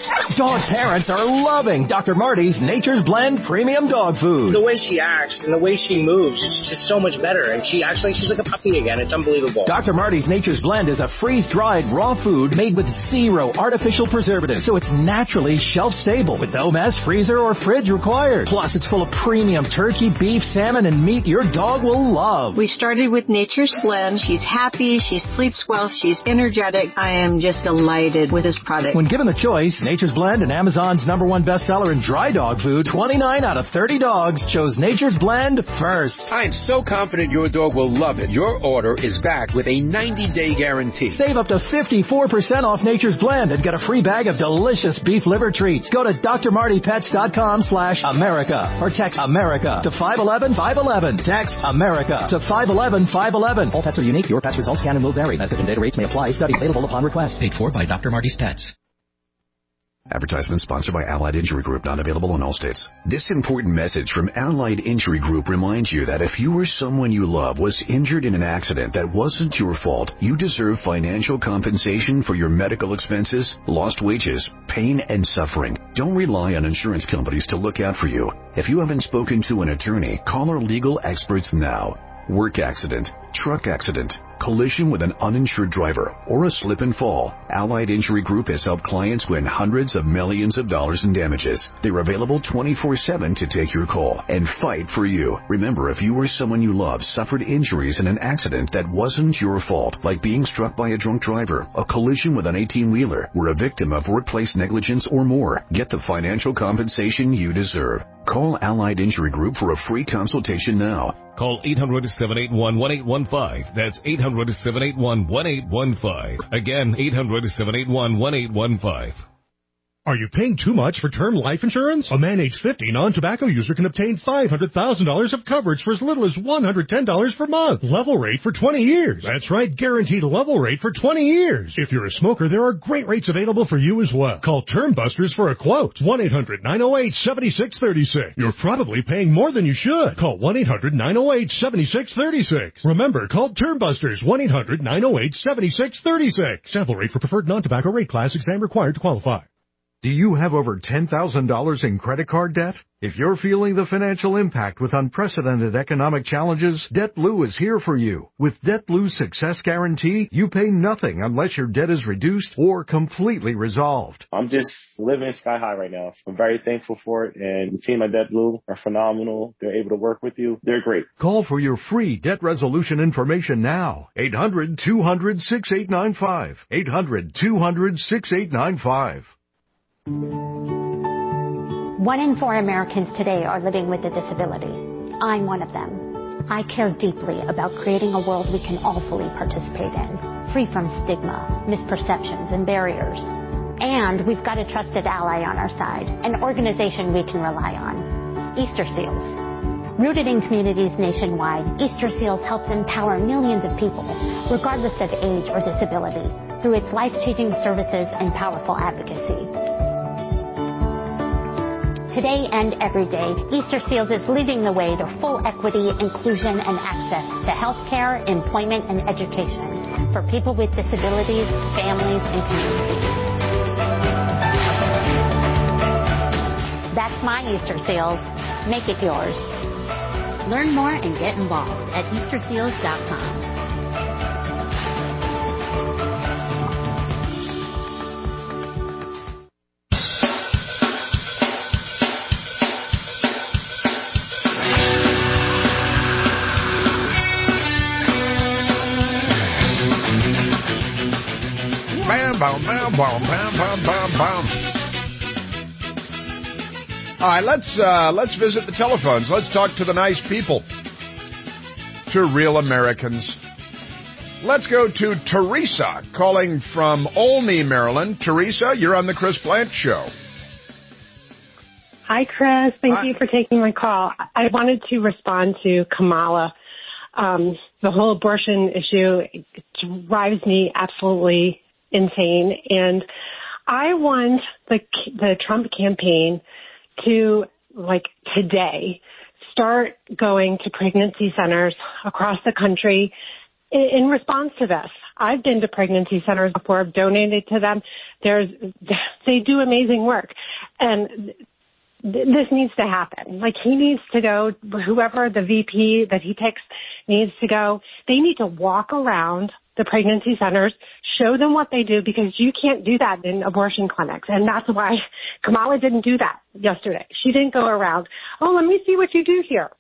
Dog parents are loving Doctor Marty's Nature's Blend Premium Dog Food. The way she acts and the way she moves, it's just so much better. And she acts like she's like a puppy again. It's unbelievable. Doctor Marty's Nature's Blend is a freeze-dried raw food made with zero artificial preservatives, so it's naturally shelf-stable with no mess, freezer, or fridge required. Plus, it's full of premium turkey, beef, salmon, and meat your dog will love. We started with Nature's Blend. She's happy. She sleeps well. She's energetic. I am just delighted with this product. When given the choice, Nature's Blend and Amazon's number one bestseller in dry dog food, twenty-nine out of thirty dogs chose Nature's Blend first. I am so confident your dog will love it. Your order is back with a ninety-day guarantee. Save up to fifty-four percent off Nature's Blend and get a free bag of delicious beef liver treats. Go to drmartypets.com slash America or text America to five one one, five one one. Text America to five one one, five one one. All pets are unique. Your pet's results can and will vary. Message and data rates may apply. Study available upon request. Paid for by Doctor Marty's Pets. Advertisement sponsored by Allied Injury Group, not available in all states. This important message from Allied Injury Group reminds you that if you or someone you love was injured in an accident that wasn't your fault, you deserve financial compensation for your medical expenses, lost wages, pain, and suffering. Don't rely on insurance companies to look out for you. If you haven't spoken to an attorney, call our legal experts now. Work accident, truck accident, collision with an uninsured driver, or a slip and fall. Allied Injury Group has helped clients win hundreds of millions of dollars in damages. They're available twenty-four seven to take your call and fight for you. Remember, if you or someone you love suffered injuries in an accident that wasn't your fault, like being struck by a drunk driver, a collision with an eighteen-wheeler, were a victim of workplace negligence or more, get the financial compensation you deserve. Call Allied Injury Group for a free consultation now. Call eight hundred, seven eight one, one eight one five. That's eight hundred, seven eight one, one eight one five. Again, eight hundred, seven eight one, one eight one five. Are you paying too much for term life insurance? A man age fifty non-tobacco user can obtain five hundred thousand dollars of coverage for as little as one hundred ten dollars per month. Level rate for twenty years. That's right, guaranteed level rate for twenty years. If you're a smoker, there are great rates available for you as well. Call Term Busters for a quote. one eight hundred, nine oh eight, seven six three six. You're probably paying more than you should. Call one eight hundred, nine oh eight, seven six three six. Remember, call Term Busters, one eight hundred, nine oh eight, seven six three six. Sample rate for preferred non-tobacco rate class, exam required to qualify. Do you have over ten thousand dollars in credit card debt? If you're feeling the financial impact with unprecedented economic challenges, DebtBlue is here for you. With DebtBlue's Success Guarantee, you pay nothing unless your debt is reduced or completely resolved. I'm just living sky high right now. I'm very thankful for it, and the team at DebtBlue are phenomenal. They're able to work with you. They're great. Call for your free debt resolution information now. eight hundred, two hundred, six eight nine five. eight hundred, two hundred, six eight nine five. One in four Americans today are living with a disability. I'm one of them. I care deeply about creating a world we can all fully participate in, free from stigma, misperceptions, and barriers. And we've got a trusted ally on our side, an organization we can rely on, Easter Seals. Rooted in communities nationwide, Easter Seals helps empower millions of people, regardless of age or disability, through its life-changing services and powerful advocacy. Today and every day, Easter Seals is leading the way to full equity, inclusion, and access to health care, employment, and education for people with disabilities, families, and communities. That's my Easter Seals. Make it yours. Learn more and get involved at easter seals dot com. bum, bum, bum, bum, bum, bum, bum. All right, let's uh, let's visit the telephones. Let's talk to the nice people, to real Americans. Let's go to Teresa, calling from Olney, Maryland. Teresa, you're on the Chris Plante Show. Hi, Chris. Thank Hi. you for taking my call. I wanted to respond to Kamala. Um, the whole abortion issue drives me absolutely insane. And I want the the Trump campaign to, like today, start going to pregnancy centers across the country in, in response to this. I've been to pregnancy centers before. I've donated to them. There's, they do amazing work. And this needs to happen. Like, he needs to go, whoever the V P that he picks needs to go. They need to walk around the pregnancy centers, show them what they do, because you can't do that in abortion clinics. And that's why Kamala didn't do that yesterday. She didn't go around, oh, let me see what you do here.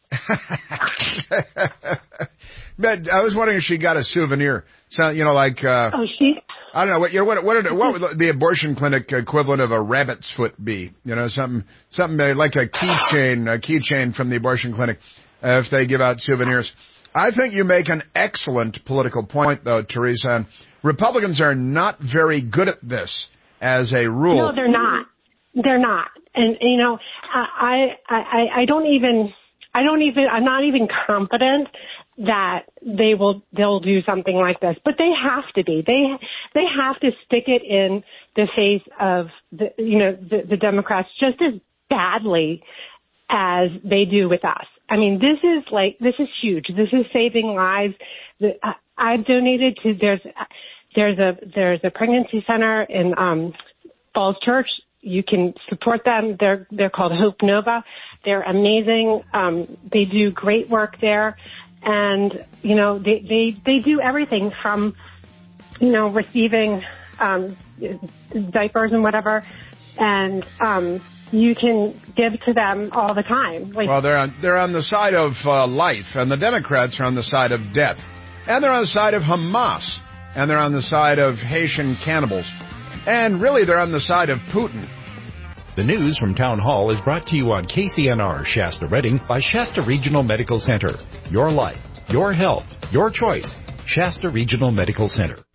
But I was wondering if she got a souvenir. So, you know, like, uh, oh, she, I don't know, what, you know, what, what, are, what would the abortion clinic equivalent of a rabbit's foot be? You know, something, something like a keychain, a keychain from the abortion clinic, uh, if they give out souvenirs. I think you make an excellent political point, though, Teresa. Republicans are not very good at this as a rule. No, they're not. They're not. And, you know, I, I, I don't even, I don't even, I'm not even confident that they will, they'll do something like this, but they have to be, they, they have to stick it in the face of the, you know, the, the Democrats just as badly as they do with us. I mean, this is like, this is huge. This is saving lives. The, uh, I've donated to, there's, there's a, there's a pregnancy center in, um, Falls Church. You can support them. They're, they're called Hope Nova. They're amazing. Um, they do great work there. And, you know, they, they, they do everything from, you know, receiving, um, diapers and whatever. And, um, you can give to them all the time. Like, well, they're on, they're on the side of uh, life, and the Democrats are on the side of death. And they're on the side of Hamas, and they're on the side of Haitian cannibals. And really, they're on the side of Putin. The news from Town Hall is brought to you on K C N R Shasta Redding by Shasta Regional Medical Center. Your life, your health, your choice. Shasta Regional Medical Center.